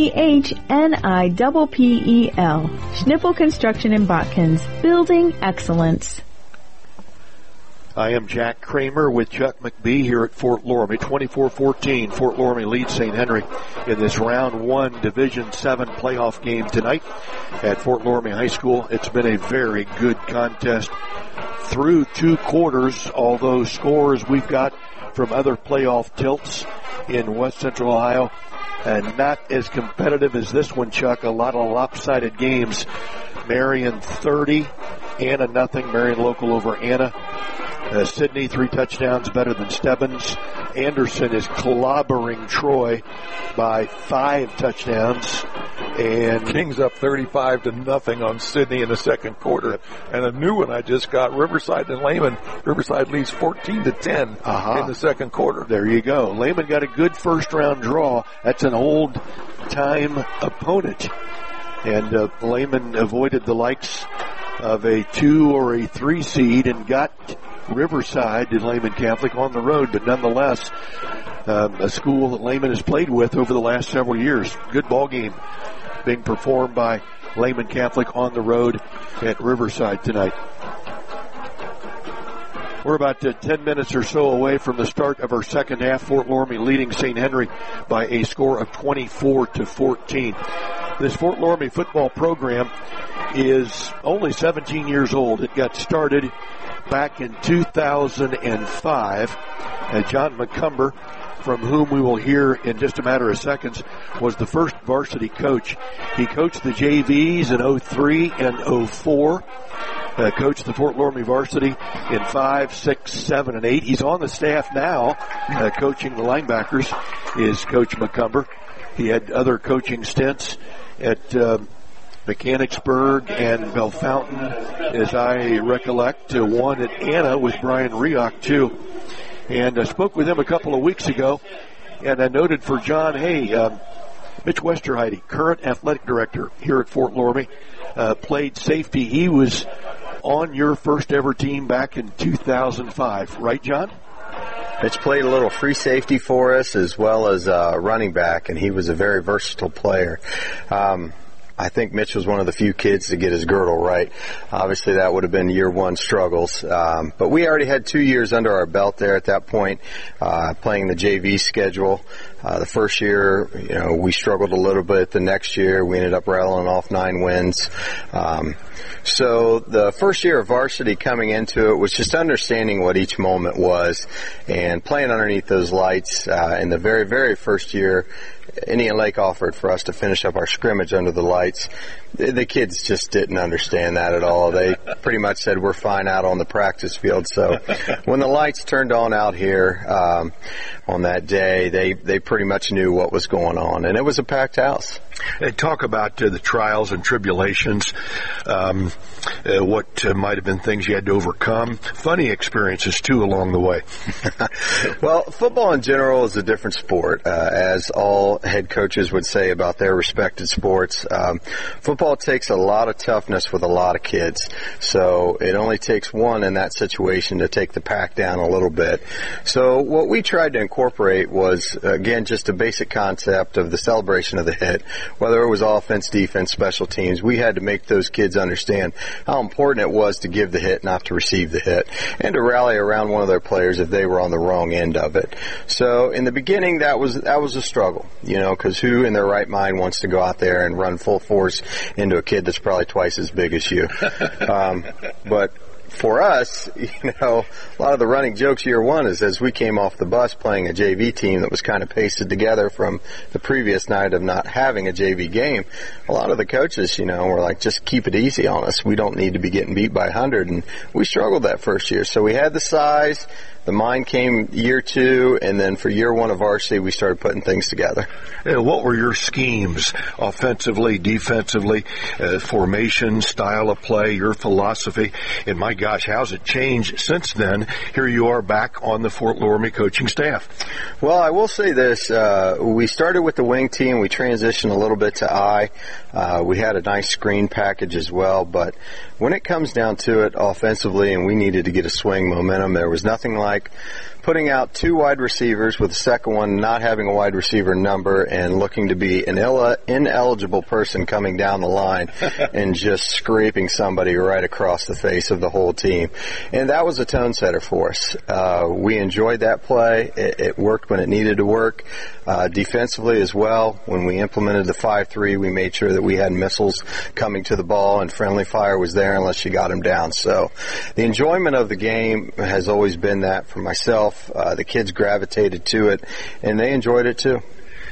SCHNIPPEL. Schnippel Construction in Botkins, building excellence. I am Jack Kramer with Chuck McBee here at Fort Loramie. 24-14, Fort Loramie leads St. Henry in this Round 1 Division 7 playoff game tonight at Fort Loramie High School. It's been a very good contest through 2 quarters, although scores we've got from other playoff tilts in West Central Ohio and not as competitive as this one, Chuck. A lot of lopsided games. Marion 30, Anna nothing. Marion local over Anna. Sidney, 3 touchdowns better than Stebbins. Anderson is clobbering Troy by 5 touchdowns. And Kings up 35-0 on Sidney in the second quarter. And a new one I just got, Riverside and Lehman. Riverside leads 14-10 in the second quarter. There you go. Lehman got a good first-round draw. That's an old-time opponent. And Lehman avoided the likes of a 2 or a 3 seed and got Riverside and Lehman Catholic on the road, but nonetheless, a school that Lehman has played with over the last several years. Good ball game being performed by Lehman Catholic on the road at Riverside tonight. We're about 10 minutes or so away from the start of our second half. Fort Loramie leading St. Henry by a score of 24-14. This Fort Loramie football program is only 17 years old. It got started back in 2005. John McCumber, from whom we will hear in just a matter of seconds, was the first varsity coach. He coached the JVs in 03 and 04. Coached the Fort Loramie varsity in 5, 6, 7, and 8. He's on the staff now, coaching the linebackers, is Coach McCumber. He had other coaching stints at Mechanicsburg and Bellefontaine, as I recollect. One at Anna with Brian Rioch, too. And I spoke with him a couple of weeks ago, and I noted for John, Mitch Westerheide, current athletic director here at Fort Loramie, played safety. He was on your first ever team back in 2005, right, John? Mitch played a little free safety for us as well as running back, and he was a very versatile player. I think Mitch was one of the few kids to get his girdle right. Obviously, that would have been year one struggles. But we already had 2 years under our belt there at that point, playing the JV schedule. The first year, we struggled a little bit. The next year, we ended up rattling off 9 wins. So the first year of varsity coming into it was just understanding what each moment was and playing underneath those lights. In the very, very first year, Indian Lake offered for us to finish up our scrimmage under the lights. The kids just didn't understand that at all. They pretty much said, we're fine out on the practice field. So when the lights turned on out here on that day, they pretty much knew what was going on. And it was a packed house. Talk about the trials and tribulations, what might have been things you had to overcome. Funny experiences, too, along the way. Well, football in general is a different sport, as all head coaches would say about their respected sports. Football takes a lot of toughness with a lot of kids, so it only takes one in that situation to take the pack down a little bit. So what we tried to incorporate was, again, just a basic concept of the celebration of the hit. Whether it was offense, defense, special teams, we had to make those kids understand how important it was to give the hit, not to receive the hit, and to rally around one of their players if they were on the wrong end of it. So in the beginning, that was a struggle, because who in their right mind wants to go out there and run full force into a kid that's probably twice as big as you? But for us, a lot of the running jokes year one is as we came off the bus playing a JV team that was kind of pasted together from the previous night of not having a JV game, a lot of the coaches, were like, just keep it easy on us. We don't need to be getting beat by 100. And we struggled that first year. So we had the size. The mind came year 2, and then for year 1 of varsity, we started putting things together. What were your schemes, offensively, defensively, formation, style of play, your philosophy? And my gosh, how's it changed since then? Here you are back on the Fort Loramie coaching staff. Well, I will say this. We started with the wing team. We transitioned a little bit to I. We had a nice screen package as well, but when it comes down to it offensively and we needed to get a swing momentum, there was nothing like putting out 2 wide receivers with the second one not having a wide receiver number and looking to be an ineligible person coming down the line and just scraping somebody right across the face of the whole team. And that was a tone setter for us. We enjoyed that play. It worked when it needed to work. Defensively as well, when we implemented the 5-3, we made sure that we had missiles coming to the ball and friendly fire was there unless you got them down. So the enjoyment of the game has always been that for myself. The kids gravitated to it, and they enjoyed it too.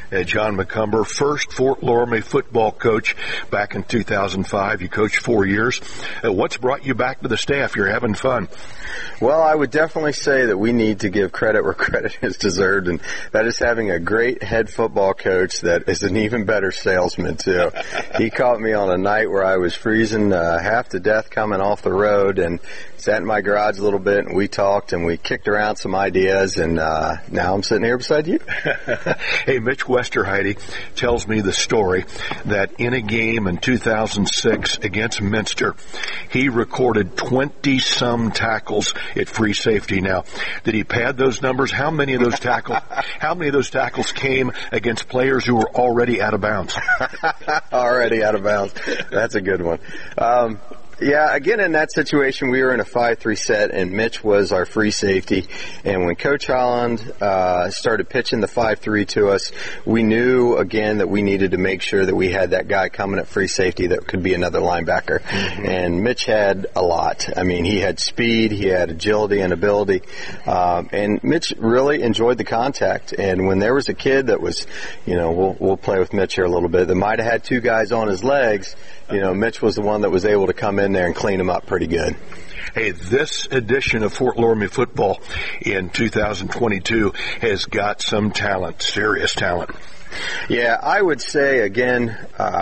John McCumber, first Fort Loramie football coach back in 2005. You coached 4 years. What's brought you back to the staff? You're having fun. Well, I would definitely say that we need to give credit where credit is deserved, and that is having a great head football coach that is an even better salesman, too. He caught me on a night where I was freezing half to death coming off the road, and sat in my garage a little bit, and we talked, and we kicked around some ideas, and now I'm sitting here beside you. Hey, Mitch Westerheide tells me the story that in a game in 2006 against Minster, he recorded 20-some tackles at free safety. Now, did he pad those numbers? How many of those tackles came against players who were already out of bounds? Already out of bounds. That's a good one. Yeah, again, in that situation, we were in a 5-3 set, and Mitch was our free safety. And when Coach Holland started pitching the 5-3 to us, we knew, again, that we needed to make sure that we had that guy coming at free safety that could be another linebacker. Mm-hmm. And Mitch had a lot. I mean, he had speed, he had agility and ability. And Mitch really enjoyed the contact. And when there was a kid that was, we'll play with Mitch here a little bit, that might have had two guys on his legs, Mitch was the one that was able to come in there and clean him up pretty good. Hey, this edition of Fort Loramie football in 2022 has got some talent, serious talent. Yeah, I would say, again,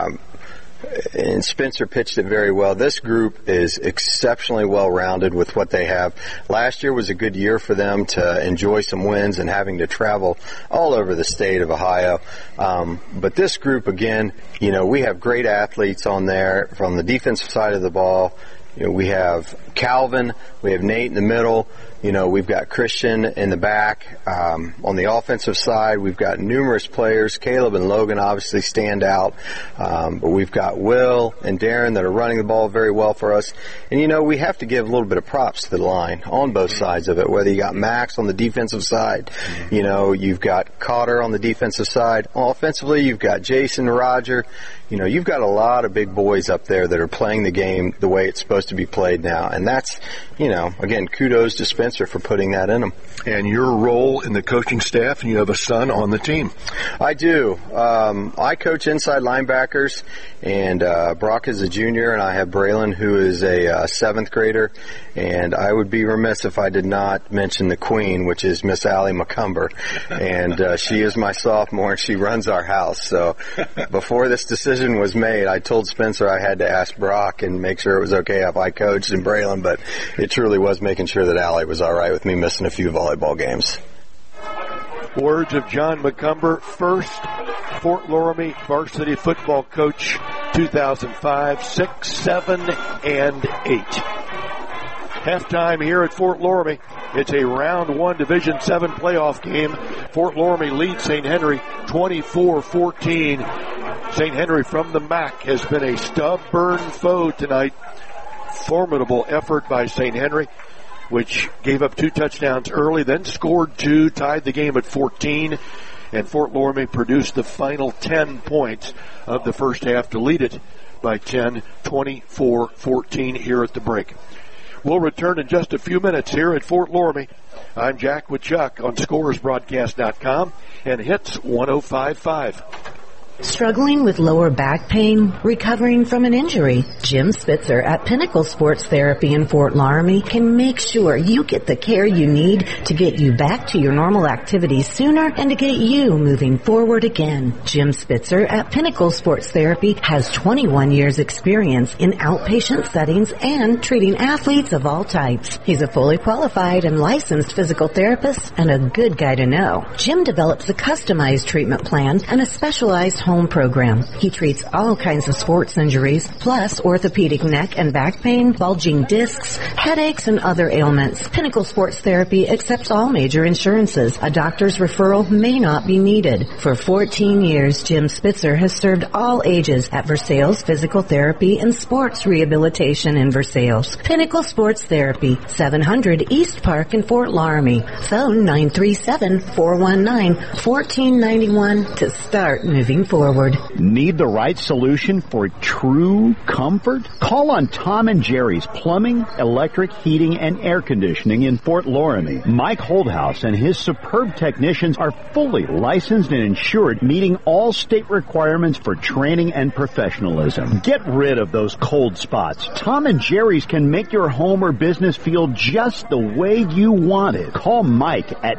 and Spencer pitched it very well, this group is exceptionally well-rounded with what they have. Last year was a good year for them to enjoy some wins and having to travel all over the state of Ohio. But this group, again, we have great athletes on there from the defensive side of the ball. We have Calvin, we have Nate in the middle, we've got Christian in the back. On the offensive side, we've got numerous players. Caleb and Logan obviously stand out. But we've got Will and Darren that are running the ball very well for us. And, we have to give a little bit of props to the line on both sides of it, whether you got Max on the defensive side, you've got Cotter on the defensive side. Offensively, you've got Jason, Roger. You've got a lot of big boys up there that are playing the game the way it's supposed to be played now. And that's, again, kudos to Spencer for putting that in them. And your role in the coaching staff, and you have a son on the team. I do. I coach inside linebackers, and Brock is a junior, and I have Braylon, who is a seventh grader. And I would be remiss if I did not mention the queen, which is Miss Allie McCumber. And she is my sophomore, and she runs our house. So before this decision was made, I told Spencer I had to ask Brock and make sure it was okay if I coached and Braylon, but it truly was making sure that Allie was all right with me missing a few volleyball games. Words of John McCumber, first Fort Loramie varsity football coach, 2005, 6, 7, and 8. Halftime here at Fort Loramie. It's a round one Division 7 playoff game. Fort Loramie leads St. Henry 24-14. St. Henry from the MAC has been a stubborn foe tonight. Formidable effort by St. Henry, which gave up 2 touchdowns early, then scored 2, tied the game at 14, and Fort Loramie produced the final 10 points of the first half to lead it by 10, 24-14 here at the break. We'll return in just a few minutes here at Fort Loramie. I'm Jack with Chuck on ScorersBroadcast.com and Hits 105.5. Struggling with lower back pain? Recovering from an injury? Jim Spitzer at Pinnacle Sports Therapy in Fort Loramie can make sure you get the care you need to get you back to your normal activities sooner and to get you moving forward again. Jim Spitzer at Pinnacle Sports Therapy has 21 years experience in outpatient settings and treating athletes of all types. He's a fully qualified and licensed physical therapist and a good guy to know. Jim develops a customized treatment plan and a specialized home program. He treats all kinds of sports injuries, plus orthopedic neck and back pain, bulging discs, headaches, and other ailments. Pinnacle Sports Therapy accepts all major insurances. A doctor's referral may not be needed. For 14 years, Jim Spitzer has served all ages at Versailles Physical Therapy and Sports Rehabilitation in Versailles. Pinnacle Sports Therapy, 700 East Park in Fort Loramie. Phone 937-419-1491 to start moving forward. forward. Need the right solution for true comfort? Call on Tom and Jerry's Plumbing, Electric, Heating, and Air Conditioning in Fort Loramie. Mike Holdhouse and his superb technicians are fully licensed and insured, meeting all state requirements for training and professionalism. Get rid of those cold spots. Tom and Jerry's can make your home or business feel just the way you want it. Call Mike at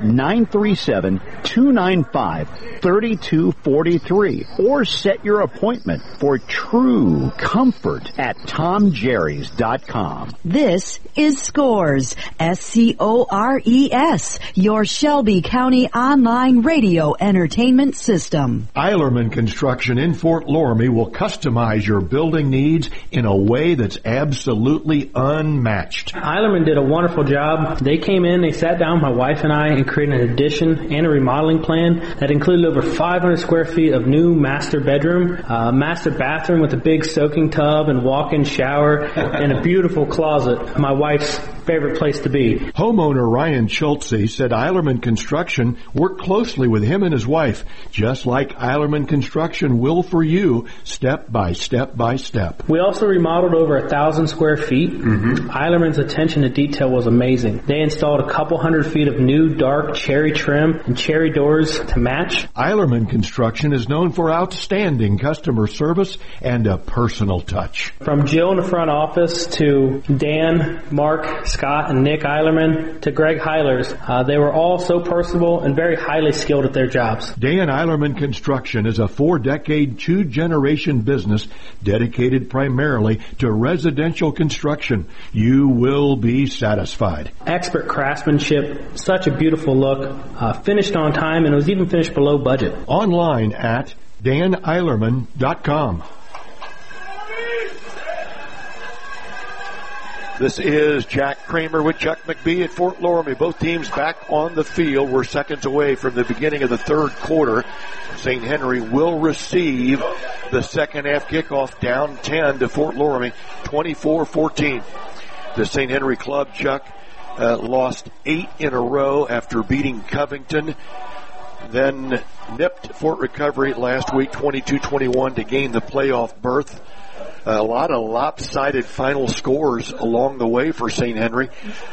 937-295-3243 or set your appointment for true comfort at TomJerrys.com. This is Scores, SCORES, your Shelby County online radio entertainment system. Eilerman Construction in Fort Loramie will customize your building needs in a way that's absolutely unmatched. Eilerman did a wonderful job. They came in, they sat down, my wife and I, and created an addition and a remodeling plan that included over 500 square feet of new master bedroom, master bathroom with a big soaking tub and walk-in shower, and a beautiful closet. My wife's favorite place to be. Homeowner Ryan Schultze said Eilerman Construction worked closely with him and his wife, just like Eilerman Construction will for you, step by step by step. We also remodeled over 1,000 square feet. Eilerman's attention to detail was amazing. They installed a couple hundred feet of new dark cherry trim and cherry doors to match. Eilerman Construction is known for outstanding customer service and a personal touch. From Jill in the front office to Dan, Mark, Scott, and Nick Eilerman to Greg Heilers, they were all so personable and very highly skilled at their jobs. Dan Eilerman Construction is a 4-decade, 2-generation business dedicated primarily to residential construction. You will be satisfied. Expert craftsmanship, such a beautiful look, finished on time, and it was even finished below budget. Online at daneilerman.com. This is Jack Kramer with Chuck McBee at Fort Loramie. Both teams back on the field. We're seconds away from the beginning of the third quarter. St. Henry will receive the second half kickoff, down 10 to Fort Loramie, 24-14. The St. Henry club, Chuck, lost 8 in a row after beating Covington, then nipped Fort Recovery last week 22-21 to gain the playoff berth. A lot of lopsided final scores along the way for St. Henry.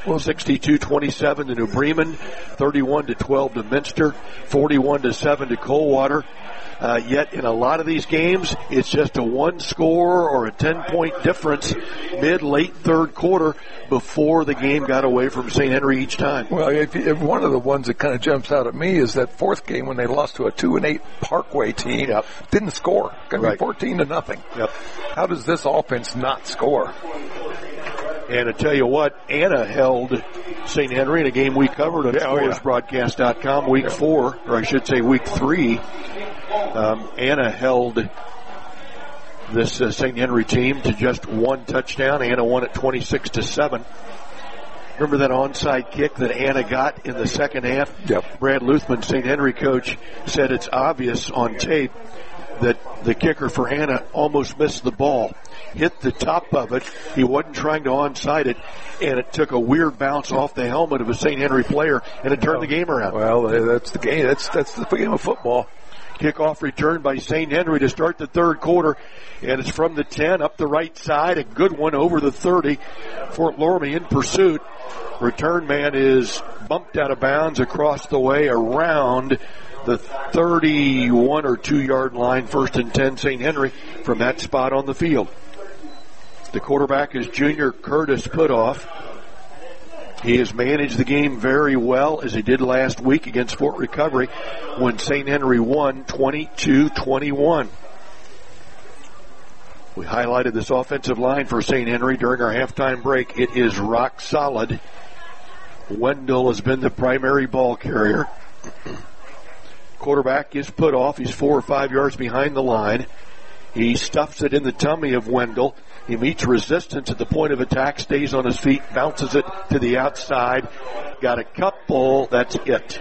62-27 to New Bremen, 31-12 to Minster, 41-7 to Coldwater. Yet in a lot of these games, it's just a 1 score or a 10-point difference mid-late third quarter before the game got away from St. Henry each time. Well, if one of the ones that kind of jumps out at me is that fourth game when they lost to a 2-8 Parkway team. Didn't score. Going to be 14-0. How does this offense not score? And I tell you what, Anna held St. Henry in a game we covered on ScoresBroadcast.com week 4, or I should say week 3. Anna held this St. Henry team to just 1 touchdown. Anna won it 26-7. Remember that onside kick that Anna got in the second half? Brad Luthman, St. Henry coach, said it's obvious on tape that the kicker for Anna almost missed the ball. Hit the top of it. He wasn't trying to onside it, and it took a weird bounce off the helmet of a St. Henry player, and it turned the game around. Well, that's the game. That's the game of football. Kickoff return by St. Henry to start the third quarter, and it's from the 10 up the right side. A good one over the 30. Fort Loramie in pursuit. Return man is bumped out of bounds across the way around the 31 or 2 yard line. 1st and 10 St. Henry from that spot on the field. The quarterback is junior Curtis Putoff. He has managed the game very well, as he did last week against Fort Recovery when St. Henry won 22-21. We highlighted this offensive line for St. Henry during our halftime break. It is rock solid. Wendell has been the primary ball carrier. Quarterback is Putoff. He's 4 or 5 yards behind the line. He stuffs it in the tummy of Wendell. He meets resistance at the point of attack, stays on his feet, bounces it to the outside. Got a couple, that's it.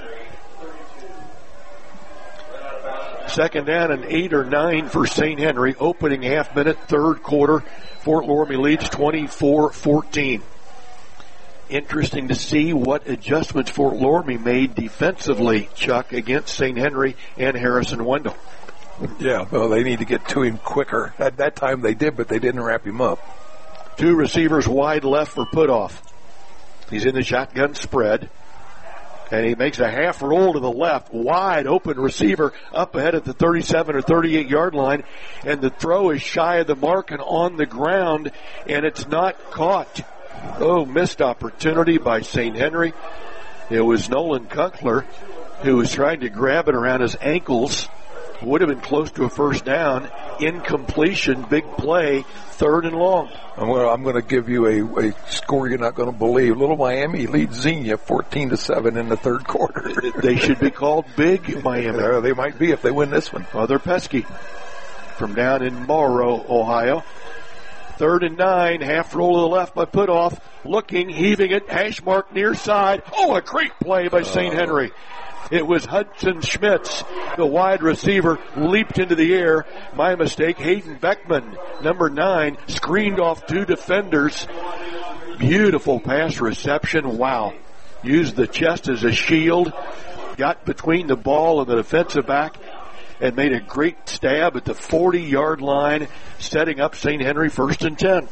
2nd down and 8 or 9 for St. Henry. Opening half minute, third quarter. Fort Loramie leads 24-14. Interesting to see what adjustments Fort Loramie made defensively, Chuck, against St. Henry and Harrison Wendell. Yeah, well, they need to get to him quicker. At that time they did, but they didn't wrap him up. 2 receivers wide left for Putoff. He's in the shotgun spread. And he makes a half roll to the left. Wide open receiver up ahead at the 37 or 38 yard line. And the throw is shy of the mark and on the ground. And it's not caught. Oh, missed opportunity by St. Henry. It was Nolan Kunkler who was trying to grab it around his ankles. Would have been close to a first down. Incompletion, big play, 3rd and long. I'm going to give you a score you're not going to believe. Little Miami leads Xenia 14-7 in the 3rd quarter. They should be called Big Miami. They might be if they win this one. Well, they're pesky. From down in Morrow, Ohio. 3rd and 9, half roll to the left by Putoff. Looking, heaving it, hash mark near side. Oh, a great play by St. Henry. It was Hudson Schmitz, the wide receiver, leaped into the air. My mistake. Hayden Beckman, number 9, screened off 2 defenders. Beautiful pass reception. Wow. Used the chest as a shield. Got between the ball and the defensive back and made a great stab at the 40-yard line, setting up St. Henry 1st and 10.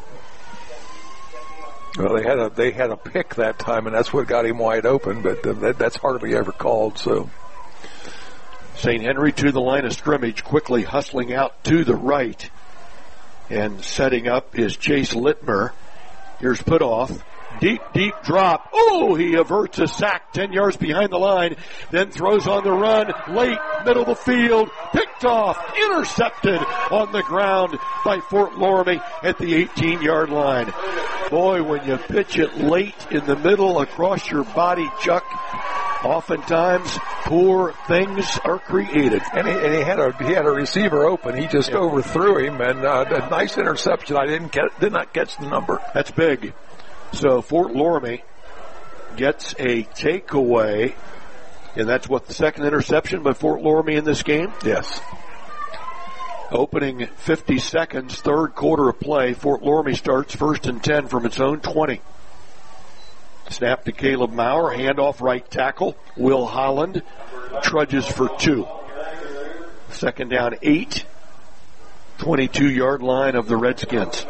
Well, they had a pick that time, and that's what got him wide open, but that's hardly ever called. So St. Henry to the line of scrimmage, quickly hustling out to the right. And setting up is Chase Littmer. Here's Putoff. Deep drop. Oh, he averts a sack 10 yards behind the line, then throws on the run, late, middle of the field, picked off, intercepted on the ground by Fort Loramie at the 18-yard line. Boy, when you pitch it late in the middle across your body, Chuck, oftentimes poor things are created. And he had a receiver open. He just overthrew him, and a nice interception. I did not catch the number. That's big. So Fort Loramie gets a takeaway, and that's what, the 2nd interception by Fort Loramie in this game? Yes. Opening 50 seconds, 3rd quarter of play. Fort Loramie starts 1st and 10 from its own 20. Snap to Caleb Maurer, handoff right tackle. Will Holland trudges for 2. 2nd down 8, 22-yard line of the Redskins.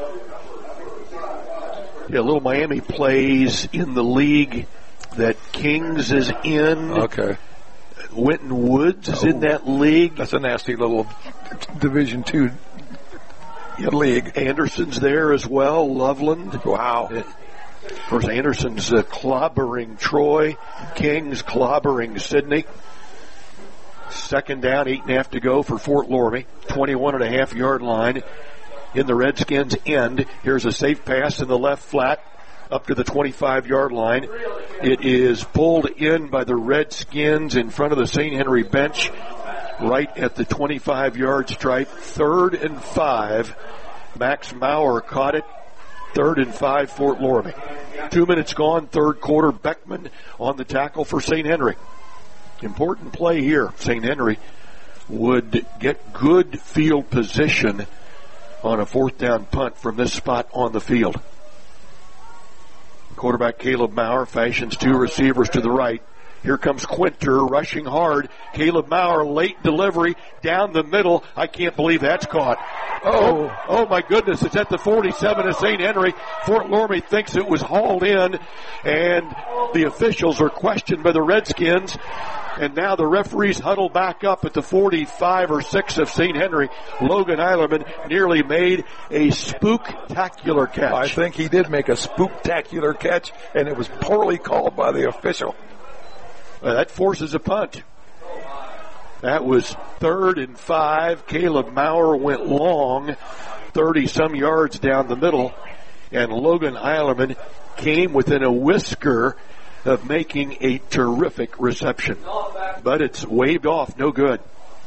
Yeah, Little Miami plays in the league that Kings is in. Okay. Winton Woods is in that league. That's a nasty little Division II league. Anderson's there as well. Loveland. Wow. Of course, Anderson's clobbering Troy. Kings clobbering Sydney. 2nd down, 8.5 to go for Fort Loramie. 21.5-yard line. In the Redskins' end. Here's a safe pass in the left flat up to the 25-yard line. It is pulled in by the Redskins in front of the St. Henry bench right at the 25-yard stripe. 3rd and 5. Max Maurer caught it. 3rd and 5, Fort Loramie. 2 minutes gone, 3rd quarter. Beckman on the tackle for St. Henry. Important play here. St. Henry would get good field position on a 4th down punt from this spot on the field. Quarterback Caleb Maurer fashions 2 receivers to the right. Here comes Quinter rushing hard. Caleb Maurer, late delivery down the middle. I can't believe that's caught. Oh my goodness, it's at the 47 of St. Henry. Fort Loramie thinks it was hauled in, and the officials are questioned by the Redskins. And now the referees huddle back up at the 45 or 6 of St. Henry. Logan Eilerman nearly made a spooktacular catch. I think he did make a spooktacular catch, and it was poorly called by the official. That forces a punt. That was 3rd and 5. Caleb Maurer went long, 30-some yards down the middle, and Logan Eilerman came within a whisker of making a terrific reception. But it's waved off, no good.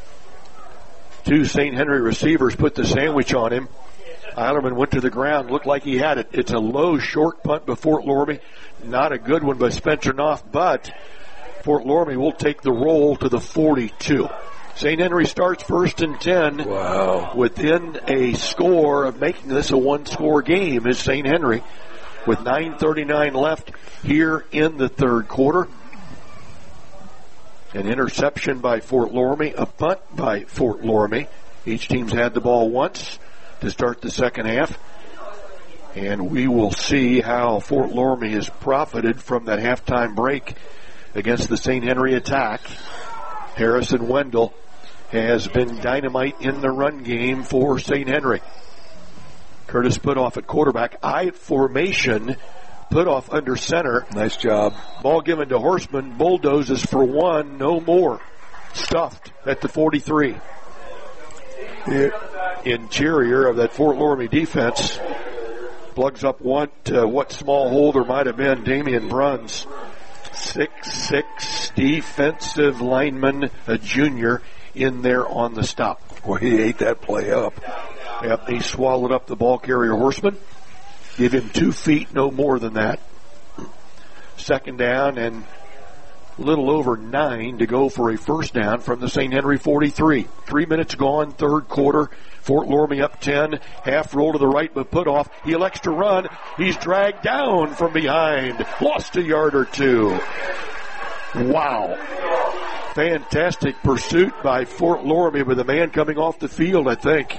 2 St. Henry receivers put the sandwich on him. Eilerman went to the ground, looked like he had it. It's a low, short punt by Fort Loramie. Not a good one by Spencer Knopf, but Fort Loramie will take the roll to the 42. St. Henry starts 1st and 10. Wow. Within a score of making this a one-score game is St. Henry, with 9:39 left here in the 3rd quarter. An interception by Fort Loramie, a punt by Fort Loramie. Each team's had the ball once to start the second half. And we will see how Fort Loramie has profited from that halftime break against the St. Henry attack. Harrison Wendell has been dynamite in the run game for St. Henry. Curtis Putoff at quarterback. I formation. Putoff under center. Nice job. Ball given to Horseman. Bulldozes for one. No more. Stuffed at the 43. The interior of that Fort Loramie defense plugs up what small hole there might have been. Damian Bruns, 6'6", defensive lineman, a junior, in there on the stop. Well, he ate that play up. Yep, he swallowed up the ball carrier Horseman. Give him 2 feet, no more than that. Second down and a little over 9 to go for a first down from the St. Henry 43. 3 minutes gone, third quarter. Fort Loramie up 10. Half roll to the right, but Putoff. He elects to run. He's dragged down from behind. Lost a yard or 2. Wow. Fantastic pursuit by Fort Loramie with a man coming off the field, I think.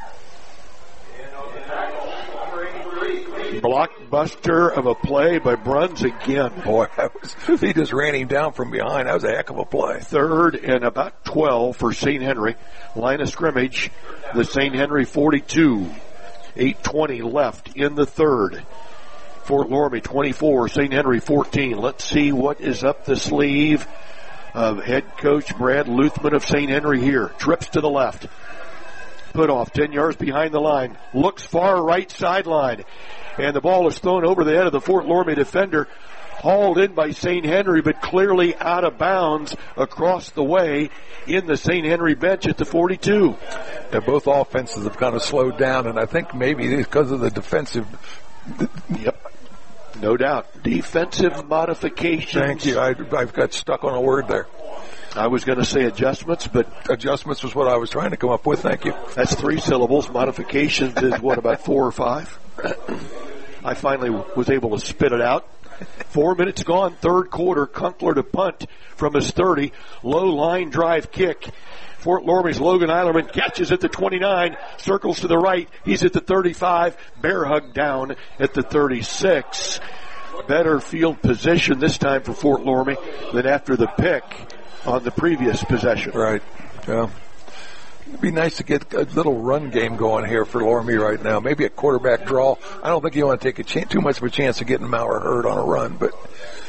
Blockbuster of a play by Bruns again. Boy, he just ran him down from behind. That was a heck of a play. Third and about 12 for St. Henry. Line of scrimmage, the St. Henry 42. 8:20 left in the third. Fort Loramie 24, St. Henry 14. Let's see what is up the sleeve of head coach Brad Luthman of St. Henry here. Trips to the left. Putoff 10 yards behind the line. Looks far right sideline. And the ball is thrown over the head of the Fort Loramie defender. Hauled in by St. Henry, but clearly out of bounds across the way in the St. Henry bench at the 42. Yeah, both offenses have kind of slowed down, and I think maybe because of the defensive. Yep. No doubt. Defensive modifications. Thank you. I've got stuck on a word there. I was going to say adjustments, but adjustments was what I was trying to come up with. Thank you. That's 3 syllables. Modifications is what, about 4 or 5? I finally was able to spit it out. 4 minutes gone, third quarter. Kunkler to punt from his 30. Low line drive kick. Fort Loramie's Logan Eilerman catches at the 29, circles to the right. He's at the 35. Bear hug down at the 36. Better field position this time for Fort Loramie than after the pick on the previous possession. Right. Yeah. It'd be nice to get a little run game going here for Loramie right now. Maybe a quarterback draw. I don't think you want to take too much of a chance of getting Maurer hurt on a run, but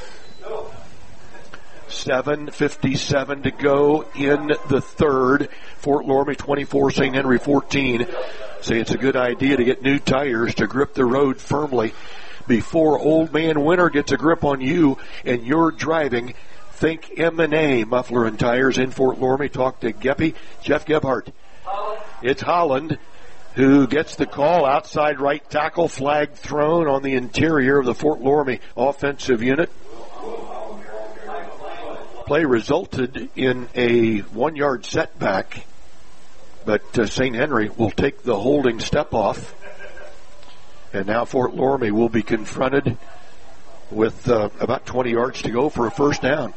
7:57 to go in the third. Fort Loramie 24, St. Henry 14. Say it's a good idea to get new tires to grip the road firmly before Old Man Winter gets a grip on you and you're driving. Think M&A Muffler and Tires in Fort Loramie. Talk to Jeff Gebhardt. It's Holland who gets the call. Outside right tackle, flag thrown on the interior of the Fort Loramie offensive unit. Play resulted in a 1-yard setback, but St. Henry will take the holding step off. And now Fort Loramie will be confronted with about 20 yards to go for a first down.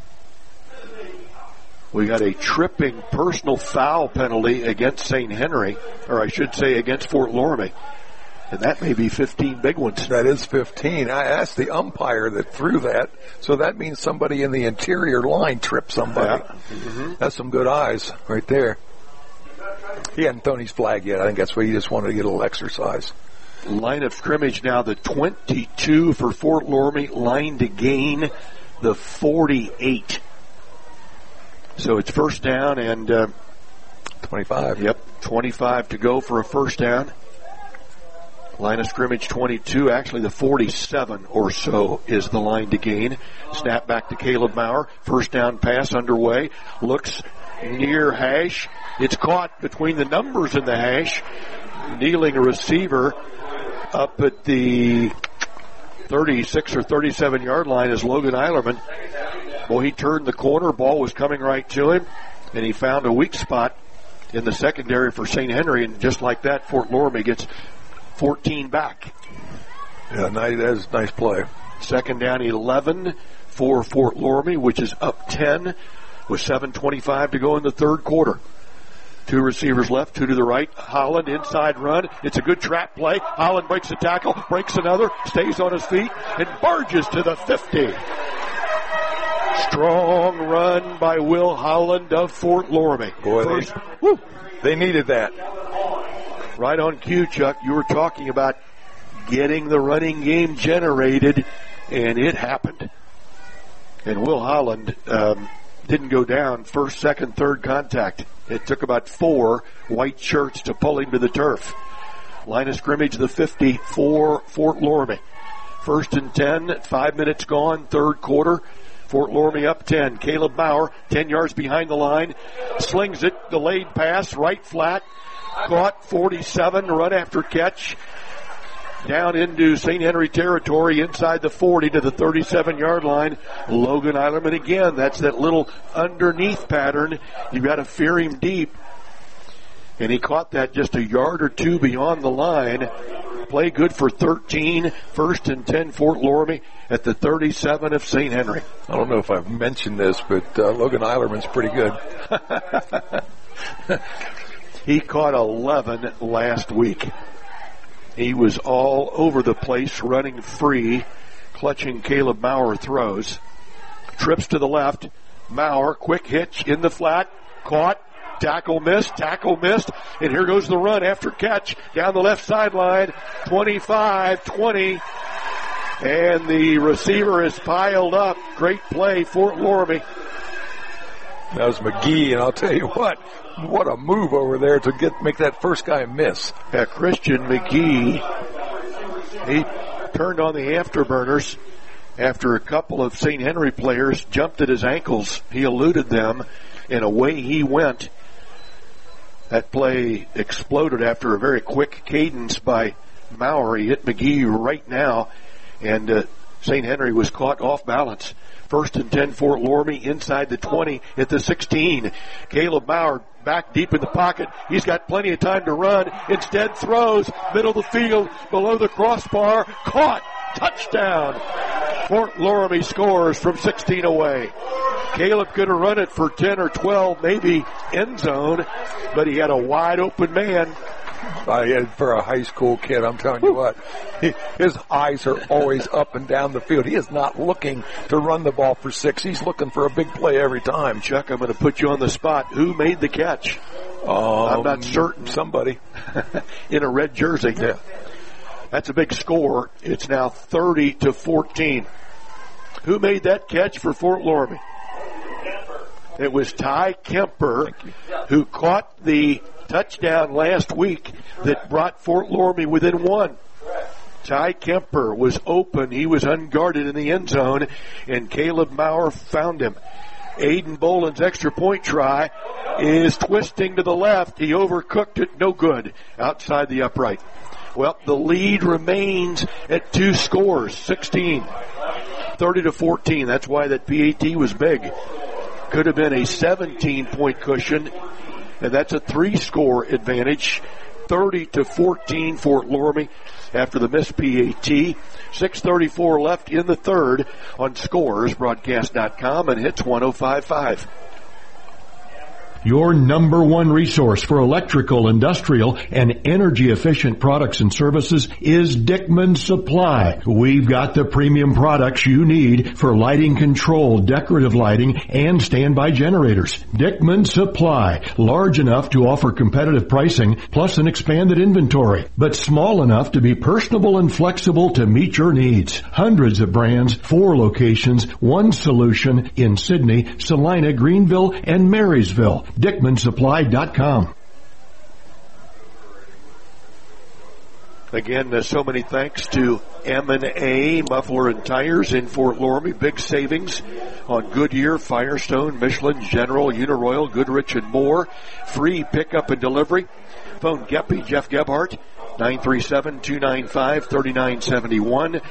We got a tripping personal foul penalty against St. Henry, or I should say against Fort Loramie. And that may be 15 big ones. That is 15. I asked the umpire that threw that, so that means somebody in the interior line tripped somebody. Yeah. Mm-hmm. That's some good eyes right there. He hadn't thrown his flag yet. I think that's why he just wanted to get a little exercise. Line of scrimmage now, the 22 for Fort Loramie, line to gain the 48. So it's first down and 25. Yep, 25 to go for a first down. Line of scrimmage 22, actually the 47 or so is the line to gain. Snap back to Caleb Maurer. First down pass underway. Looks near hash. It's caught between the numbers in the hash. Kneeling a receiver up at the 36 or 37 yard line is Logan Eilerman. Well, he turned the corner. Ball was coming right to him, and he found a weak spot in the secondary for St. Henry, and just like that, Fort Loramie gets 14 back. Yeah, that is a nice play. Second down 11 for Fort Loramie, which is up 10 with 7:25 to go in the third quarter. Two receivers left, two to the right. Holland, inside run. It's a good trap play. Holland breaks a tackle, breaks another, stays on his feet, and barges to the 50. Strong run by Will Holland of Fort Loramie. Boy, they needed that. Right on cue, Chuck. You were talking about getting the running game generated, and it happened. And Will Holland didn't go down first, second, third contact. It took about 4 white shirts to pull him to the turf. Line of scrimmage, the 50 for Fort Loramie. 1st and 10, 5 minutes gone, third quarter. Fort Loramie up 10. Caleb Bauer, 10 yards behind the line, slings it, delayed pass, right flat, caught 47, run after catch, down into St. Henry territory, inside the 40 to the 37-yard line. Logan Eilerman again. That's that little underneath pattern. You've got to fear him deep. And he caught that just a yard or two beyond the line. Play good for 13. 1st and 10, Fort Loramie at the 37 of St. Henry. I don't know if I've mentioned this, but Logan Eilerman's pretty good. He caught 11 last week. He was all over the place, running free, clutching Caleb Maurer throws. Trips to the left. Maurer, quick hitch in the flat, caught, tackle missed, and here goes the run after catch down the left sideline, 25-20, and the receiver is piled up. Great play, Fort Loramie. That was McGee, and I'll tell you what a move over there to make that first guy miss. Yeah, Christian McGee, he turned on the afterburners after a couple of St. Henry players jumped at his ankles. He eluded them, and away he went. That play exploded after a very quick cadence by Maurer. He hit McGee right now, and St. Henry was caught off balance. 1st and 10, Fort Loramie inside the 20 at the 16. Caleb Maurer back deep in the pocket. He's got plenty of time to run. Instead throws middle of the field below the crossbar. Caught. Touchdown. Fort Loramie scores from 16 away. Caleb could have run it for 10 or 12, maybe end zone, but he had a wide open man. For a high school kid, I'm telling you what, his eyes are always up and down the field. He is not looking to run the ball for 6. He's looking for a big play every time. Chuck, I'm going to put you on the spot. Who made the catch? I'm not certain. Somebody. In a red jersey. Yeah. That's a big score. It's now 30-14. Who made that catch for Fort Loramie? It was Ty Kemper, who caught the touchdown last week that brought Fort Loramie within 1. Ty Kemper was open. He was unguarded in the end zone, and Caleb Maurer found him. Aiden Boland's extra point try is twisting to the left. He overcooked it. No good. Outside the upright. Well, the lead remains at 2 scores, 16. 30-14. That's why that PAT was big. Could have been a 17-point cushion, and that's a 3-score advantage. 30-14 Fort Loramie after the missed PAT. 6:34 left in the third on scoresbroadcast.com and Hits 105.5. Your number one resource for electrical, industrial, and energy-efficient products and services is Dickman Supply. We've got the premium products you need for lighting control, decorative lighting, and standby generators. Dickman Supply, large enough to offer competitive pricing, plus an expanded inventory, but small enough to be personable and flexible to meet your needs. Hundreds of brands, 4 locations, 1 solution in Sydney, Salina, Greenville, and Marysville. DickmanSupply.com. Again, so many thanks to M&A Muffler and Tires in Fort Loramie. Big savings on Goodyear, Firestone, Michelin, General, Uniroyal, Goodrich, and more. Free pickup and delivery. Phone Geppy, Jeff Gebhardt, 937-295-3971,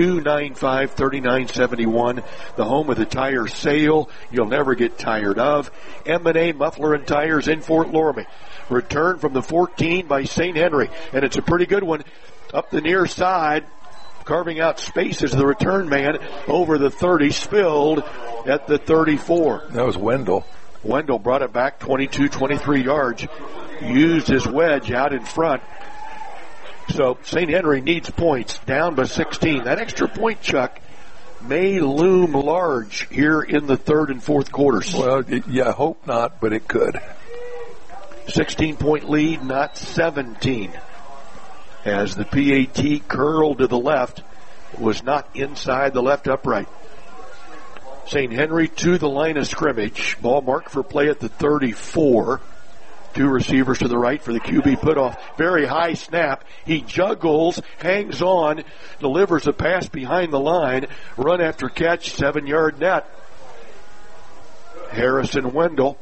295-3971, the home of the tire sale you'll never get tired of. M&A Muffler and Tires in Fort Loramie. Return from the 14 by St. Henry, and it's a pretty good one. Up the near side, carving out space as the return man over the 30, spilled at the 34. That was Wendell. Wendell brought it back 22, 23 yards, used his wedge out in front. So St. Henry needs points, down by 16. That extra point, Chuck, may loom large here in the third and fourth quarters. Well, yeah, hope not, but it could. 16-point lead, not 17. As the PAT curled to the left, was not inside the left upright. St. Henry to the line of scrimmage. Ball marked for play at the 34. Two receivers to the right for the QB put-off. Very high snap. He juggles, hangs on, delivers a pass behind the line. Run after catch, 7-yard net. Harrison Wendell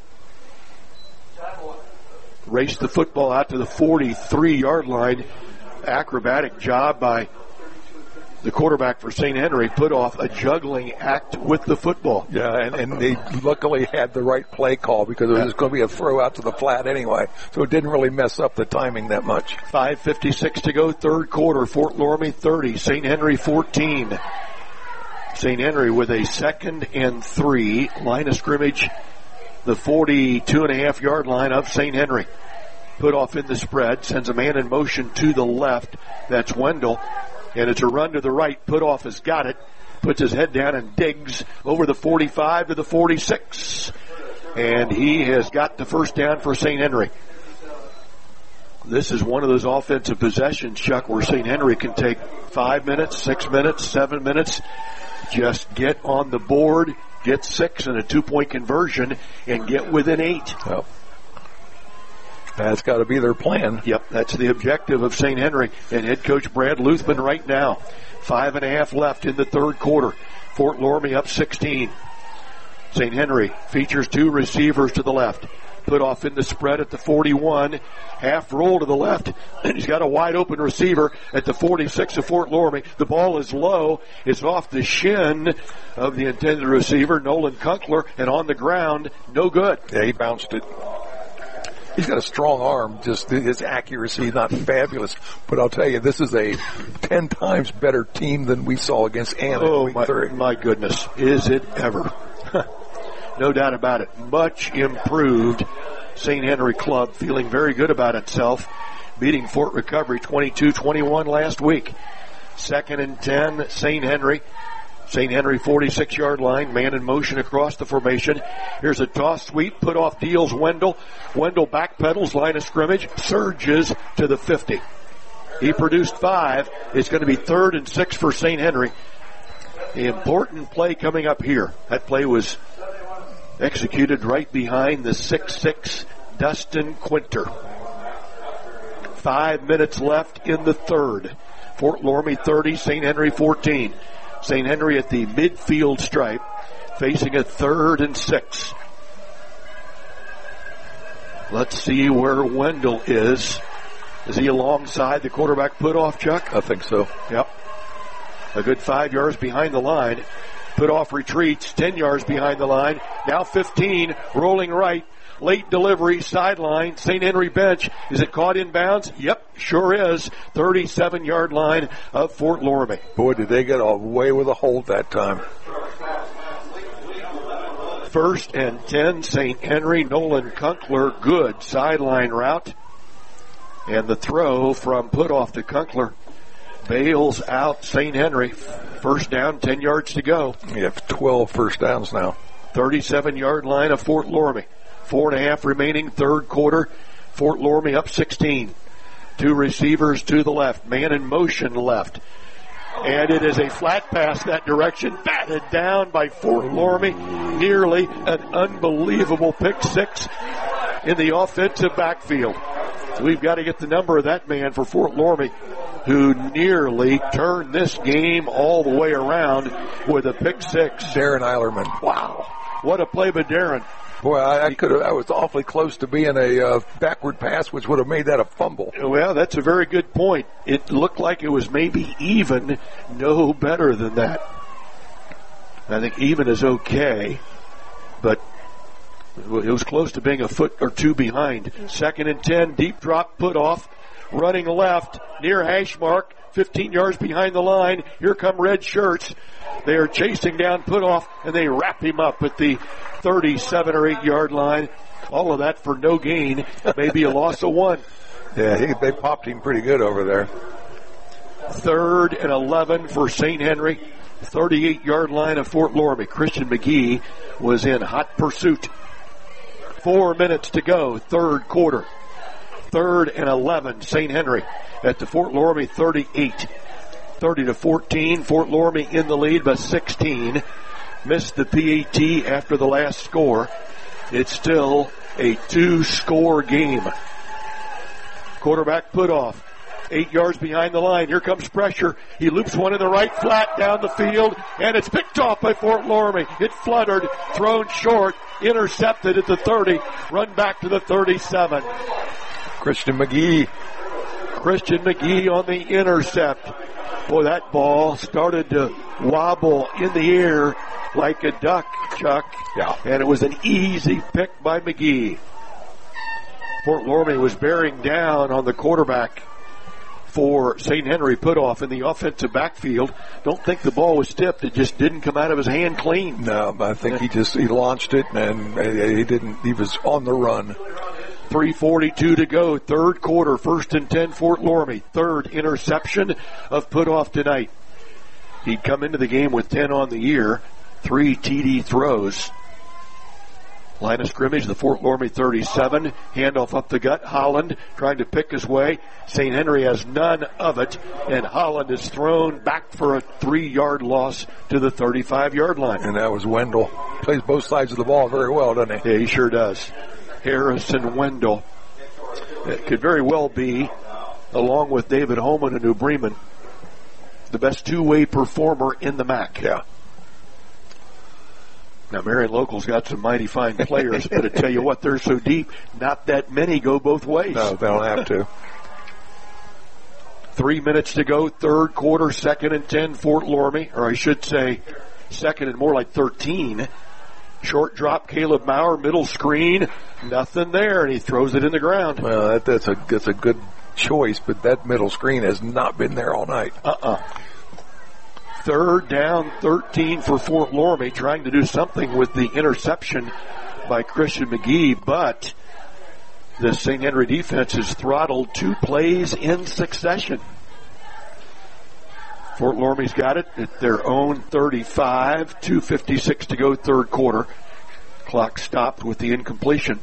raced the football out to the 43-yard line. Acrobatic job by the quarterback for St. Henry, put off a juggling act with the football. Yeah, and they luckily had the right play call because it was going to be a throw out to the flat anyway, so it didn't really mess up the timing that much. 5:56 to go, third quarter. Fort Loramie 30, St. Henry 14. St. Henry with a 2nd and 3, line of scrimmage, the 42.5-yard line of St. Henry. Put off in the spread, sends a man in motion to the left. That's Wendell. And it's a run to the right. Put off has got it. Puts his head down and digs over the 45 to the 46. And he has got the first down for St. Henry. This is one of those offensive possessions, Chuck, where St. Henry can take 5 minutes, 6 minutes, 7 minutes. Just get on the board, get 6 and a 2-point conversion, and get within 8. Well, that's got to be their plan. Yep, that's the objective of St. Henry and head coach Brad Luthman right now. 5.5 left in the third quarter. Fort Loramie up 16. St. Henry features 2 receivers to the left. Put off in the spread at the 41. Half roll to the left. He's got a wide open receiver at the 46 of Fort Loramie. The ball is low. It's off the shin of the intended receiver, Nolan Kunkler, and on the ground, no good. Yeah, he bounced it. He's got a strong arm, just his accuracy not fabulous. But I'll tell you, this is a 10 times better team than we saw against Anna. Oh, my goodness. Is it ever? No doubt about it. Much improved St. Henry club, feeling very good about itself, beating Fort Recovery 22-21 last week. 2nd and 10, St. Henry. St. Henry 46-yard line, man in motion across the formation. Here's a toss sweep, put off deals Wendell. Wendell backpedals, line of scrimmage, surges to the 50. He produced 5. It's going to be 3rd and 6 for St. Henry. The important play coming up here. That play was executed right behind the 6'6", Dustin Quinter. 5 minutes left in the third. Fort Loramie 30, St. Henry 14. St. Henry at the midfield stripe, facing a 3rd and 6. Let's see where Wendell is. Is he alongside the quarterback put off, Chuck? I think so. Yep. A good 5 yards behind the line. Put off retreats, 10 yards behind the line. Now 15, rolling right. Late delivery, sideline, St. Henry bench. Is it caught in bounds? Yep, sure is. 37-yard line of Fort Loramie. Boy, did they get away with a hold that time. 1st and 10, St. Henry. Nolan Kunkler, good sideline route. And the throw from put-off to Kunkler bails out St. Henry. First down, 10 yards to go. You have 12 first downs now. 37-yard line of Fort Loramie. 4.5 remaining, third quarter. Fort Loramie up 16. 2 receivers to the left. Man in motion left. And it is a flat pass that direction. Batted down by Fort Loramie. Nearly an unbelievable pick 6 in the offensive backfield. We've got to get the number of that man for Fort Loramie, who nearly turned this game all the way around with a pick 6. Darren Eilerman. Wow. What a play by Darren. Boy, I was awfully close to being a backward pass, which would have made that a fumble. Well, that's a very good point. It looked like it was maybe even, no better than that. I think even is okay, but it was close to being a foot or 2 behind. 2nd and 10, deep drop, put off, running left, near hash mark, 15 yards behind the line. Here come red shirts. They are chasing down Putoff, and they wrap him up at the 37 or 8 yard line. All of that for no gain, maybe a loss of 1. Yeah, they popped him pretty good over there. 3rd and 11 for St. Henry. 38-yard line of Fort Loramie. Christian McGee was in hot pursuit. 4 minutes to go, 3rd quarter. 3rd and 11, St. Henry at the Fort Loramie 38. 30-14, Fort Loramie in the lead by 16. Missed the PAT after the last score. It's still a 2-score game. Quarterback Putoff. 8 yards behind the line. Here comes pressure. He loops one in the right flat down the field, and it's picked off by Fort Loramie. It fluttered, thrown short, intercepted at the 30, run back to the 37. Christian McGee on the intercept. Boy, that ball started to wobble in the air like a duck, Chuck. Yeah. And it was an easy pick by McGee. Fort Loramie was bearing down on the quarterback for St. Henry. Putoff in the offensive backfield. Don't think the ball was tipped. It just didn't come out of his hand clean. No, I think he launched it and he was on the run. 3:42 to go, 3rd quarter, 1st and 10, Fort Loramie. 3rd interception of Putoff tonight. He'd come into the game with 10 on the year, 3 TD throws. Line of scrimmage, the Fort Loramie 37. Handoff up the gut. Holland trying to pick his way. St. Henry has none of it, and Holland is thrown back for a 3-yard loss to the 35-yard line. And that was Wendell. Plays both sides of the ball very well, doesn't he? Yeah, he sure does. Harrison Wendell. It could very well be, along with David Holman and New Bremen, the best two-way performer in the MAC. Yeah. Now, Marion Local's got some mighty fine players, but I tell you what, they're so deep, not that many go both ways. No, they don't have to. 3 minutes to go, 3rd quarter, 2nd and 10, Fort Loramie, or I should say 2nd and more like 13. Short drop, Caleb Maurer, middle screen, nothing there, and he throws it in the ground. Well, that's a good choice, but that middle screen has not been there all night. 3rd down, 13 for Fort Loramie, trying to do something with the interception by Christian McGee, but the St. Henry defense has throttled 2 plays in succession. Fort Loramie's got it at their own 35, 2:56 to go, 3rd quarter. Clock stopped with the incompletion.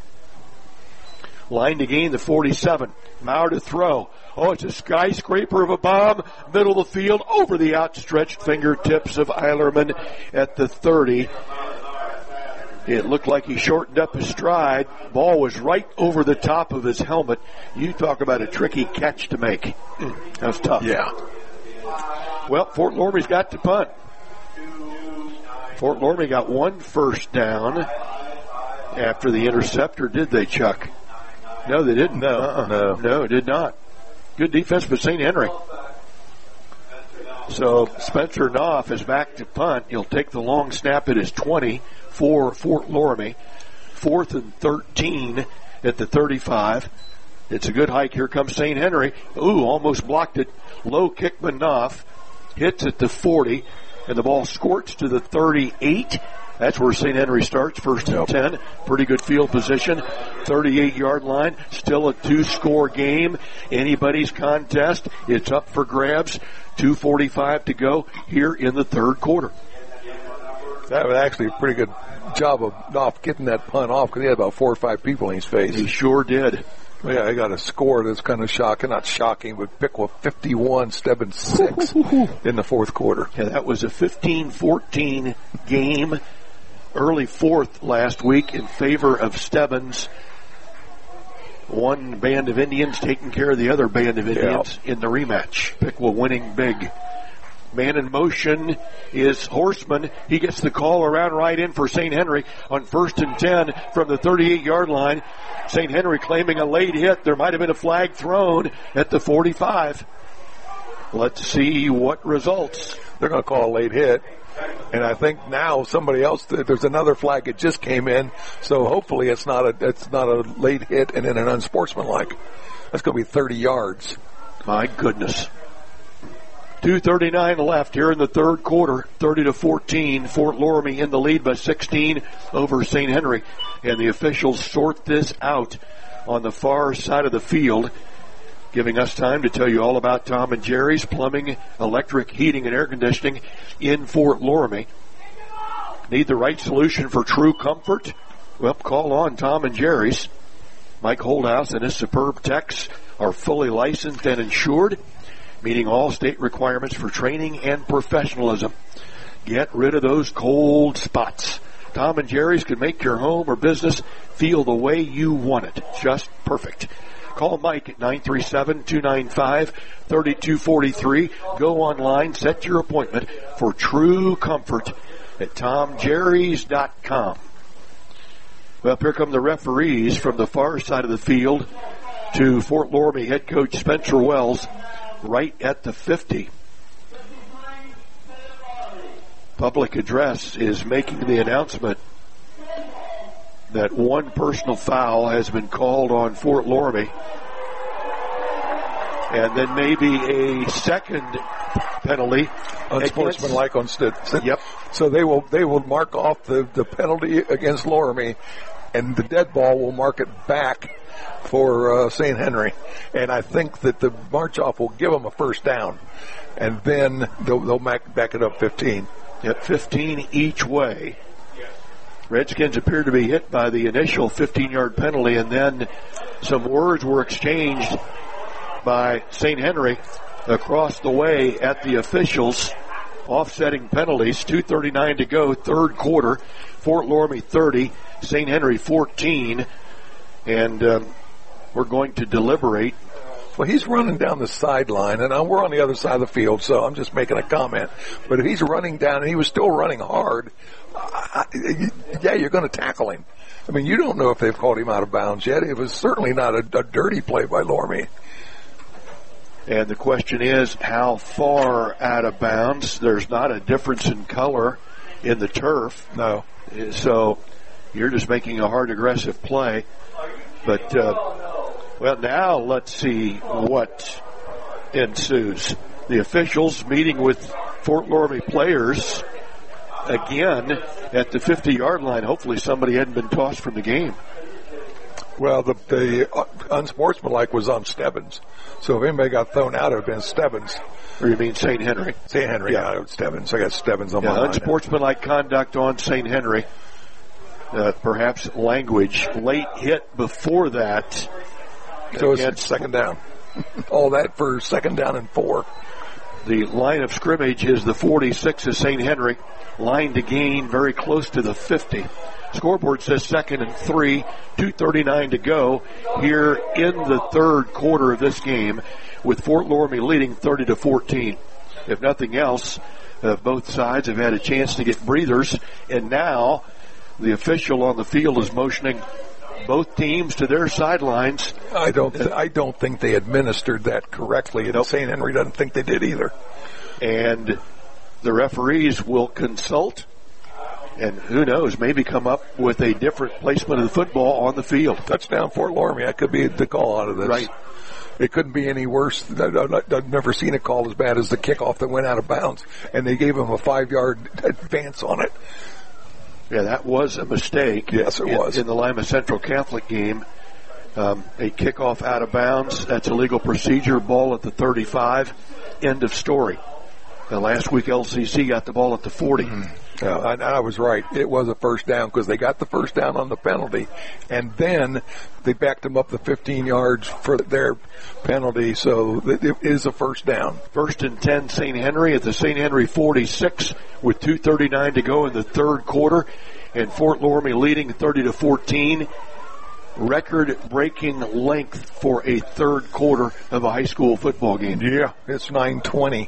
Line to gain the 47. Maurer to throw. Oh, it's a skyscraper of a bomb. Middle of the field, over the outstretched fingertips of Eilerman at the 30. It looked like he shortened up his stride. Ball was right over the top of his helmet. You talk about a tricky catch to make. That was tough. Yeah. Well, Fort Loramie's got to punt. Fort Loramie got 1 first down after the interceptor, did they, Chuck? No, they didn't. No, it did not. Good defense by St. Henry. So Spencer Knopf is back to punt. He'll take the long snap at his 20 for Fort Loramie. 4th and 13 at the 35. It's a good hike. Here comes St. Henry. Ooh, almost blocked it. Low kick by Knopf. Hits at the 40. And the ball squirts to the 38. That's where St. Henry starts, 1st and 10. Pretty good field position. 38-yard line. Still a 2-score game. Anybody's contest. It's up for grabs. 2:45 to go here in the 3rd quarter. That was actually a pretty good job of Knopf getting that punt off because he had about 4 or 5 people in his face. He sure did. Yeah, I got a score that's kind of shocking. Not shocking, but Piqua 51, Stebbins 6 in the 4th quarter. Yeah, that was a 15-14 game. Early 4th last week in favor of Stebbins. One band of Indians taking care of the other band of Indians in the rematch. Piqua winning big. Man in motion is Horseman. He gets the call around right in for St. Henry on 1st and 10 from the 38-yard line. St. Henry claiming a late hit. There might have been a flag thrown at the 45. Let's see what results. They're going to call a late hit. And I think now somebody else, there's another flag that just came in. So hopefully it's not a late hit and then an unsportsmanlike. That's going to be 30 yards. My goodness. 2:39 left here in the third quarter. 30-14. Fort Loramie in the lead by 16 over St. Henry. And the officials sort this out on the far side of the field, giving us time to tell you all about Tom and Jerry's Plumbing, Electric, Heating, and Air Conditioning in Fort Loramie. Need the right solution for true comfort? Well, call on Tom and Jerry's. Mike Holdhouse and his superb techs are fully licensed and insured, meeting all state requirements for training and professionalism. Get rid of those cold spots. Tom and Jerry's can make your home or business feel the way you want it. Just perfect. Call Mike at 937-295-3243. Go online, set your appointment for true comfort at TomJerrys.com. Well, here come the referees from the far side of the field to Fort Loramie head coach Spencer Wells right at the 50. Public address is making the announcement that one personal foul has been called on Fort Loramie, and then maybe a second penalty. Unsportsmanlike on Stetson. Yep. So they will mark off the penalty against Loramie, and the dead ball will mark it back for St. Henry. And I think that the march-off will give them a first down, and then they'll back it up 15. At 15 each way. Redskins appear to be hit by the initial 15-yard penalty, and then some words were exchanged by St. Henry across the way at the officials, offsetting penalties. 2:39 to go, third quarter. Fort Loramie 30, St. Henry 14, and we're going to deliberate. Well, he's running down the sideline, and we're on the other side of the field, so I'm just making a comment. But if he's running down, and he was still running hard, you're going to tackle him. I mean, you don't know if they've called him out of bounds yet. It was certainly not a dirty play by Loramie. And the question is, how far out of bounds? There's not a difference in color in the turf. No. So you're just making a hard, aggressive play. But, well, now let's see what ensues. The officials meeting with Fort Loramie players again at the 50-yard line. Hopefully somebody hadn't been tossed from the game. Well, the unsportsmanlike was on Stebbins. So if anybody got thrown out, it would have been Stebbins. Or you mean St. Henry? St. Henry, yeah, Stebbins. I got Stebbins on my mind. Unsportsmanlike conduct on St. Henry. Perhaps language. Late hit before that. So it's second down. All that for second down and 4. The line of scrimmage is the 46 of St. Henry. Line to gain very close to the 50. Scoreboard says 2nd and 3, 2:39 to go here in the third quarter of this game, with Fort Loramie leading 30-14. If nothing else, both sides have had a chance to get breathers, and now the official on the field is motioning both teams to their sidelines. I don't think they administered that correctly, and St. Henry doesn't think they did either. And the referees will consult, and who knows, maybe come up with a different placement of the football on the field. Touchdown Fort Loramie. That could be the call out of this. Right. It couldn't be any worse. I've never seen a call as bad as the kickoff that went out of bounds, and they gave him a 5-yard advance on it. Yeah, that was a mistake. Yes, it was. In the Lima Central Catholic game. A kickoff out of bounds, that's a legal procedure. Ball at the 35. End of story. Last week LCC got the ball at the 40. Yeah, I was right. It was a first down because they got the first down on the penalty, and then they backed them up the 15 yards for their penalty, so it is a first down. 1st and 10 St. Henry at the St. Henry 46 with 2:39 to go in the third quarter, and Fort Loramie leading 30-14. Record-breaking length for a third quarter of a high school football game. Yeah, it's 9:20.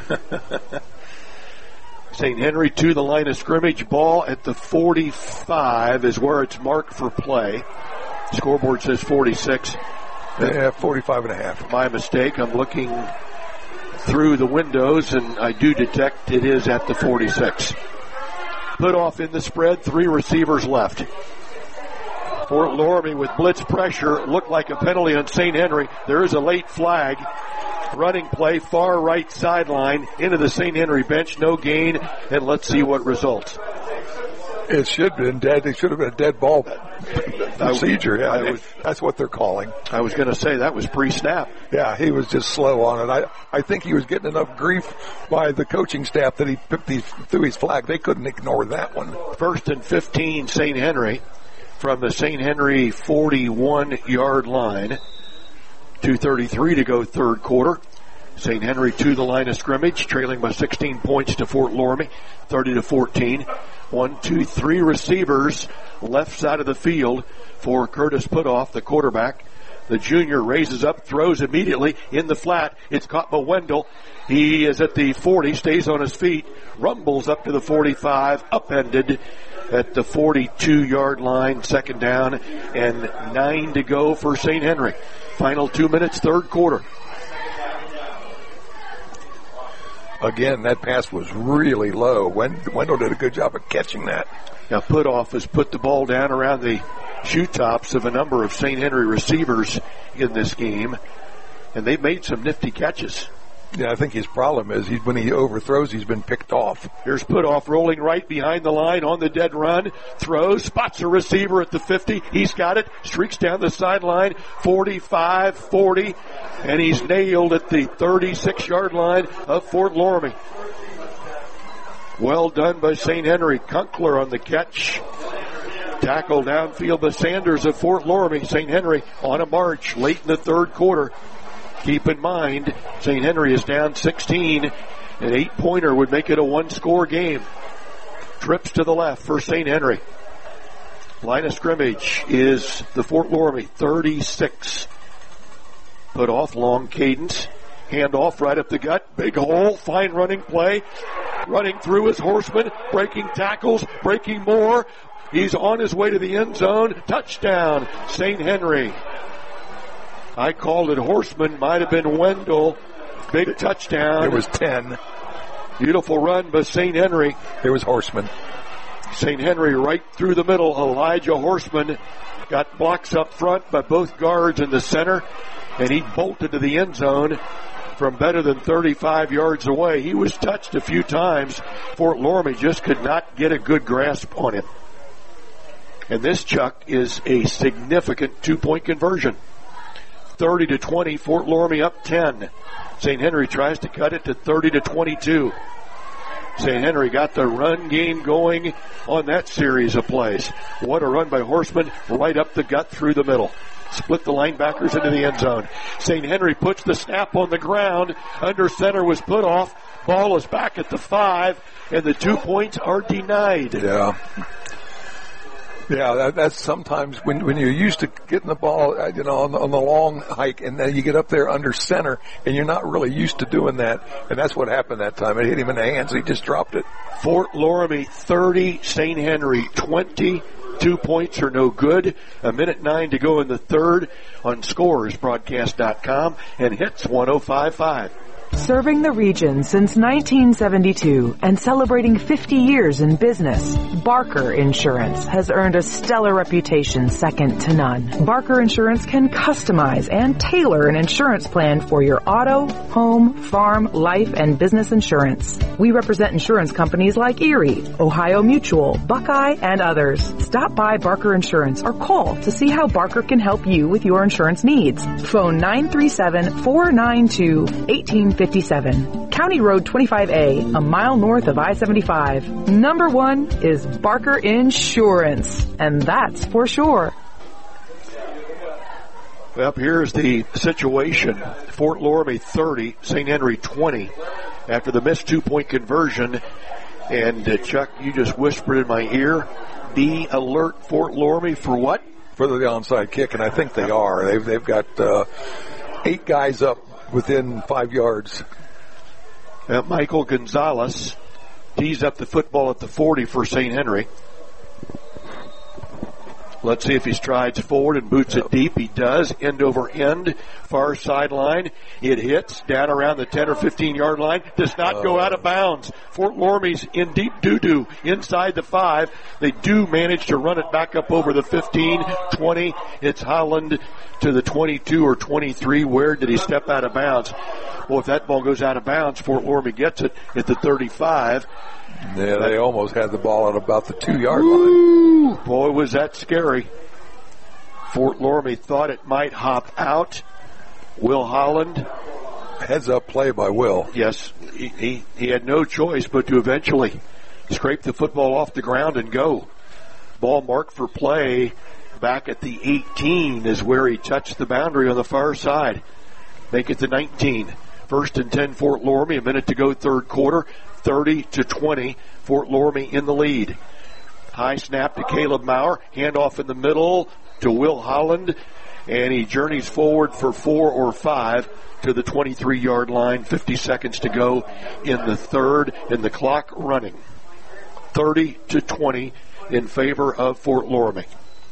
St. Henry to the line of scrimmage. Ball at the 45 is where it's marked for play. Scoreboard says 46. Yeah, 45 and a half. My mistake. I'm looking through the windows, and I do detect it is at the 46. Put off in the spread. 3 receivers left. Fort Loramie with blitz pressure. Looked like a penalty on St. Henry. There is a late flag. running play, far right sideline, into the St. Henry bench, no gain, and let's see what results. It should have been dead. It should have been a dead ball procedure. Yeah, that's what they're calling. I was going to say that was pre-snap. Yeah, he was just slow on it. I think he was getting enough grief by the coaching staff that he threw his flag. They couldn't ignore that one. 1st and 15, St. Henry from the St. Henry 41-yard line. 2:33 to go, third quarter. St. Henry to the line of scrimmage, trailing by 16 points to Fort Loramie, 30-14. 1, 2, 3 receivers left side of the field for Curtis Putoff, the quarterback. The junior raises up, throws immediately in the flat. It's caught by Wendell. He is at the 40, stays on his feet, rumbles up to the 45, upended at the 42-yard line, second down, and 9 to go for St. Henry. Final 2 minutes, third quarter. Again, that pass was really low. Wendell did a good job of catching that. Now, Putoff has put the ball down around the shoe tops of a number of St. Henry receivers in this game, and they've made some nifty catches. Yeah, I think his problem is when he overthrows, he's been picked off. Here's Putoff rolling right behind the line on the dead run. Throws, spots a receiver at the 50. He's got it. Streaks down the sideline. 45, 40. And he's nailed at the 36-yard line of Fort Loramie. Well done by St. Henry. Kunkler on the catch. Tackle downfield by Sanders of Fort Loramie. St. Henry on a march late in the third quarter. Keep in mind, St. Henry is down 16. An 8-pointer would make it a one-score game. Trips to the left for St. Henry. Line of scrimmage is the Fort Loramie 36. Putoff, long cadence. Handoff right up the gut. Big hole. Fine running play. Running through his Horseman. Breaking tackles. Breaking more. He's on his way to the end zone. Touchdown, St. Henry. I called it Horseman. Might have been Wendell. Big touchdown. It was 10. Beautiful run by St. Henry. It was Horseman. St. Henry right through the middle. Elijah Horseman got blocks up front by both guards in the center, and he bolted to the end zone from better than 35 yards away. He was touched a few times. Fort Loramie just could not get a good grasp on him. And this, Chuck, is a significant two-point conversion. 30-20, Fort Loramie up 10. St. Henry tries to cut it to 30-22. St. Henry got the run game going on that series of plays. What a run by Horseman, right up the gut through the middle. Split the linebackers into the end zone. St. Henry puts the snap on the ground. Under center was Putoff. Ball is back at the 5, and the 2 points are denied. Yeah, that's sometimes when you're used to getting the ball, on the long hike, and then you get up there under center, and you're not really used to doing that, and that's what happened that time. It hit him in the hands, he just dropped it. Fort Loramie 30, St. Henry 20. 2 points are no good. 1:09 to go in the third on scoresbroadcast.com and hits 105.5. Serving the region since 1972 and celebrating 50 years in business, Barker Insurance has earned a stellar reputation second to none. Barker Insurance can customize and tailor an insurance plan for your auto, home, farm, life, and business insurance. We represent insurance companies like Erie, Ohio Mutual, Buckeye, and others. Stop by Barker Insurance or call to see how Barker can help you with your insurance needs. Phone 937-492-1857. County Road 25A, a mile north of I-75. Number one is Barker Insurance, and that's for sure. Up here's the situation. Fort Loramie 30, St. Henry 20. After the missed 2-point conversion, and Chuck, you just whispered in my ear, be alert, Fort Loramie, for what? For the onside kick, and I think they are. They've got 8 guys up within 5 yards. Michael Gonzalez tees up the football at the 40 for St. Henry. Let's see if he strides forward and boots it deep. He does. End over end. Far sideline. It hits down around the 10 or 15 yard line. Does not go out of bounds. Fort Loramie's in deep doo-doo inside the 5. They do manage to run it back up over the 15, 20. It's Holland to the 22 or 23. Where did he step out of bounds? Well, if that ball goes out of bounds, Fort Loramie gets it at the 35. Yeah, they almost had the ball at about the 2 yard line. Boy, was that scary. Fort Loramie thought it might hop out. Will Holland. Heads up play by Will. Yes, he had no choice but to eventually scrape the football off the ground and go. Ball marked for play back at the 18 is where he touched the boundary on the far side. Make it the 19. 1st and 10 Fort Loramie. A minute to go, third quarter. 30-20. Fort Loramie in the lead. High snap to Caleb Maurer. Handoff in the middle to Will Holland. And he journeys forward for 4 or 5 to the 23-yard line. 50 seconds to go in the third. And the clock running. 30-20 in favor of Fort Loramie.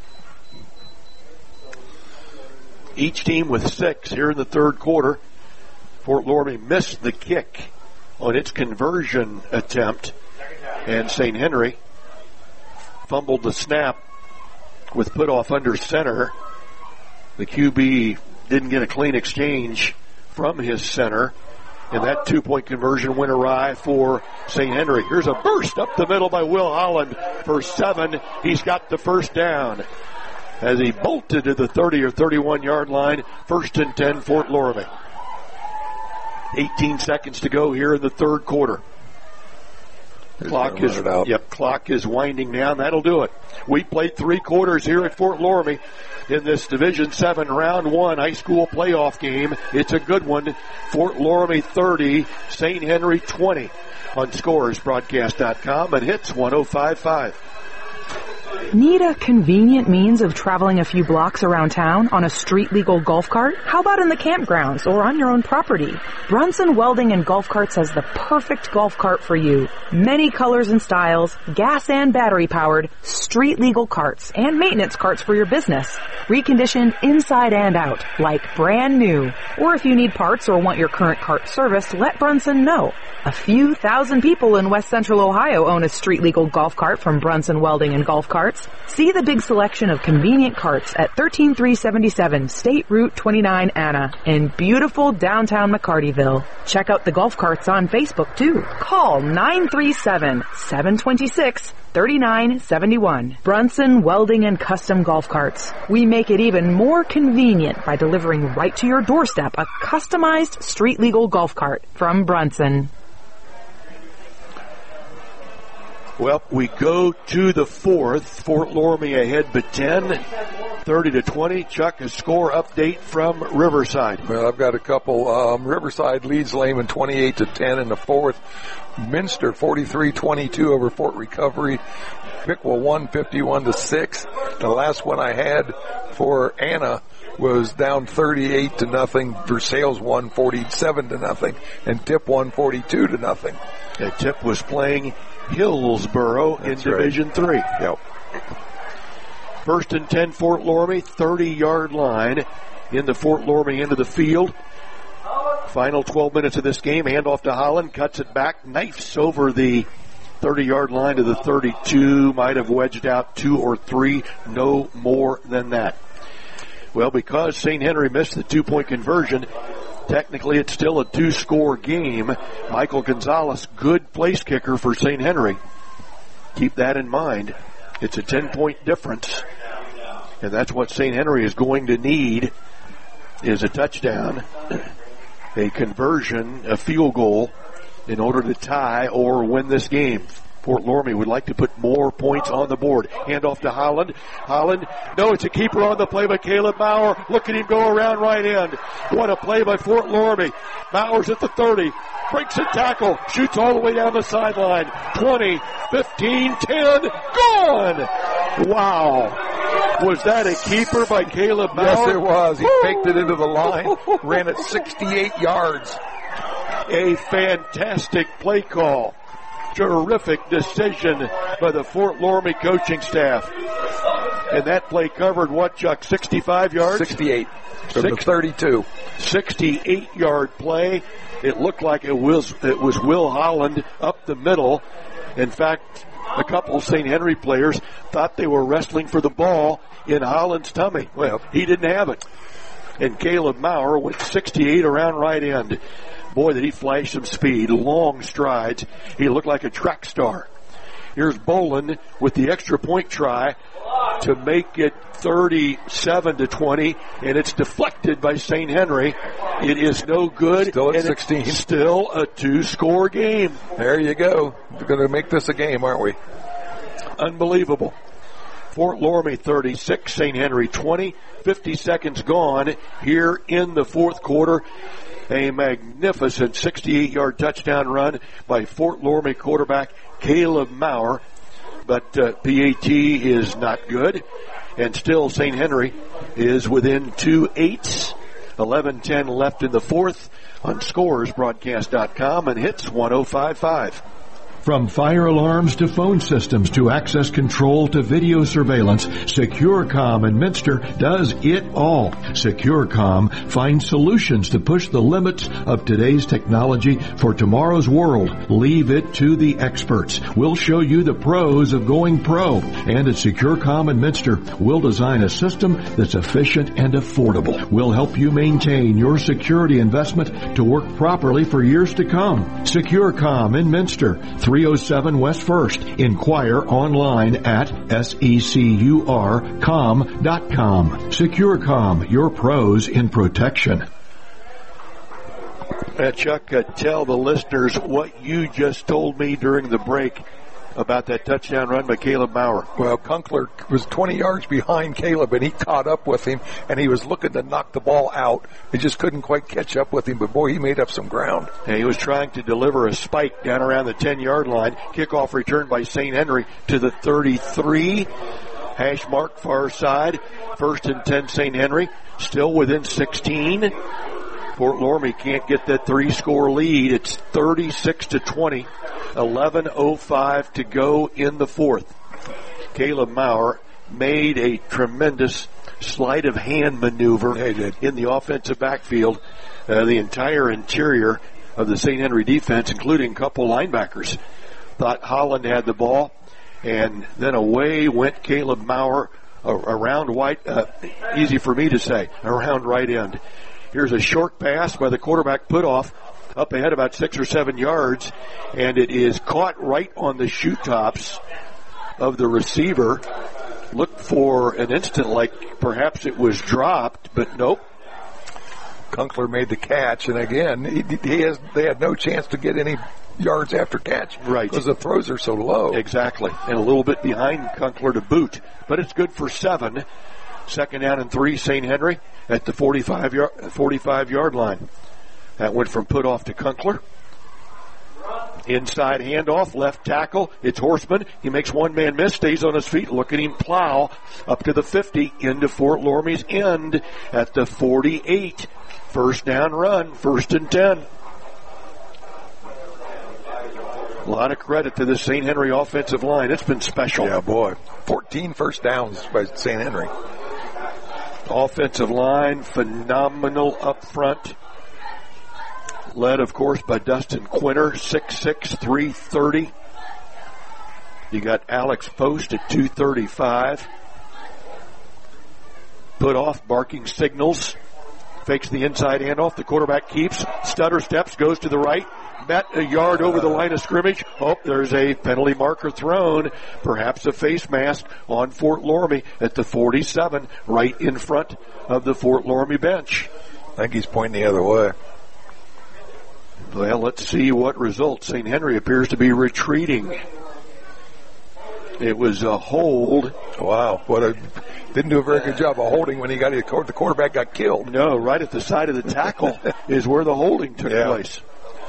Each team with 6 here in the third quarter. Fort Loramie missed the kick on its conversion attempt, and St. Henry fumbled the snap with put off under center. The QB didn't get a clean exchange from his center, and that 2-point conversion went awry for St. Henry. Here's a burst up the middle by Will Holland for 7. He's got the first down as he bolted to the 30 or 31 yard line. 1st and 10 Fort Loramie. 18 seconds to go here in the third quarter. Clock is winding down. That'll do it. We played 3 quarters here at Fort Loramie in this Division 7 Round 1 high school playoff game. It's a good one. Fort Loramie 30, St. Henry 20 on ScoresBroadcast.com and Hits 105.5. Need a convenient means of traveling a few blocks around town on a street-legal golf cart? How about in the campgrounds or on your own property? Brunson Welding and Golf Carts has the perfect golf cart for you. Many colors and styles, gas and battery-powered, street-legal carts, and maintenance carts for your business. Reconditioned inside and out, like brand new. Or if you need parts or want your current cart serviced, let Brunson know. A few thousand people in West Central Ohio own a street-legal golf cart from Brunson Welding and Golf Carts. See the big selection of convenient carts at 13377 State Route 29 Anna in beautiful downtown McCartyville. Check out the golf carts on Facebook too. Call 937-726-3971. Brunson Welding and Custom Golf Carts. We make it even more convenient by delivering right to your doorstep a customized street-legal golf cart from Brunson. Well, we go to the fourth. Fort Loramie ahead by 10, 30-20. Chuck, a score update from Riverside. Well, I've got a couple. Riverside leads Lehman 28-10 in the fourth. Minster 43-22 over Fort Recovery. Piqua 51-6. The last one I had for Anna was down 38-0. Versailles won 47-0, and Tip won 42-0. And Tip was playing Hillsboro in Division 3. Yep. 1st and 10 Fort Loramie, 30-yard line in the Fort Loramie end of the field. Final 12 minutes of this game. Handoff to Holland, cuts it back, knifes over the 30-yard line to the 32. Might have wedged out 2 or 3, no more than that. Well, because St. Henry missed the 2-point conversion, technically it's still a 2-score game. Michael Gonzalez, good place kicker for St. Henry. Keep that in mind. It's a 10-point difference. And that's what St. Henry is going to need, is a touchdown, a conversion, a field goal, in order to tie or win this game. Fort Loramie would like to put more points on the board. Handoff to Holland. Holland, no, it's a keeper on the play by Caleb Maurer. Look at him go around right end. What a play by Fort Loramie. Maurer's at the 30. Breaks a tackle. Shoots all the way down the sideline. 20, 15, 10. Gone! Wow. Was that a keeper by Caleb Maurer? Yes, it was. He faked it into the line. Ran it 68 yards. A fantastic play call. Terrific decision by the Fort Loramie coaching staff. And that play covered what, Chuck, 65 yards? 68 from the 32. 68-yard play. It looked like it was Will Holland up the middle. In fact, a couple of St. Henry players thought they were wrestling for the ball in Holland's tummy. Well, he didn't have it. And Caleb Maurer went 68 around right end. Boy, did he flash some speed, long strides. He looked like a track star. Here's Bolin with the extra point try to make it 37-20, and it's deflected by St. Henry. It is no good. Still at 16. Still a 2-score game. There you go. We're going to make this a game, aren't we? Unbelievable. Fort Loramie 36, St. Henry 20. 50 seconds gone here in the fourth quarter. A magnificent 68-yard touchdown run by Fort Loramie quarterback Caleb Maurer. But PAT is not good. And still St. Henry is within 2-8. 11-10 left in the fourth on ScoresBroadcast.com and Hits 105.5. From fire alarms to phone systems to access control to video surveillance, SecureCom in Minster does it all. SecureCom finds solutions to push the limits of today's technology for tomorrow's world. Leave it to the experts. We'll show you the pros of going pro. And at SecureCom in Minster, we'll design a system that's efficient and affordable. We'll help you maintain your security investment to work properly for years to come. SecureCom in Minster, 307 West 1st. Inquire online at securcom.com. SecureCom, your pros in protection. Chuck, tell the listeners what you just told me during the break about that touchdown run by Caleb Maurer. Well, Kunckler was 20 yards behind Caleb, and he caught up with him, and he was looking to knock the ball out. He just couldn't quite catch up with him, but boy, he made up some ground. And he was trying to deliver a spike down around the 10-yard line. Kickoff return by St. Henry to the 33. Hash mark far side. 1st and 10 St. Henry. Still within 16. Fort Loramie can't get that 3-score lead. It's 36-20. 11:05 to go in the fourth. Caleb Maurer made a tremendous sleight of hand maneuver in the offensive backfield. The entire interior of the St. Henry defense, including a couple linebackers, thought Holland had the ball, and then away went Caleb Maurer around easy for me to say, around right end. Here's a short pass by the quarterback put off up ahead about 6 or 7 yards, and it is caught right on the shoe tops of the receiver. Looked for an instant like perhaps it was dropped, but nope. Kunckler made the catch, and again, they had no chance to get any yards after catch. Right. Because the throws are so low. Exactly. And a little bit behind Kunckler to boot. But it's good for 7. 2nd down and 3, St. Henry at the 45-yard line. That went from put off to Kunckler. Inside handoff, left tackle. It's Horseman. He makes one man miss, stays on his feet. Look at him plow up to the 50 into Fort Loramie's end at the 48. 1st down run, 1st and 10. A lot of credit to the St. Henry offensive line. It's been special. Yeah, boy. 14 first downs by St. Henry. Offensive line, phenomenal up front. Led, of course, by Dustin Quinter, 6'6", 330. You got Alex Post at 235. Put off, barking signals. Fakes the inside handoff. The quarterback keeps. Stutter steps, goes to the right. Met a yard over the line of scrimmage. Oh, there's a penalty marker thrown. Perhaps a face mask on Fort Loramie at the 47, right in front of the Fort Loramie bench. I think he's pointing the other way. Well, let's see what results. St. Henry appears to be retreating. It was a hold. Wow. Didn't do a very good job of holding when the quarterback got killed. No, right at the side of the tackle is where the holding took place.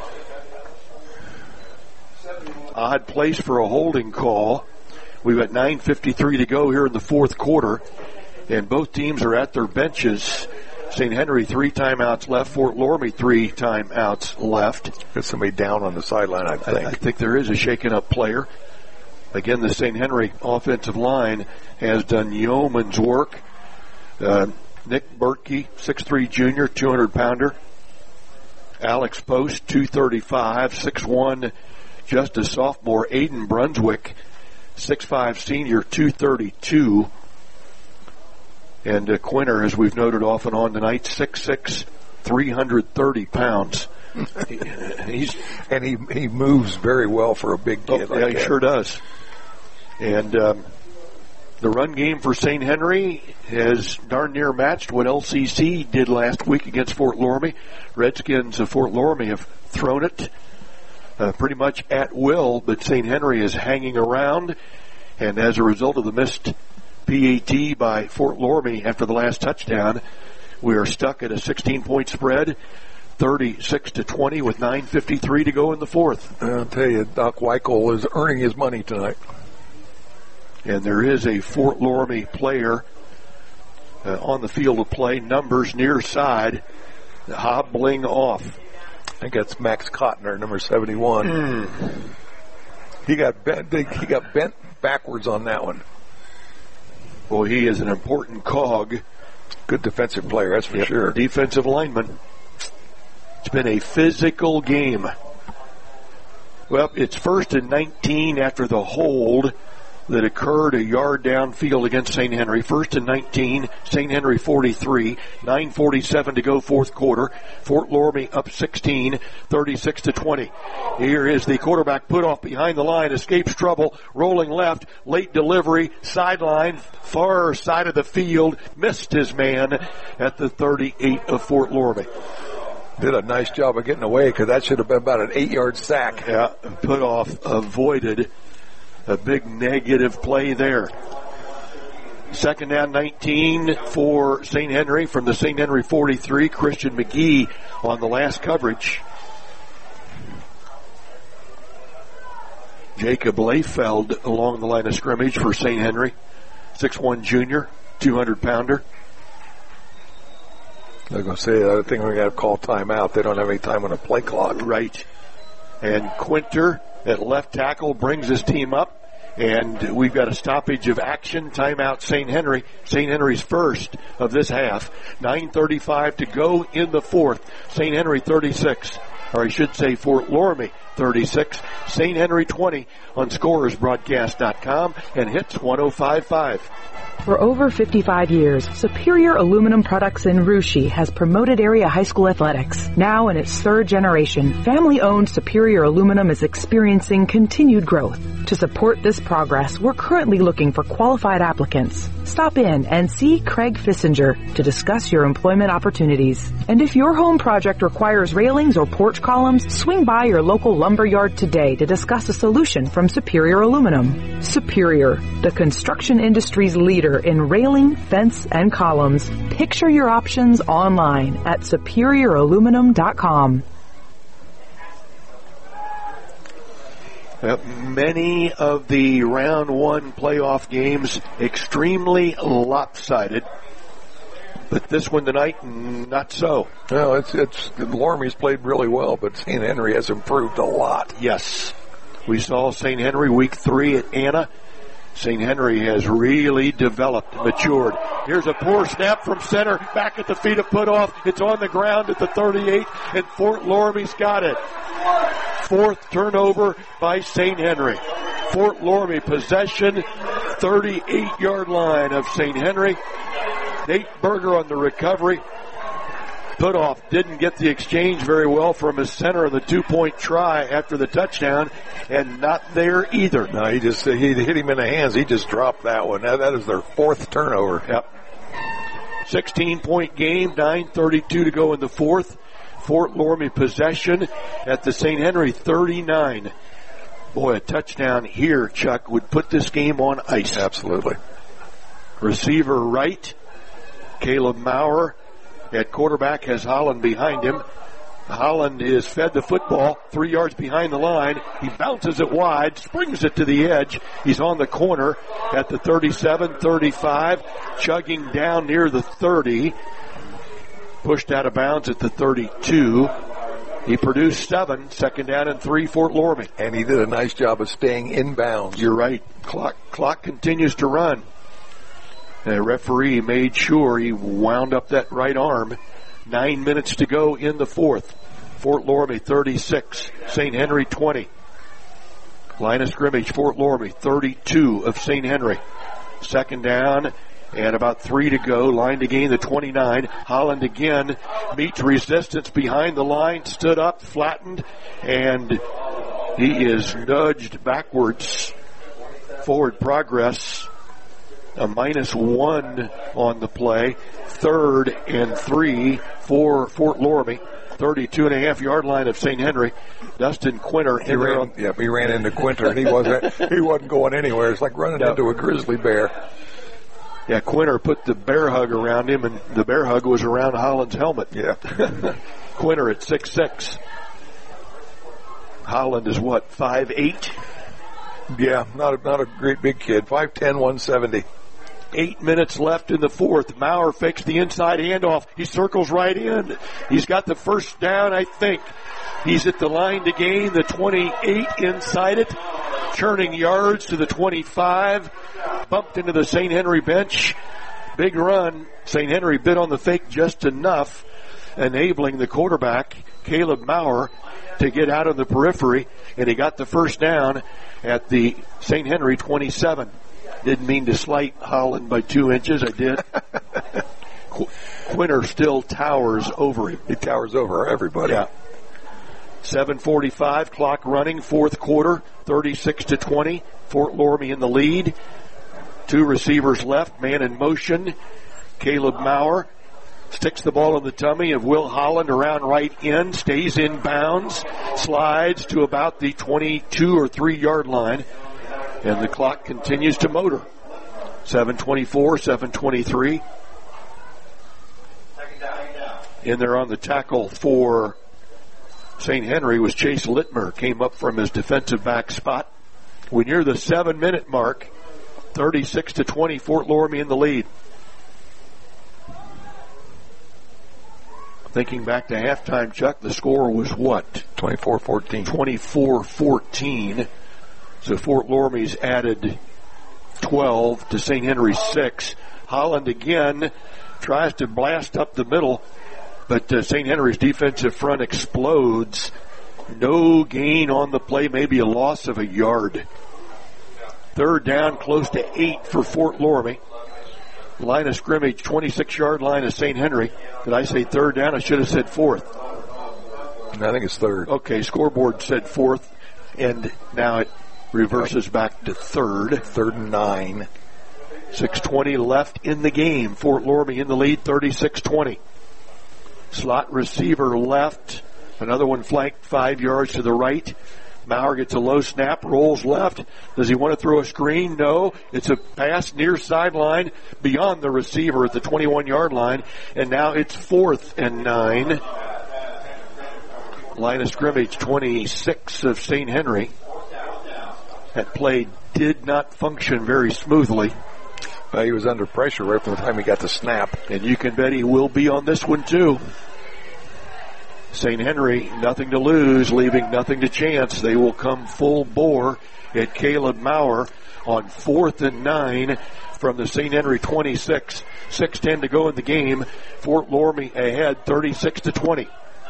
Odd place for a holding call. We've got 9:53 to go here in the fourth quarter, and both teams are at their benches. St. Henry 3 timeouts left. Fort Loramie 3 timeouts left. There's somebody down on the sideline, I think. I think there is a shaken up player. Again, the St. Henry offensive line has done yeoman's work. Nick Bertkey, 6'3 junior, 200-pounder. Alex Post, 235, 6'1", just a sophomore. Aiden Brunswick, 6'5 senior, 232. And Quinter, as we've noted off and on tonight, 6'6", 330 pounds. He moves very well for a big kid. Yeah, he sure does. And the run game for St. Henry has darn near matched what LCC did last week against Fort Loramie. Redskins of Fort Loramie have thrown it pretty much at will, but St. Henry is hanging around. And as a result of the missed PAT by Fort Loramie after the last touchdown, we are stuck at a 16-point spread, 36-20 with 9:53 to go in the fourth. I'll tell you, Doc Weichel is earning his money tonight. And there is a Fort Loramie player on the field of play, numbers near side, hobbling off. I think that's Max Kottner, number 71. He got bent backwards on that one. Well, he is an important cog. Good defensive player, that's for sure. Defensive lineman. It's been a physical game. Well, it's 1st and 19 after the hold that occurred a yard downfield against St. Henry. 1st and 19, St. Henry 43, 9:47 to go fourth quarter. Fort Loramie up 16, 36-20. Here is the quarterback put off behind the line, escapes trouble, rolling left, late delivery, sideline, far side of the field, missed his man at the 38 of Fort Loramie. Did a nice job of getting away because that should have been about an 8-yard sack. Yeah, put off, avoided. A big negative play there. 2nd down 19 for St. Henry from the St. Henry 43. Christian McGee on the last coverage. Jacob Layfeld along the line of scrimmage for St. Henry. 6'1 junior, 200-pounder. I was going to say, I think we're going to call timeout. They don't have any time on a play clock. Right. And Quinter at left tackle brings his team up. And we've got a stoppage of action. Timeout St. Henry. St. Henry's first of this half. 9:35 to go in the fourth. St. Henry 36. Or I should say Fort Loramie 36. St. Henry 20 on ScorersBroadcast.com and Hits 105.5. For over 55 years, Superior Aluminum Products in Russia has promoted area high school athletics. Now in its third generation, family-owned Superior Aluminum is experiencing continued growth. To support this progress, we're currently looking for qualified applicants. Stop in and see Craig Fissinger to discuss your employment opportunities. And if your home project requires railings or porch columns, swing by your local lumber yard today to discuss a solution from Superior Aluminum. Superior, the construction industry's leader in railing, fence, and columns. Picture your options online at superiораluminum.com. Many of the round one playoff games extremely lopsided, but this one tonight, not so. No, it's Loramie's played really well, but St. Henry has improved a lot. Yes. We saw St. Henry week 3 at Anna. St. Henry has really developed, matured. Here's a poor snap from center, back at the feet of Putoff. It's on the ground at the 38, and Fort Loramie's got it. Fourth turnover by St. Henry. Fort Loramie possession, 38-yard line of St. Henry. Nate Berger on the recovery. Putoff didn't get the exchange very well from his center of the 2-point try after the touchdown, and not there either. No, he hit him in the hands. He just dropped that one. That is their fourth turnover. Yep. 16-point game, 9:32 to go in the fourth. Fort Loramie possession at the St. Henry 39. Boy, a touchdown here, Chuck, would put this game on ice. Absolutely. Receiver right, Caleb Maurer. At quarterback has Holland behind him. Holland is fed the football 3 yards behind the line. He bounces it wide, springs it to the edge. He's on the corner at the 37, 35, chugging down near the 30. Pushed out of bounds at the 32. He produced 7, 2nd down and 3, Fort Loramie. And he did a nice job of staying inbounds. You're right. Clock continues to run. The referee made sure he wound up that right arm. 9 minutes to go in the fourth. Fort Loramie 36, St. Henry 20. Line of scrimmage, Fort Loramie 32 of St. Henry. 2nd down and about 3 to go. Line to gain the 29. Holland again meets resistance behind the line, stood up, flattened, and he is nudged backwards. Forward progress. A -1 on the play. 3rd and 3 for Fort Loramie. 32.5-yard line of St. Henry. Dustin Quinter. He ran into Quinter, and he wasn't going anywhere. It's like running into a grizzly bear. Yeah, Quinter put the bear hug around him, and the bear hug was around Holland's helmet. Yeah. Quinter at 6'6". Holland is what, 5'8"? Yeah, not a great big kid. 5'10", 170. 8 minutes left in the fourth. Maurer fakes the inside handoff. He circles right in. He's got the first down, I think. He's at the line to gain the 28 inside it. Churning yards to the 25. Bumped into the St. Henry bench. Big run. St. Henry bit on the fake just enough, enabling the quarterback, Caleb Maurer, to get out of the periphery, and he got the first down at the St. Henry 27. Didn't mean to slight Holland by 2 inches. I did. Quinter still towers over him. He towers over everybody. Yeah. 7:45, clock running, fourth quarter, 36-20. Fort Loramie in the lead. 2 receivers left, man in motion. Caleb Maurer sticks the ball in the tummy of Will Holland around right end, stays in bounds, slides to about the 22 or 3-yard line. And the clock continues to motor. 7:24, 7:23. In there on the tackle for St. Henry was Chase Littmer. Came up from his defensive back spot. We're near the 7-minute mark. 36-20, Fort Loramie in the lead. Thinking back to halftime, Chuck, the score was what? 24-14. 24-14. So Fort Loramie's added 12 to St. Henry's 6. Holland again tries to blast up the middle, but St. Henry's defensive front explodes. No gain on the play, maybe a loss of a yard. 3rd down, close to 8 for Fort Loramie. Line of scrimmage, 26-yard line of St. Henry. Did I say 3rd down? I should have said 4th. I think it's 3rd. Okay, scoreboard said 4th, and now it reverses back to 3rd. 3rd and 9. 6:20 left in the game. Fort Loramie in the lead, 36-20. Slot receiver left. Another one flanked 5 yards to the right. Maurer gets a low snap, rolls left. Does he want to throw a screen? No. It's a pass near sideline beyond the receiver at the 21-yard line. And now it's 4th and 9. Line of scrimmage, 26 of St. Henry. That play did not function very smoothly. He was under pressure right from the time he got the snap. And you can bet he will be on this one too. St. Henry, nothing to lose, leaving nothing to chance. They will come full bore at Caleb Maurer on 4th and 9 from the St. Henry 26. 6:10 to go in the game. Fort Loramie ahead, 36-20.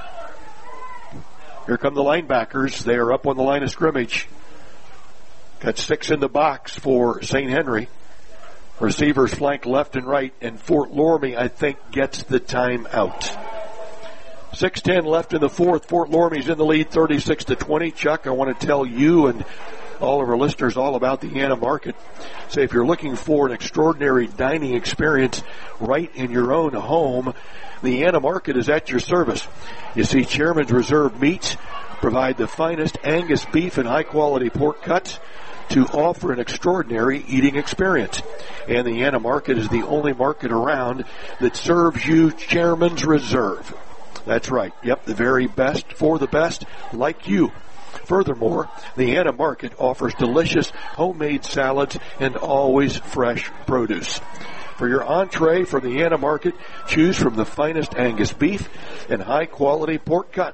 Here come the linebackers. They are up on the line of scrimmage. Got 6 in the box for St. Henry. Receivers flank left and right, and Fort Loramie, I think, gets the timeout. 6:10 left in the fourth. Fort Loramie's in the lead, 36-20. Chuck, I want to tell you and all of our listeners all about the Anna Market. Say, if you're looking for an extraordinary dining experience right in your own home, the Anna Market is at your service. You see, Chairman's Reserve Meats provide the finest Angus beef and high-quality pork cuts to offer an extraordinary eating experience. And the Anna Market is the only market around that serves you Chairman's Reserve. That's right. Yep, the very best for the best, like you. Furthermore, the Anna Market offers delicious homemade salads and always fresh produce. For your entree from the Anna Market, choose from the finest Angus beef and high-quality pork cuts.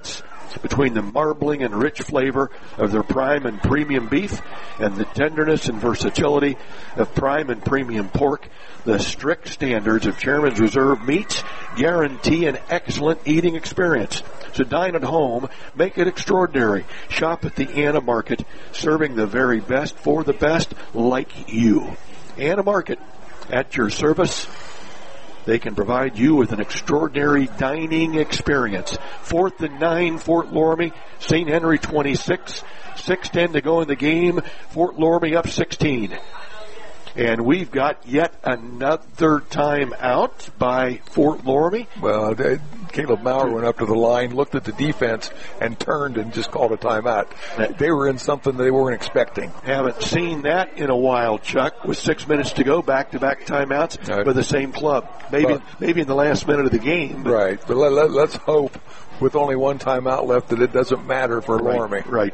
between the marbling and rich flavor of their prime and premium beef and the tenderness and versatility of prime and premium pork. The strict standards of Chairman's Reserve meats guarantee an excellent eating experience. So dine at home, make it extraordinary. Shop at the Anna Market, serving the very best for the best like you. Anna Market, at your service. They can provide you with an extraordinary dining experience. 4th and 9, Fort Loramie, St. Henry 26, 6:10 to go in the game. Fort Loramie up 16. And we've got yet another timeout by Fort Loramie. Well, Caleb Maurer went up to the line, looked at the defense, and turned and just called a timeout. They were in something they weren't expecting. Haven't seen that in a while, Chuck. With 6 minutes to go, back-to-back timeouts for the same club. Maybe in the last minute of the game. Right, but let's hope with only one timeout left that it doesn't matter for Loramie. Right.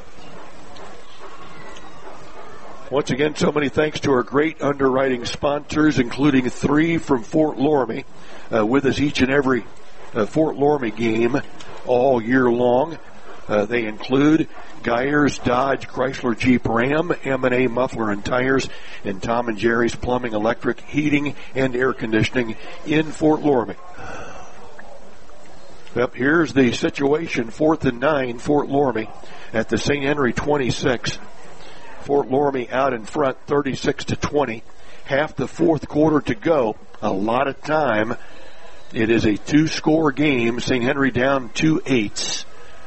Once again, so many thanks to our great underwriting sponsors, including 3 from Fort Loramie, with us each and every Fort Loramie game all year long. They include Geyers, Dodge, Chrysler, Jeep, Ram, M&A Muffler and Tires, and Tom and Jerry's Plumbing, Electric, Heating, and Air Conditioning in Fort Loramie. Yep, here's the situation, 4th and 9, Fort Loramie at the St. Henry 26. Fort Loramie out in front, 36-20. Half the fourth quarter to go. A lot of time. It is a 2-score game. St. Henry down 2-8.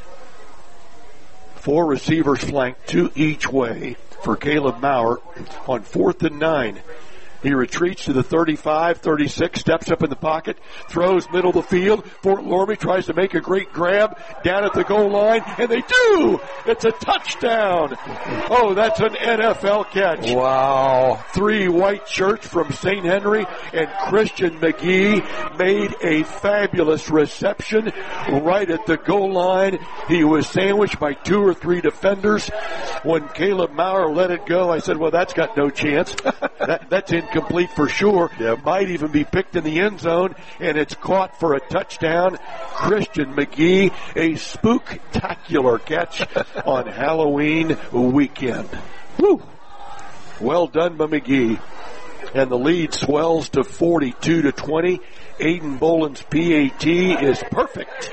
4 receivers flanked, 2 each way for Caleb Maurer on 4th and 9. He retreats to the 35, 36, steps up in the pocket, throws middle of the field. Fort Loramie tries to make a great grab down at the goal line, and they do! It's a touchdown! Oh, that's an NFL catch. Wow. 3 white shirts from St. Henry, and Christian McGee made a fabulous reception right at the goal line. He was sandwiched by 2 or 3 defenders. When Caleb Maurer let it go, I said, well, that's got no chance. That's incomplete for sure. Might even be picked in the end zone, and it's caught for a touchdown. Christian McGee, a spooktacular catch on Halloween weekend. Woo! Well done by McGee. And the lead swells to 42-20. Aiden Boland's PAT is perfect.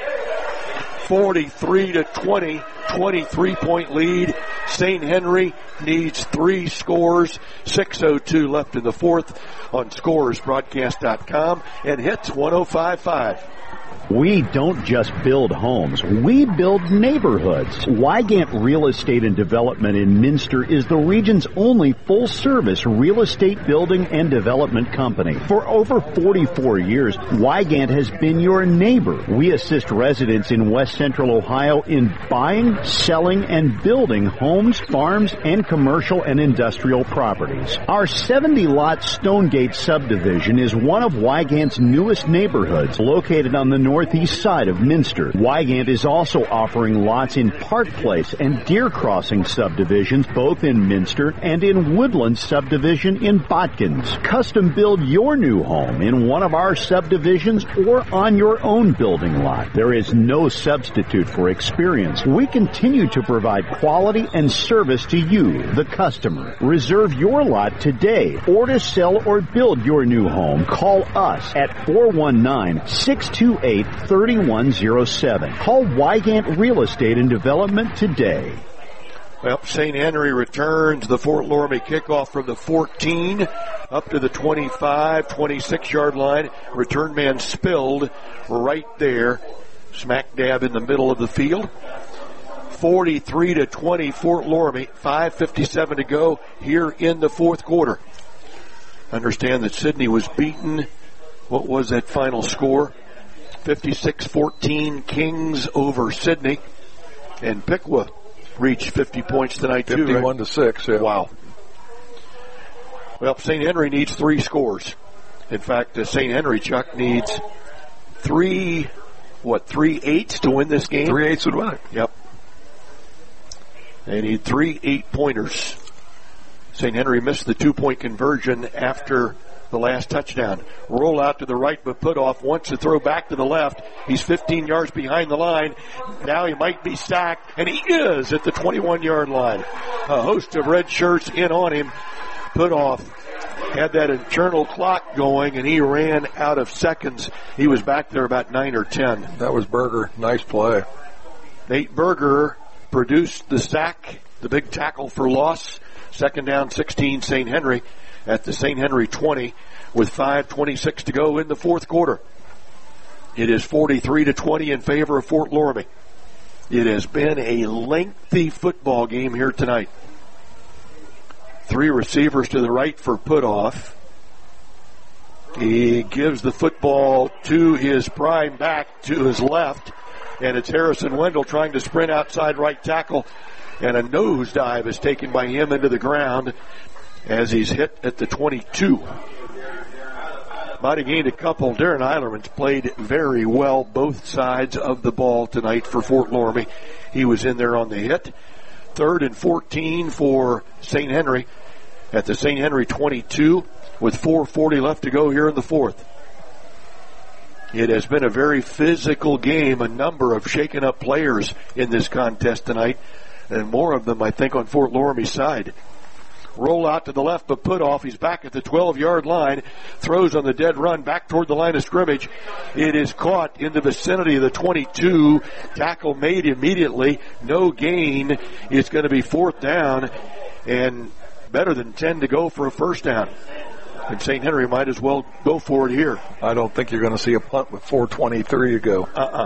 43-20, 23-point lead. St. Henry needs 3 scores. 6:02 left in the fourth on scoresbroadcast.com and hits 105.5. We don't just build homes, we build neighborhoods. Wygant Real Estate and Development in Minster is the region's only full-service real estate building and development company. For over 44 years, Wygant has been your neighbor. We assist residents in West Central Ohio in buying, selling, and building homes, farms, and commercial and industrial properties. Our 70-lot Stonegate subdivision is one of Wygant's newest neighborhoods, located on the northeast side of Minster. Wygant is also offering lots in Park Place and Deer Crossing subdivisions, both in Minster, and in Woodland subdivision in Botkins. Custom build your new home in one of our subdivisions or on your own building lot. There is no substitute for experience. We continue to provide quality and service to you, the customer. Reserve your lot today, or to sell or build your new home. Call us at 419-628-3107. Call Wygant Real Estate and Development today. Well, St. Henry returns the Fort Loramie kickoff from the 14 up to the 25, 26-yard line. Return man spilled right there, smack dab in the middle of the field. 43-20 Fort Loramie, 5:57 to go here in the fourth quarter. Understand that Sidney was beaten. What was that final score? 56-14 Kings over Sidney. And Piqua reached 50 points tonight too, 51-6, yeah. Wow. Well, St. Henry needs 3 scores. In fact, St. Henry, Chuck, needs 3 8s to win this game? 3 8s would win it. Yep. They need 3 8-pointers. St. Henry missed the 2-point conversion after the last touchdown. Roll out to the right, but Putoff wants to throw back to the left. He's 15 yards behind the line. Now he might be sacked, and he is at the 21-yard line. A host of red shirts in on him. Putoff had that internal clock going, and he ran out of seconds. He was back there about 9 or 10. That was Berger. Nice play. Nate Berger produced the sack, the big tackle for loss. Second down, 16, St. Henry at the St. Henry 20 with 5:26 to go in the fourth quarter. It is 43-20 in favor of Fort Loramie. It has been a lengthy football game here tonight. 3 receivers to the right for Putoff. He gives the football to his prime back to his left, and it's Harrison Wendell trying to sprint outside right tackle, and a nosedive is taken by him into the ground as he's hit at the 22. Might have gained a couple. Darren Eilerman's played very well both sides of the ball tonight for Fort Loramie. He was in there on the hit. 3rd and 14 for St. Henry at the St. Henry 22 with 4:40 left to go here in the fourth. It has been a very physical game, a number of shaken up players in this contest tonight, and more of them, I think, on Fort Loramie's side. Roll out to the left, but Putoff. He's back at the 12-yard line. Throws on the dead run back toward the line of scrimmage. It is caught in the vicinity of the 22. Tackle made immediately. No gain. It's going to be 4th down and better than 10 to go for a first down. And St. Henry might as well go for it here. I don't think you're going to see a punt with 4:23 to go.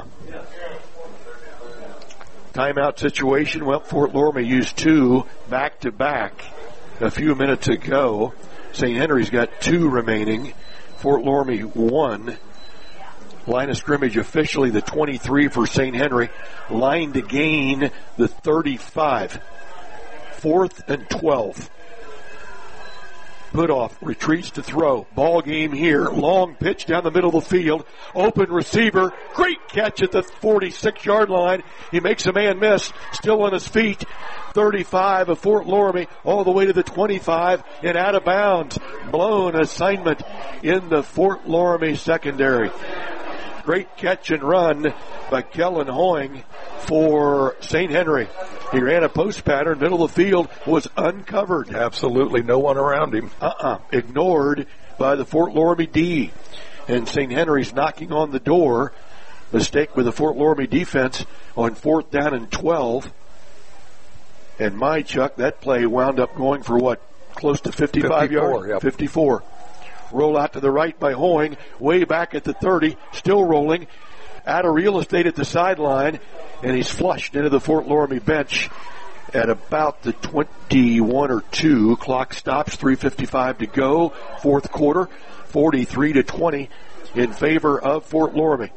Timeout situation. Well, Fort Loramie used 2 back-to-back a few minutes ago. St. Henry's got 2 remaining. Fort Loramie 1. Line of scrimmage officially the 23 for St. Henry. Line to gain the 35. 4th and 12. Putoff retreats to throw. Ball game here. Long pitch down the middle of the field. Open receiver. Great catch at the 46-yard line. He makes a man miss. Still on his feet. 35 of Fort Loramie all the way to the 25 and out of bounds. Blown assignment in the Fort Loramie secondary. Great catch and run by Kellen Hoying for St. Henry. He ran a post pattern, middle of the field, was uncovered. Absolutely no one around him. Ignored by the Fort Loramie D. And St. Henry's knocking on the door. Mistake with the Fort Loramie defense on 4th down and 12. And my Chuck, that play wound up going for what? Close to 55 yards? Yep. 54. Roll out to the right by Hoying, way back at the 30, still rolling, out of real estate at the sideline, and he's flushed into the Fort Loramie bench at about the 21 or 2. Clock stops, 3:55 to go, fourth quarter, 43-20 in favor of Fort Loramie.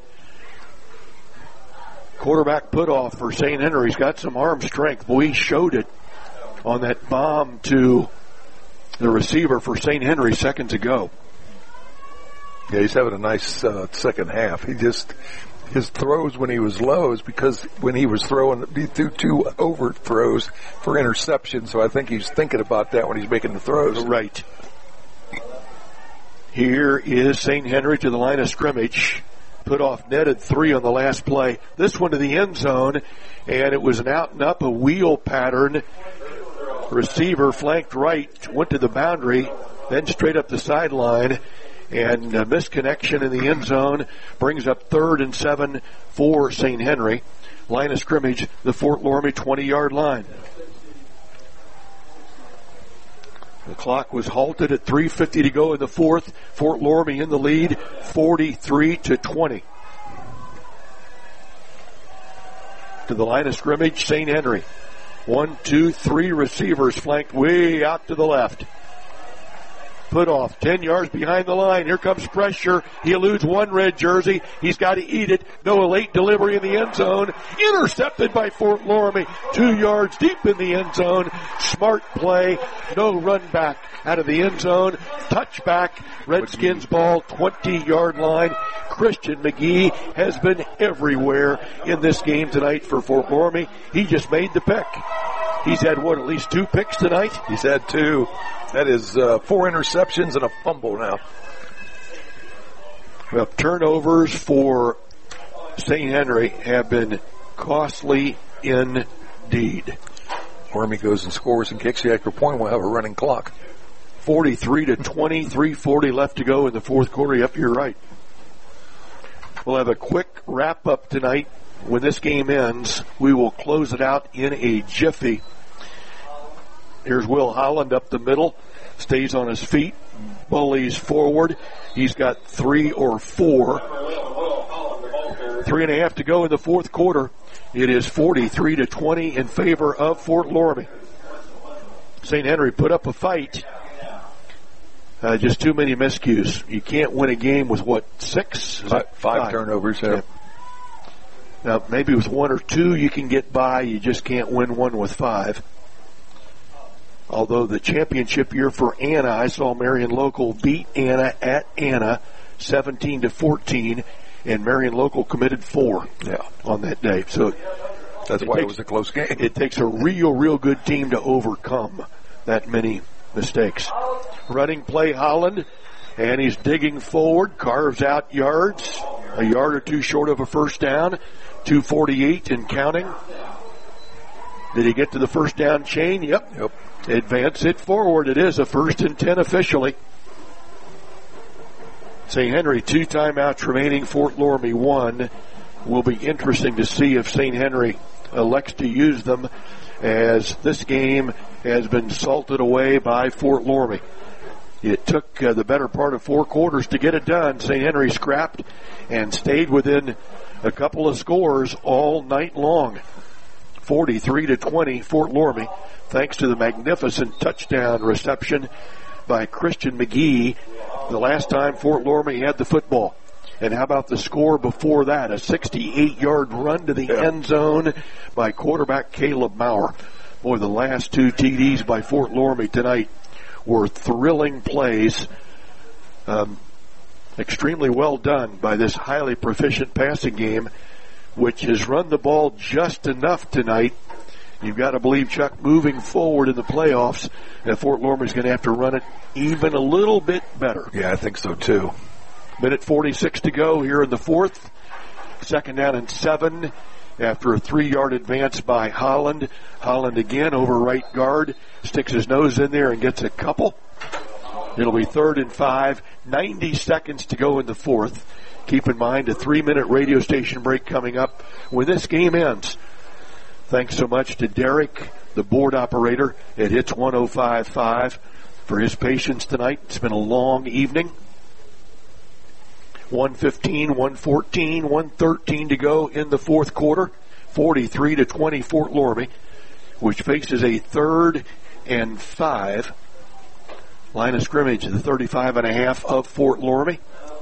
Quarterback Putoff for St. Henry's got some arm strength. Boy, he showed it on that bomb to the receiver for St. Henry seconds ago. Yeah, he's having a nice second half. His throws when he was low is because when he was throwing, he threw 2 overthrows for interception, so I think he's thinking about that when he's making the throws. Right. Here is St. Henry to the line of scrimmage. Putoff netted 3 on the last play. This one to the end zone, and it was an out and up, a wheel pattern. Receiver flanked right, went to the boundary, then straight up the sideline, and a misconnection in the end zone brings up 3rd and 7 for St. Henry. Line of scrimmage, the Fort Loramie 20-yard line. The clock was halted at 3:50 to go in the fourth. Fort Loramie in the lead, 43-20. To the line of scrimmage, St. Henry. 1, 2, 3 receivers flanked way out to the left. Putoff 10 yards behind the line. Here comes pressure. He eludes one red jersey. He's got to eat it. No, a late delivery in the end zone. Intercepted by Fort Loramie. 2 yards deep in the end zone. Smart play. No run back out of the end zone. Touchback. Redskins ball, 20-yard line. Christian McGee has been everywhere in this game tonight for Fort Loramie. He just made the pick. He's had, at least 2 picks tonight? He's had 2. That is 4 interceptions and a fumble now. Well, turnovers for St. Henry have been costly indeed. Wormy goes and scores and kicks the extra point. We'll have a running clock. 43-20, 3:40 left to go in the fourth quarter. Yep, you're right. We'll have a quick wrap-up tonight. When this game ends, we will close it out in a jiffy. Here's Will Holland up the middle, stays on his feet, bullies forward. He's got 3 or 4. 3.5 to go in the fourth quarter. It is 43-20 in favor of Fort Loramie. St. Henry put up a fight. Just too many miscues. You can't win a game with, 6? Five turnovers, yeah. Now, maybe with 1 or 2 you can get by. You just can't win one with 5. Although the championship year for Anna, I saw Marion Local beat Anna at Anna 17-14, and Marion Local committed 4 on that day. So that's why it was a close game. It takes a real good team to overcome that many mistakes. Running play, Holland, and he's digging forward, carves out yards, a yard or 2 short of a first down, 2:48 and counting. Did he get to the first down chain? Yep. Advance it forward. It is a 1st and 10 officially. St. Henry, 2 timeouts remaining. Fort Loramie 1. Will be interesting to see if St. Henry elects to use them, as this game has been salted away by Fort Loramie. It took the better part of 4 quarters to get it done. St. Henry scrapped and stayed within a couple of scores all night long. 43-20, Fort Loramie, thanks to the magnificent touchdown reception by Christian McGee the last time Fort Loramie had the football. And how about the score before that? A 68-yard run to the end zone by quarterback Caleb Maurer. Boy, the last 2 TDs by Fort Loramie tonight were thrilling plays. Extremely well done by this highly proficient passing game, which has run the ball just enough tonight. You've got to believe, Chuck, moving forward in the playoffs, that Fort Loramie is going to have to run it even a little bit better. Yeah, I think so too. Minute 46 to go here in the fourth. 2nd down and 7 after a 3-yard advance by Holland. Holland again over right guard, sticks his nose in there and gets a couple. It'll be 3rd and 5, 90 seconds to go in the fourth. Keep in mind a 3-minute radio station break coming up when this game ends. Thanks so much to Derek, the board operator at Hits 105.5, for his patience tonight. It's been a long evening. 1:15, 1:14, 1:13 to go in the fourth quarter. 43-20 Fort Loramie, which faces a 3rd and 5. Line of scrimmage, the 35.5 of Fort Loramie.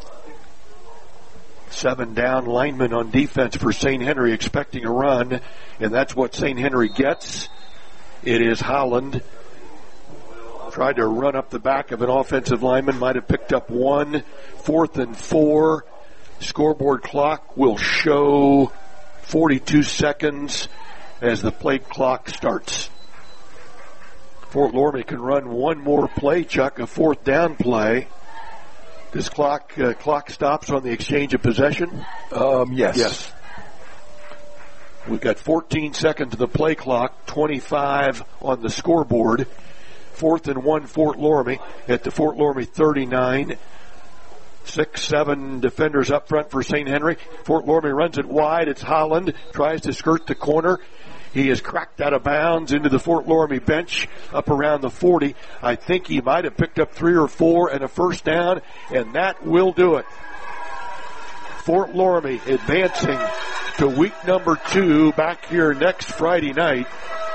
7 down linemen on defense for St. Henry, expecting a run, and that's what St. Henry gets. It is Holland. Tried to run up the back of an offensive lineman, might have picked up 1. 4th and 4. Scoreboard clock will show 42 seconds as the play clock starts. Fort Loramie can run one more play, Chuck, a 4th down play. This clock stops on the exchange of possession? Yes. We've got 14 seconds to the play clock, 25 on the scoreboard. 4th and 1 Fort Loramie at the Fort Loramie 39. 6-7 defenders up front for St. Henry. Fort Loramie runs it wide. It's Holland. Tries to skirt the corner. He is cracked out of bounds into the Fort Loramie bench up around the 40. I think he might have picked up 3 or 4 and a first down, and that will do it. Fort Loramie advancing to week number 2 back here next Friday night.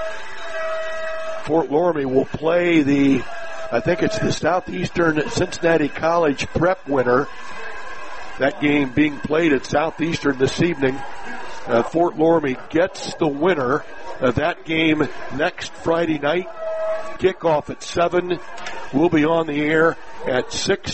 Fort Loramie will play I think it's the Southeastern Cincinnati College prep winner. That game being played at Southeastern this evening. Fort Loramie gets the winner of that game next Friday night. Kickoff at 7. We'll be on the air at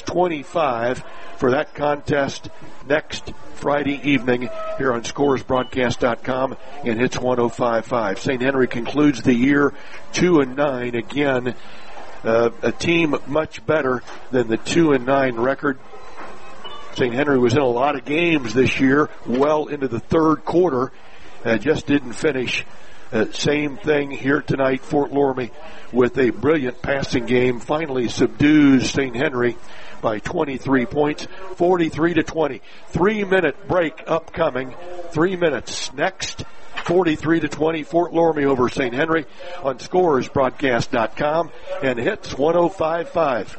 6:25 for that contest next Friday evening here on ScoresBroadcast.com and Hits 105.5. St. Henry concludes the year 2-9. Again, a team much better than the 2-9 record. St. Henry was in a lot of games this year, well into the third quarter. Just didn't finish. Same thing here tonight. Fort Loramie with a brilliant passing game finally subdues St. Henry by 23 points, 43-20. 3-minute break upcoming. 3 minutes next. 43-20, Fort Loramie over St. Henry on ScoresBroadcast.com and Hits 105.5.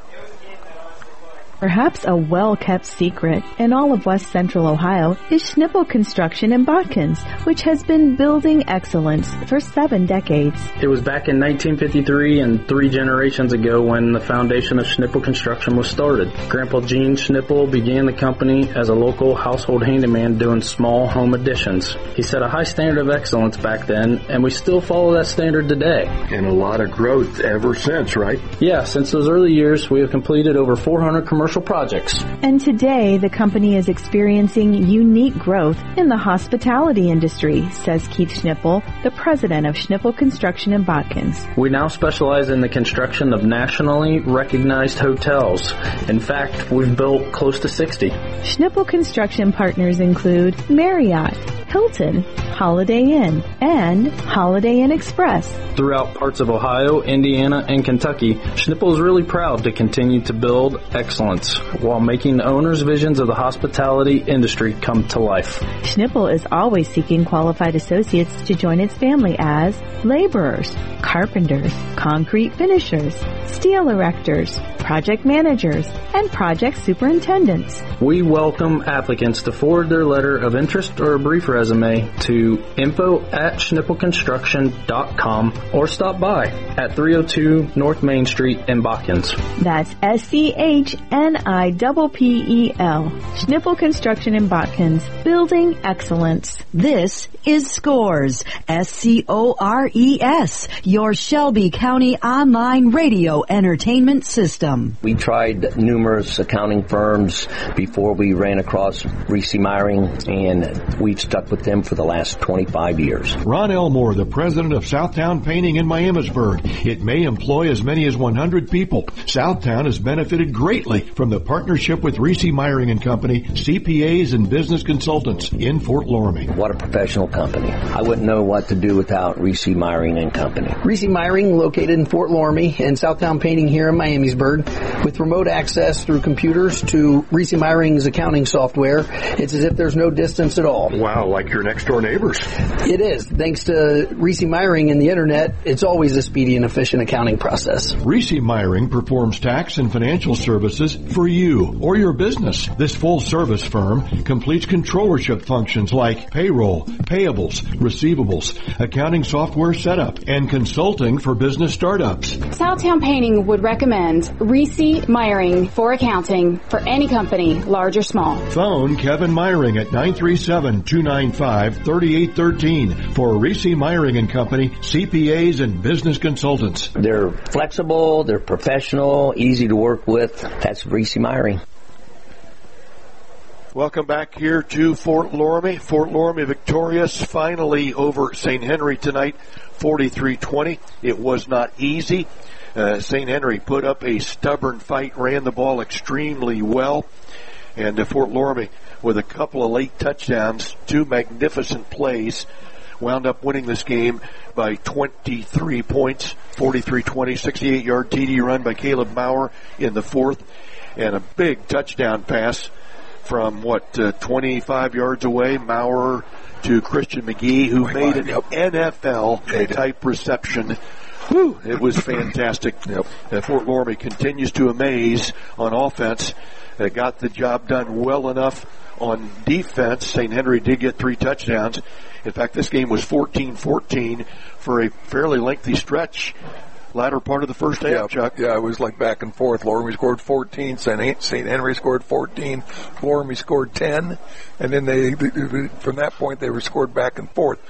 Perhaps a well-kept secret in all of West Central Ohio is Schnipple Construction in Botkins, which has been building excellence for 7 decades. It was back in 1953 and 3 generations ago when the foundation of Schnipple Construction was started. Grandpa Gene Schnipple began the company as a local household handyman doing small home additions. He set a high standard of excellence back then, and we still follow that standard today. And a lot of growth ever since, right? Yeah, since those early years, we have completed over 400 commercial projects. And today, the company is experiencing unique growth in the hospitality industry, says Keith Schnipple, the president of Schnipple Construction in Botkins. We now specialize in the construction of nationally recognized hotels. In fact, we've built close to 60. Schnipple Construction partners include Marriott, Hilton, Holiday Inn, and Holiday Inn Express. Throughout parts of Ohio, Indiana, and Kentucky, Schnipple is really proud to continue to build excellence while making the owners' visions of the hospitality industry come to life. Schnipple is always seeking qualified associates to join its family as laborers, carpenters, concrete finishers, steel erectors, project managers, and project superintendents. We welcome applicants to forward their letter of interest or a brief resume to info@schnippleconstruction.com or stop by at 302 North Main Street in Botkins. That's SCHNIPPEL. Schnipple Construction in Botkins, building excellence. This is Scores, SCORES, your Shelby County online radio entertainment system. We tried numerous accounting firms before we ran across Reese Meyering, and we've stuck with them for the last 25 years. Ron Elmore, the president of Southtown Painting in Miamisburg. It may employ as many as 100 people. Southtown has benefited greatly from the partnership with Reese Meyering and Company, CPAs and business consultants in Fort Loramie. What a professional company. I wouldn't know what to do without Reese Meyering and Company. Reese Meyering, located in Fort Loramie, and Southtown Painting here in Miamisburg, with remote access through computers to Reese Meyering's accounting software. It's as if there's no distance at all. Wow, like your next door neighbors. It is. Thanks to Reese Meyering and the internet, it's always a speedy and efficient accounting process. Reese Meyering performs tax and financial services for you or your business. This full-service firm completes controllership functions like payroll, payables, receivables, accounting software setup, and consulting for business startups. Southtown Painting would recommend Reese Meyering for accounting for any company, large or small. Phone Kevin Meyering at 937-295-3813 for Reese Meyering and Company, CPAs and business consultants. They're flexible, they're professional, easy to work with. That's Reese Meyering. Welcome back here to Fort Loramie. Fort Loramie victorious finally over St. Henry tonight, 43-20. It was not easy. St. Henry put up a stubborn fight, ran the ball extremely well. And Fort Loramie, with a couple of late touchdowns, 2 magnificent plays, wound up winning this game by 23 points, 43-20, 68-yard TD run by Caleb Maurer in the 4th, and a big touchdown pass from, 25 yards away, Maurer to Christian McGee, who made an NFL-type reception. Whew, it was fantastic. Fort Loramie continues to amaze on offense. They got the job done well enough on defense. St. Henry did get 3 touchdowns. In fact, this game was 14-14 for a fairly lengthy stretch latter part of the first half, Chuck. Yeah, it was like back and forth. Loramie scored 14, St. Henry scored 14, Loramie scored 10, and then they from that point they were scored back and forth.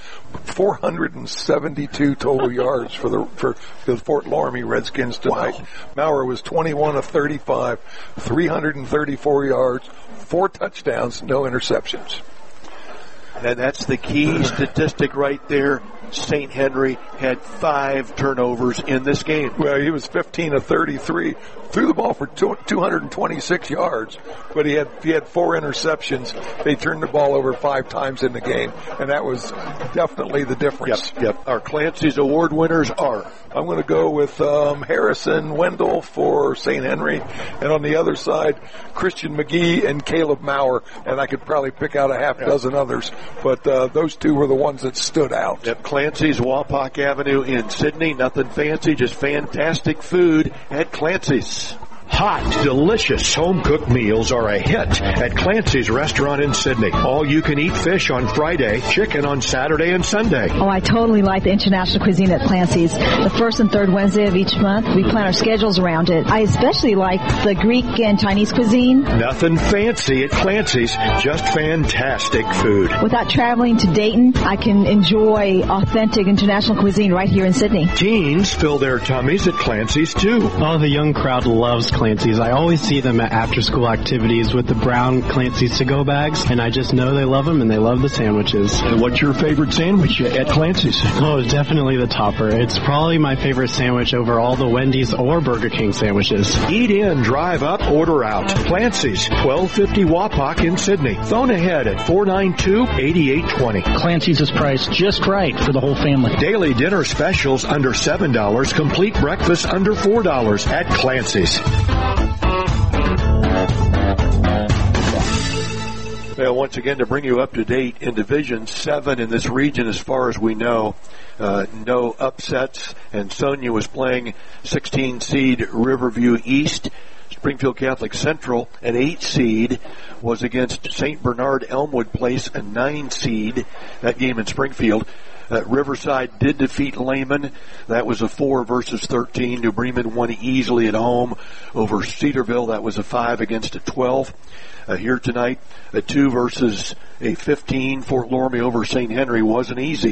472 total yards for the Fort Loramie Redskins tonight. Wow. Maurer was 21 of 35, 334 yards, 4 touchdowns, no interceptions. And that's the key statistic right there. St. Henry had 5 turnovers in this game. Well, he was 15 of 33, threw the ball for 226 yards, but he had 4 interceptions. They turned the ball over 5 times in the game, and that was definitely the difference. Yep. Our Clancy's award winners are. I'm going to go with Harrison Wendell for St. Henry, and on the other side, Christian McGee and Caleb Maurer, and I could probably pick out a half dozen others, but those 2 were the ones that stood out. Yep. Clancy's, Wapak Avenue in Sydney. Nothing fancy, just fantastic food at Clancy's. Hot, delicious home-cooked meals are a hit at Clancy's Restaurant in Sydney. All-you-can-eat fish on Friday, chicken on Saturday and Sunday. Oh, I totally like the international cuisine at Clancy's. The first and third Wednesday of each month, we plan our schedules around it. I especially like the Greek and Chinese cuisine. Nothing fancy at Clancy's, just fantastic food. Without traveling to Dayton, I can enjoy authentic international cuisine right here in Sydney. Teens fill their tummies at Clancy's, too. Oh, the young crowd loves Clancy's. I always see them at after-school activities with the brown Clancy's to-go bags, and I just know they love them and they love the sandwiches. And what's your favorite sandwich at Clancy's? Oh, definitely the topper. It's probably my favorite sandwich over all the Wendy's or Burger King sandwiches. Eat in, drive up, order out. Clancy's, 1250 Wapak in Sydney. Phone ahead at 492-8820. Clancy's is priced just right for the whole family. Daily dinner specials under $7, complete breakfast under $4 at Clancy's. Well, once again, to bring you up to date in Division 7 in this region, as far as we know, no upsets. And Sonia was playing 16 seed Riverview East. Springfield Catholic Central, an 8 seed, was against St. Bernard Elmwood Place, a 9 seed. That game in Springfield. Riverside did defeat Lehman. That was a 4 versus 13. New Bremen won easily at home over Cedarville. That was a 5 against a 12. Here tonight, a 2 versus a 15. Fort Loramie over St. Henry wasn't easy.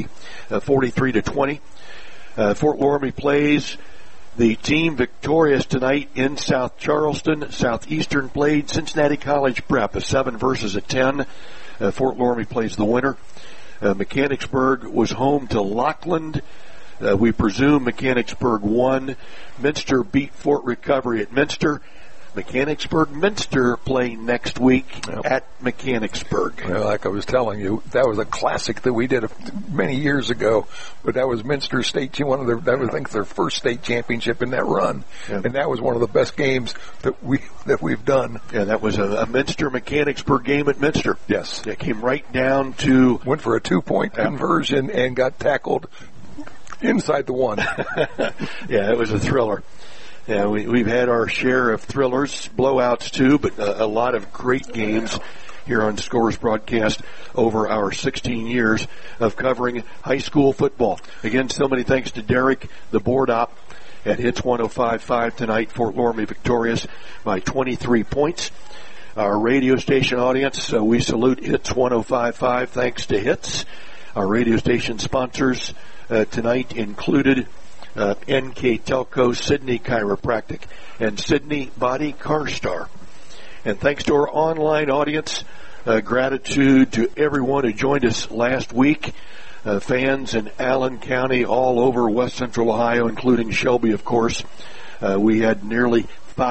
43-20. Fort Loramie plays the team victorious tonight in South Charleston. Southeastern played Cincinnati College Prep, a 7 versus a 10. Fort Loramie plays the winner. Mechanicsburg was home to Lockland. We presume Mechanicsburg won. Minster beat Fort Recovery at Minster. Mechanicsburg-Minster play next week at Mechanicsburg. Well, like I was telling you, that was a classic that we did many years ago. But that was Minster State. That was, I think, their first state championship in that run, and that was one of the best games that we've done. Yeah, that was a Minster-Mechanicsburg game at Minster. Yes, it came right down to went for a 2-point conversion and got tackled inside the 1. Yeah, it was a thriller. Yeah, we've had our share of thrillers, blowouts too, but a lot of great games here on Scores Broadcast over our 16 years of covering high school football. Again, so many thanks to Derek, the board op at Hits 105.5 tonight. Fort Loramie victorious by 23 points. Our radio station audience, we salute Hits 105.5. Thanks to Hits. Our radio station sponsors tonight included NK Telco, Sydney Chiropractic, and Sydney Body Car Star. And thanks to our online audience, gratitude to everyone who joined us last week. Fans in Allen County, all over West Central Ohio, including Shelby, of course. We had nearly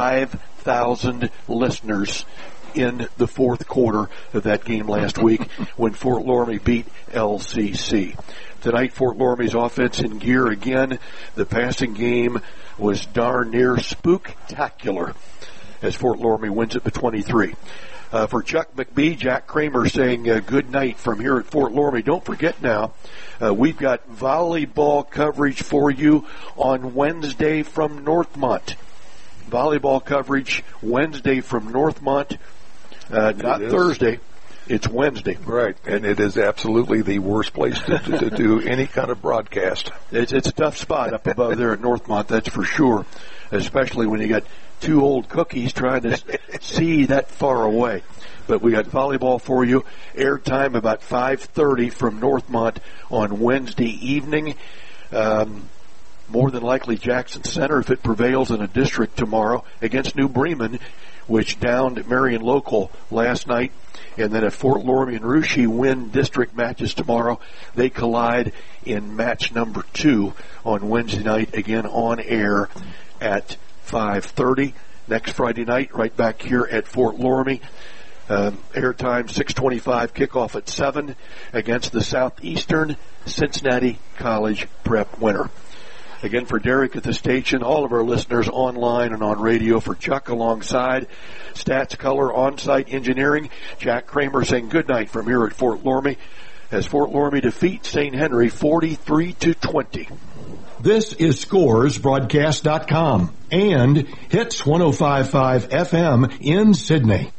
5,000 listeners in the fourth quarter of that game last week when Fort Loramie beat LCC. Tonight, Fort Loramie's offense in gear again. The passing game was darn near spooktacular as Fort Loramie wins it by 23. For Chuck McBee, Jack Kramer saying good night from here at Fort Loramie. Don't forget now, we've got volleyball coverage for you on Wednesday from Northmont. Volleyball coverage Wednesday from Northmont, not Thursday. It's Wednesday. Right, and it is absolutely the worst place to do any kind of broadcast. It's a tough spot up above there at Northmont, that's for sure, especially when you got two old cookies trying to see that far away. But we got volleyball for you. Airtime about 5:30 from Northmont on Wednesday evening. More than likely Jackson Center if it prevails in a district tomorrow against New Bremen, which downed Marion Local last night. And then if Fort Loramie and Russia win district matches tomorrow, they collide in match number 2 on Wednesday night, again on air at 5:30. Next Friday night, right back here at Fort Loramie. Airtime 6:25, kickoff at 7 against the Southeastern Cincinnati College Prep winner. Again, for Derek at the station, all of our listeners online and on radio, for Chuck alongside Stats Color On-Site Engineering, Jack Kramer saying good night from here at Fort Loramie as Fort Loramie defeats St. Henry 43-20. This is ScoresBroadcast.com and Hits 105.5 FM in Sydney.